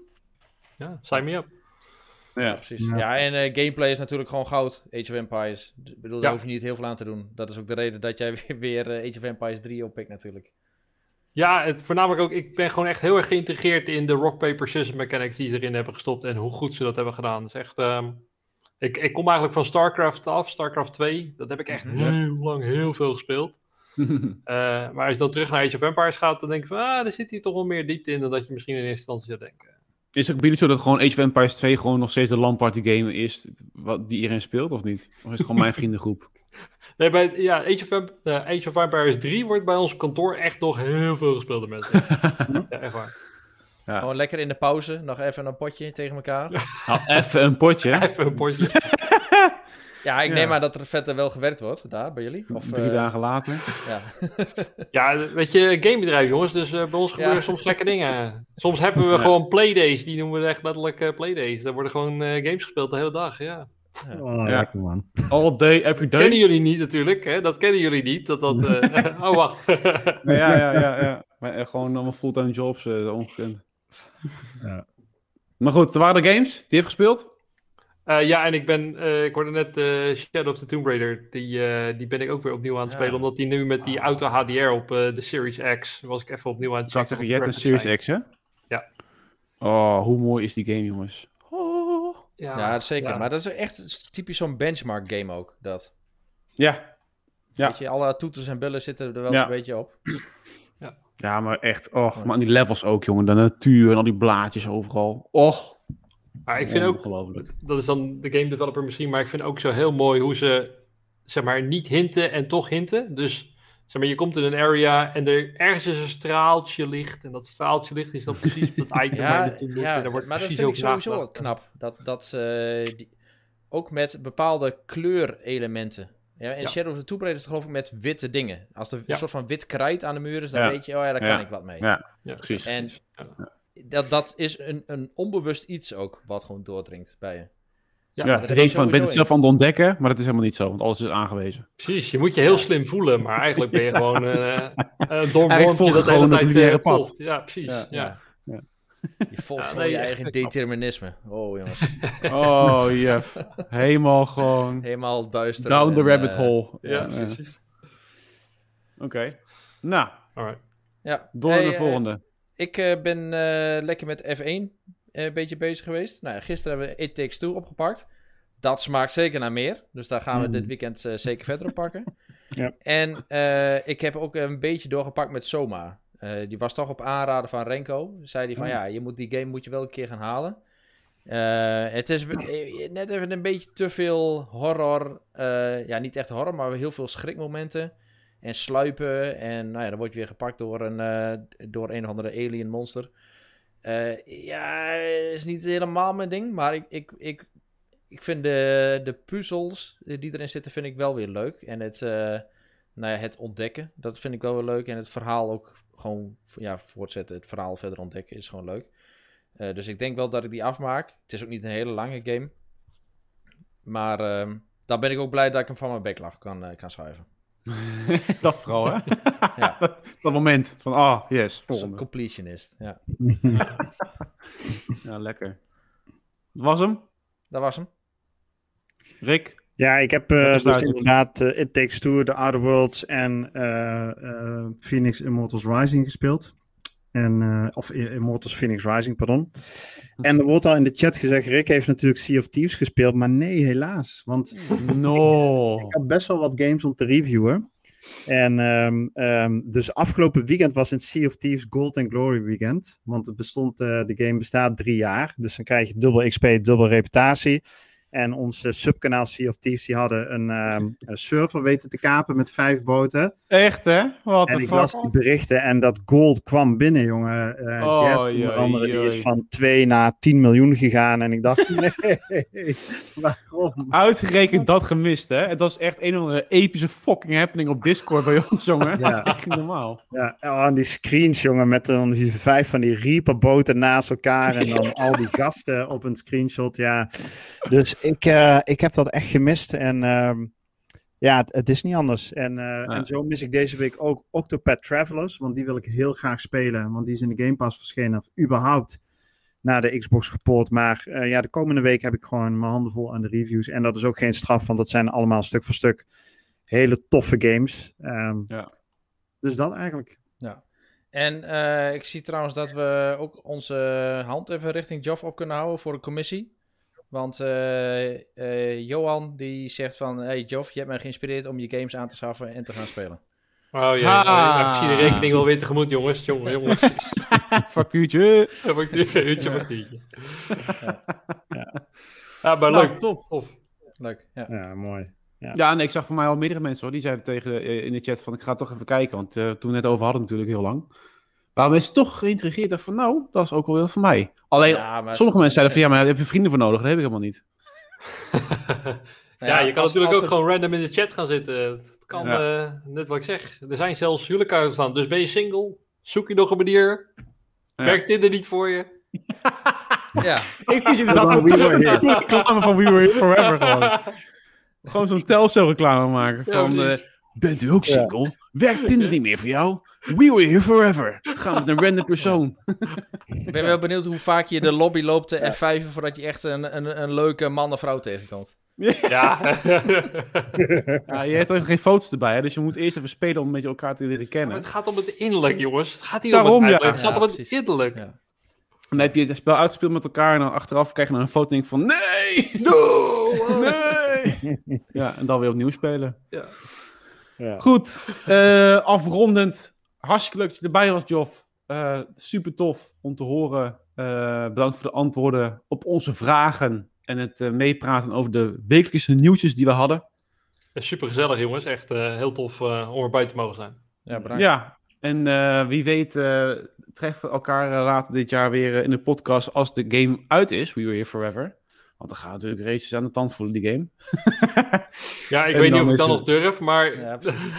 [SPEAKER 3] Ja, sign me up.
[SPEAKER 5] Ja,
[SPEAKER 1] Ja.
[SPEAKER 5] precies.
[SPEAKER 4] Ja.
[SPEAKER 5] Ja, en uh, gameplay is natuurlijk gewoon goud. Age of Empires. Ik bedoel, daar
[SPEAKER 3] Ja.
[SPEAKER 5] hoef je niet heel veel aan te doen. Dat is ook de reden dat jij weer, weer uh, Age of Empires drie oppikt natuurlijk.
[SPEAKER 3] Ja, het, voornamelijk ook, ik ben gewoon echt heel erg geïntegreerd in de rock, paper, scissors mechanics die ze erin hebben gestopt en hoe goed ze dat hebben gedaan. Dat is echt, um, Ik, ik kom eigenlijk van StarCraft af, StarCraft twee. Dat heb ik echt
[SPEAKER 1] Ja.
[SPEAKER 3] heel lang heel veel gespeeld. Uh, maar als je dan terug naar Age of Empires gaat, dan denk je van, ah, er zit hier toch wel meer diepte in dan dat je misschien in eerste instantie zou denken.
[SPEAKER 1] Is het ook bij jullie zo dat gewoon Age of Empires twee gewoon nog steeds de LAN-party game is wat, die iedereen speelt, of niet? Of is het gewoon mijn vriendengroep?
[SPEAKER 3] Nee, bij ja, Age, of Emp- uh, Age of Empires drie wordt bij ons kantoor echt nog heel veel gespeeld door mensen. Ja, echt waar.
[SPEAKER 1] Ja.
[SPEAKER 5] Gewoon lekker in de pauze, nog even een potje tegen elkaar.
[SPEAKER 1] Nou, even een potje.
[SPEAKER 3] Even een potje.
[SPEAKER 5] Ja, ik
[SPEAKER 1] Ja.
[SPEAKER 5] neem aan dat er verder wel gewerkt wordt, daar, bij jullie. Of,
[SPEAKER 1] Drie
[SPEAKER 5] uh,
[SPEAKER 1] dagen later.
[SPEAKER 5] Ja.
[SPEAKER 3] Ja, weet je, gamebedrijf jongens, dus uh, bij ons gebeuren
[SPEAKER 5] Ja.
[SPEAKER 3] soms gekke dingen. Soms hebben we
[SPEAKER 1] Ja.
[SPEAKER 3] gewoon playdays, die noemen we echt letterlijk uh, playdays. Daar worden gewoon uh, games gespeeld de hele dag, ja.
[SPEAKER 4] Oh,
[SPEAKER 1] Ja.
[SPEAKER 4] lekker man.
[SPEAKER 1] All day, every
[SPEAKER 3] Dat kennen
[SPEAKER 1] day.
[SPEAKER 3] jullie niet natuurlijk, hè? Dat kennen jullie niet. Dat dat, uh, oh, wacht.
[SPEAKER 1] Ja, ja, ja. ja. Maar eh, gewoon allemaal fulltime jobs, uh, ongekend.
[SPEAKER 4] Ja.
[SPEAKER 1] Maar goed, er waren de games die je hebt gespeeld.
[SPEAKER 3] Uh, ja, en ik ben, uh, ik hoorde net uh, Shadow of the Tomb Raider, die, uh, die ben ik ook weer opnieuw aan het
[SPEAKER 5] Ja.
[SPEAKER 3] spelen, omdat die nu met die auto H D R op uh, de Series X, was ik even opnieuw aan het
[SPEAKER 1] Ik zou
[SPEAKER 3] checken.
[SPEAKER 1] zeggen, je hebt een Series X, hè?
[SPEAKER 3] Ja.
[SPEAKER 1] Oh, hoe mooi is die game, jongens. Oh.
[SPEAKER 3] Ja,
[SPEAKER 5] Ja, zeker.
[SPEAKER 3] ja.
[SPEAKER 5] Maar dat is echt typisch zo'n benchmark game ook, dat.
[SPEAKER 1] Ja. Ja.
[SPEAKER 5] Weet je, alle toeters en bellen zitten er wel
[SPEAKER 1] Ja.
[SPEAKER 5] eens een beetje op.
[SPEAKER 1] Ja, maar echt, och, maar die levels ook, jongen. De natuur en al die blaadjes overal. Och.
[SPEAKER 3] Maar ik vind ook,
[SPEAKER 1] Ongelooflijk.
[SPEAKER 3] dat is dan de game developer misschien, maar ik vind ook zo heel mooi hoe ze, zeg maar, niet hinten en toch hinten. Dus, zeg maar, je komt in een area en er ergens is een straaltje licht. En dat straaltje licht is dan precies op dat item waar je
[SPEAKER 5] Ja,
[SPEAKER 3] naartoe moet.
[SPEAKER 5] ja
[SPEAKER 3] en daar wordt
[SPEAKER 5] maar dat
[SPEAKER 3] precies
[SPEAKER 5] vind ik
[SPEAKER 3] over
[SPEAKER 5] sowieso wat
[SPEAKER 3] nagedacht.
[SPEAKER 5] knap. Dat, dat eh, die, ook met bepaalde kleurelementen. Ja, in
[SPEAKER 3] Ja.
[SPEAKER 5] Shadow of the Tomb Raider is het geloof ik met witte dingen. Als er
[SPEAKER 3] Ja.
[SPEAKER 5] een soort van wit krijt aan de muur is, dan
[SPEAKER 1] Ja.
[SPEAKER 5] weet je, oh ja, daar kan
[SPEAKER 1] Ja.
[SPEAKER 5] ik wat mee.
[SPEAKER 1] Ja,
[SPEAKER 3] Ja,
[SPEAKER 1] precies.
[SPEAKER 5] En
[SPEAKER 3] Ja.
[SPEAKER 5] dat, dat is een, een onbewust iets ook, wat gewoon doordringt bij je.
[SPEAKER 3] Ja,
[SPEAKER 1] Ja,
[SPEAKER 5] dat
[SPEAKER 1] je
[SPEAKER 5] heb
[SPEAKER 1] denkt
[SPEAKER 5] ik
[SPEAKER 1] van, ik ben het
[SPEAKER 5] sowieso
[SPEAKER 1] zelf aan het ontdekken, maar dat is helemaal niet zo, want alles is aangewezen.
[SPEAKER 3] Precies, je moet je heel slim voelen, maar eigenlijk ben je gewoon uh, een dom
[SPEAKER 1] Eigenlijk volg
[SPEAKER 3] wormpje
[SPEAKER 1] je
[SPEAKER 3] dat de
[SPEAKER 1] gewoon
[SPEAKER 3] hele
[SPEAKER 1] het
[SPEAKER 3] tijd
[SPEAKER 1] lineaire
[SPEAKER 3] uh,
[SPEAKER 1] pad.
[SPEAKER 3] volgt. Ja, precies.
[SPEAKER 1] Ja.
[SPEAKER 3] Ja.
[SPEAKER 5] Ja. Je volgt
[SPEAKER 3] Ja,
[SPEAKER 5] gewoon
[SPEAKER 3] nee,
[SPEAKER 5] je
[SPEAKER 3] echt
[SPEAKER 5] eigen
[SPEAKER 3] knap.
[SPEAKER 5] determinisme. Oh jongens,
[SPEAKER 1] Oh, ja. Helemaal gewoon
[SPEAKER 5] helemaal duister.
[SPEAKER 1] down the
[SPEAKER 5] en,
[SPEAKER 1] rabbit
[SPEAKER 5] eh,
[SPEAKER 1] hole.
[SPEAKER 3] Ja,
[SPEAKER 1] Ja,
[SPEAKER 3] precies.
[SPEAKER 1] Oké. Nou,
[SPEAKER 3] Alright.
[SPEAKER 5] Ja.
[SPEAKER 1] door
[SPEAKER 5] Hey,
[SPEAKER 1] naar de
[SPEAKER 5] eh,
[SPEAKER 1] volgende.
[SPEAKER 5] Ik eh, ben eh, lekker met F één eh, een beetje bezig geweest. Nou, ja, gisteren hebben we It Takes Two opgepakt. Dat smaakt zeker naar meer. Dus daar gaan we
[SPEAKER 4] Mm.
[SPEAKER 5] dit weekend eh, zeker verder op pakken.
[SPEAKER 4] Ja.
[SPEAKER 5] En eh, ik heb ook een beetje doorgepakt met Soma. Eh, die was toch op aanraden van Renko. Zei hij van
[SPEAKER 4] Oh.
[SPEAKER 5] ja, je moet die game moet je wel een keer gaan halen. Eh, het is eh, net even een beetje te veel horror. eh, ja, niet echt horror, maar heel veel schrikmomenten. En sluipen. En nou ja, dan word je weer gepakt door een, eh, door een of andere alien monster. Eh, ja, is niet helemaal mijn ding. Maar ik, ik, ik, ik vind de, de puzzels die erin zitten, vind ik wel weer leuk. En het, uh, nou ja, het ontdekken, dat vind ik wel weer leuk. En het verhaal ook gewoon ja, voortzetten. Het verhaal verder ontdekken is gewoon leuk. Uh, dus ik denk wel dat ik die afmaak. Het is ook niet een hele lange game. Maar uh, dan ben ik ook blij dat ik hem van mijn backlog kan, uh, kan schuiven.
[SPEAKER 1] Dat vooral, hè?
[SPEAKER 5] Ja.
[SPEAKER 1] dat, dat moment van, ah, oh, yes,
[SPEAKER 5] Zo'n completionist, ja.
[SPEAKER 1] Ja, lekker. Dat was hem?
[SPEAKER 5] Dat was hem.
[SPEAKER 1] Rick?
[SPEAKER 4] Ja, ik heb uh, dus
[SPEAKER 1] duidelijk.
[SPEAKER 4] inderdaad uh, It Takes Two, The Outer Worlds en uh, uh, Phoenix Immortals Rising gespeeld. En, uh, of Immortals Phoenix Rising, pardon. En er wordt al in de chat gezegd, Rick heeft natuurlijk Sea of Thieves gespeeld, maar nee, helaas. Want
[SPEAKER 1] No.
[SPEAKER 4] ik had best wel wat games om te reviewen. En um, um, dus afgelopen weekend was een Sea of Thieves Gold and Glory weekend. Want het bestond, uh, de game bestaat drie jaar. Dus dan krijg je dubbel X P, dubbel reputatie. En ons uh, subkanaal Sea of Thieves, die hadden een, um, een server weten te kapen met vijf boten.
[SPEAKER 1] Echt, hè? Wat
[SPEAKER 4] En
[SPEAKER 1] de
[SPEAKER 4] ik
[SPEAKER 1] fuck?
[SPEAKER 4] las die berichten en dat gold kwam binnen, jongen. Uh,
[SPEAKER 1] Oh,
[SPEAKER 4] Jet,
[SPEAKER 1] joi,
[SPEAKER 4] onder andere, die
[SPEAKER 1] joi.
[SPEAKER 4] is van twee naar tien miljoen gegaan. En ik dacht, nee, waarom?
[SPEAKER 1] Uitgerekend dat gemist, hè? Het was echt een of andere epische fucking happening op Discord bij ons, jongen.
[SPEAKER 4] Ja.
[SPEAKER 1] Dat is echt niet normaal.
[SPEAKER 4] Ja, oh, en die screens, jongen, met dan die vijf van die Reaper-boten naast elkaar en dan al die gasten op een screenshot, ja. Dus ik, uh, ik heb dat echt gemist en uh, ja, het, het is niet anders. En, uh, ja. en zo mis ik deze week ook Octopath Travelers, want die wil ik heel graag spelen, want die is in de Game Pass verschenen, of überhaupt naar de Xbox gepoord. Maar uh, ja, de komende week heb ik gewoon mijn handen vol aan de reviews en dat is ook geen straf, want dat zijn allemaal stuk voor stuk hele toffe games. Um,
[SPEAKER 1] Ja.
[SPEAKER 4] Dus dat eigenlijk.
[SPEAKER 5] Ja. En uh, ik zie trouwens dat we ook onze hand even richting Joff op kunnen houden voor de commissie. Want uh, uh, Johan die zegt van... Hey Joff, je hebt mij geïnspireerd om je games aan te schaffen en te gaan spelen.
[SPEAKER 3] Oh ja, oh, ik zie de rekening wel weer tegemoet, jongens. Jongen, jongens.
[SPEAKER 1] Factuurtje.
[SPEAKER 3] Factuurtje, factuurtje.
[SPEAKER 5] Ja.
[SPEAKER 3] Ja. Ja, maar
[SPEAKER 1] Nou,
[SPEAKER 3] leuk.
[SPEAKER 1] top.
[SPEAKER 3] Of,
[SPEAKER 5] Leuk, ja.
[SPEAKER 4] Ja, mooi. Ja,
[SPEAKER 1] Ja, nee, ik zag voor mij al meerdere mensen hoor. Die zeiden tegen uh, in de chat van ik ga toch even kijken. Want uh, toen we het over hadden natuurlijk heel lang. Maar mensen toch geïntrigeerd dachten van nou, dat is ook wel wat voor mij. Alleen,
[SPEAKER 5] Ja, maar
[SPEAKER 1] sommige mensen zeiden van ja, maar daar heb je vrienden voor nodig. Dat heb ik helemaal niet.
[SPEAKER 3] ja, ja, je kan
[SPEAKER 5] als,
[SPEAKER 3] natuurlijk
[SPEAKER 5] als
[SPEAKER 3] ook
[SPEAKER 5] er...
[SPEAKER 3] gewoon random in de chat gaan zitten. Het kan,
[SPEAKER 1] Ja.
[SPEAKER 3] uh, net wat ik zeg. Er zijn zelfs huwelijken uitstaan. Dus ben je single? Zoek je nog een manier?
[SPEAKER 1] Ja.
[SPEAKER 3] Werkt dit er niet voor je?
[SPEAKER 5] Ja,
[SPEAKER 1] Ik vind inderdaad een
[SPEAKER 4] We Were Here.
[SPEAKER 1] reclame van We Were Here Forever gewoon. Gewoon zo'n Telcel reclame maken.
[SPEAKER 3] Ja,
[SPEAKER 1] Van, uh,
[SPEAKER 3] precies.
[SPEAKER 1] bent u ook single? Werkt Tinder niet meer voor jou? We Were Here Forever. Gaan met een random persoon.
[SPEAKER 5] ik ben wel benieuwd hoe vaak je de lobby loopt te F vijf voordat je echt een, een, een leuke man of vrouw tegenkomt.
[SPEAKER 3] Ja.
[SPEAKER 1] Ja, je hebt er geen foto's erbij, hè? Dus je moet eerst even spelen om een beetje elkaar te leren kennen.
[SPEAKER 3] Maar het gaat om het innerlijk, jongens. Het gaat niet
[SPEAKER 1] Daarom,
[SPEAKER 3] om het
[SPEAKER 1] ja.
[SPEAKER 3] uiterlijk. Het gaat
[SPEAKER 5] Ja,
[SPEAKER 3] om het
[SPEAKER 5] precies.
[SPEAKER 3] innerlijk.
[SPEAKER 5] Ja.
[SPEAKER 1] En dan heb je het spel uitgespeeld met elkaar en dan achteraf krijg je dan een foto en denk je van nee!
[SPEAKER 3] No!
[SPEAKER 1] Nee! Ja, en dan weer opnieuw spelen.
[SPEAKER 3] Ja.
[SPEAKER 4] Ja.
[SPEAKER 1] Goed, uh, afrondend. Hartstikke leuk dat je erbij was, Joff. Uh, super tof om te horen. Uh, bedankt voor de antwoorden op onze vragen. En het uh, meepraten over de wekelijkse nieuwtjes die we hadden.
[SPEAKER 3] Super gezellig, jongens. Echt uh, heel tof uh, om erbij te mogen zijn.
[SPEAKER 5] Ja, bedankt.
[SPEAKER 1] Ja, en uh, wie weet uh, treffen we elkaar uh, later dit jaar weer uh, in de podcast als de game uit is. We Were Here Forever. Want dan gaan natuurlijk races aan de tand voelen, die game.
[SPEAKER 3] Ja, ik
[SPEAKER 1] En
[SPEAKER 3] weet niet
[SPEAKER 1] dan
[SPEAKER 3] of ik
[SPEAKER 1] is
[SPEAKER 3] dan
[SPEAKER 1] het-
[SPEAKER 3] nog durf, maar...
[SPEAKER 5] Ja, precies.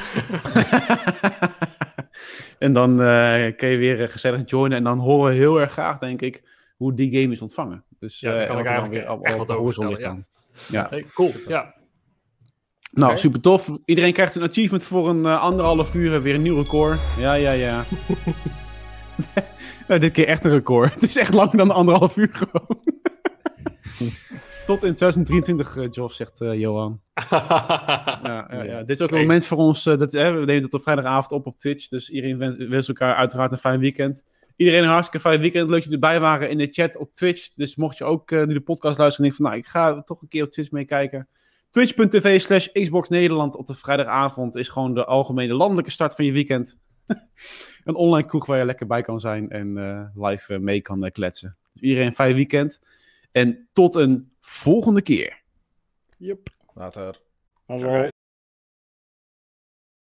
[SPEAKER 1] En dan uh, kun je weer uh, gezellig joinen. En dan horen we heel erg graag, denk ik, hoe die game is ontvangen. Dus
[SPEAKER 3] Ja, daar
[SPEAKER 1] uh,
[SPEAKER 3] kan ik
[SPEAKER 1] wat er dan
[SPEAKER 3] eigenlijk
[SPEAKER 1] weer op-
[SPEAKER 3] echt
[SPEAKER 1] op
[SPEAKER 3] wat
[SPEAKER 1] de
[SPEAKER 3] over
[SPEAKER 1] horizon ligt
[SPEAKER 3] vertellen,
[SPEAKER 1] dan. Ja.
[SPEAKER 3] Hey, cool, ja.
[SPEAKER 1] Nou,
[SPEAKER 5] Oké.
[SPEAKER 1] super tof. Iedereen krijgt een achievement voor een uh, anderhalf uur. uh, Weer een nieuw record. Ja, ja, ja. Nou, dit keer echt een record. Het is echt langer dan anderhalf uur gewoon. Tot in twintig drieëntwintig, uh, Joff, zegt uh, Johan. Ja, ja, ja. Dit is ook een
[SPEAKER 3] Oké.
[SPEAKER 1] moment voor ons. Uh, dat, hè, we nemen het op vrijdagavond op op Twitch. Dus iedereen wens, wens elkaar uiteraard een fijn weekend. Iedereen een hartstikke fijn weekend. Leuk dat jullie erbij waren in de chat op Twitch. Dus mocht je ook uh, nu de podcast luisteren en denken van... Nou, ik ga toch een keer op Twitch meekijken. Twitch.tv slash Xbox Nederland op de vrijdagavond is gewoon de algemene landelijke start van je weekend. Een online kroeg waar je lekker bij kan zijn en uh, live uh, mee kan uh, kletsen. Dus iedereen een fijn weekend. En tot een volgende keer.
[SPEAKER 4] Yep.
[SPEAKER 5] Later.
[SPEAKER 4] Hallo.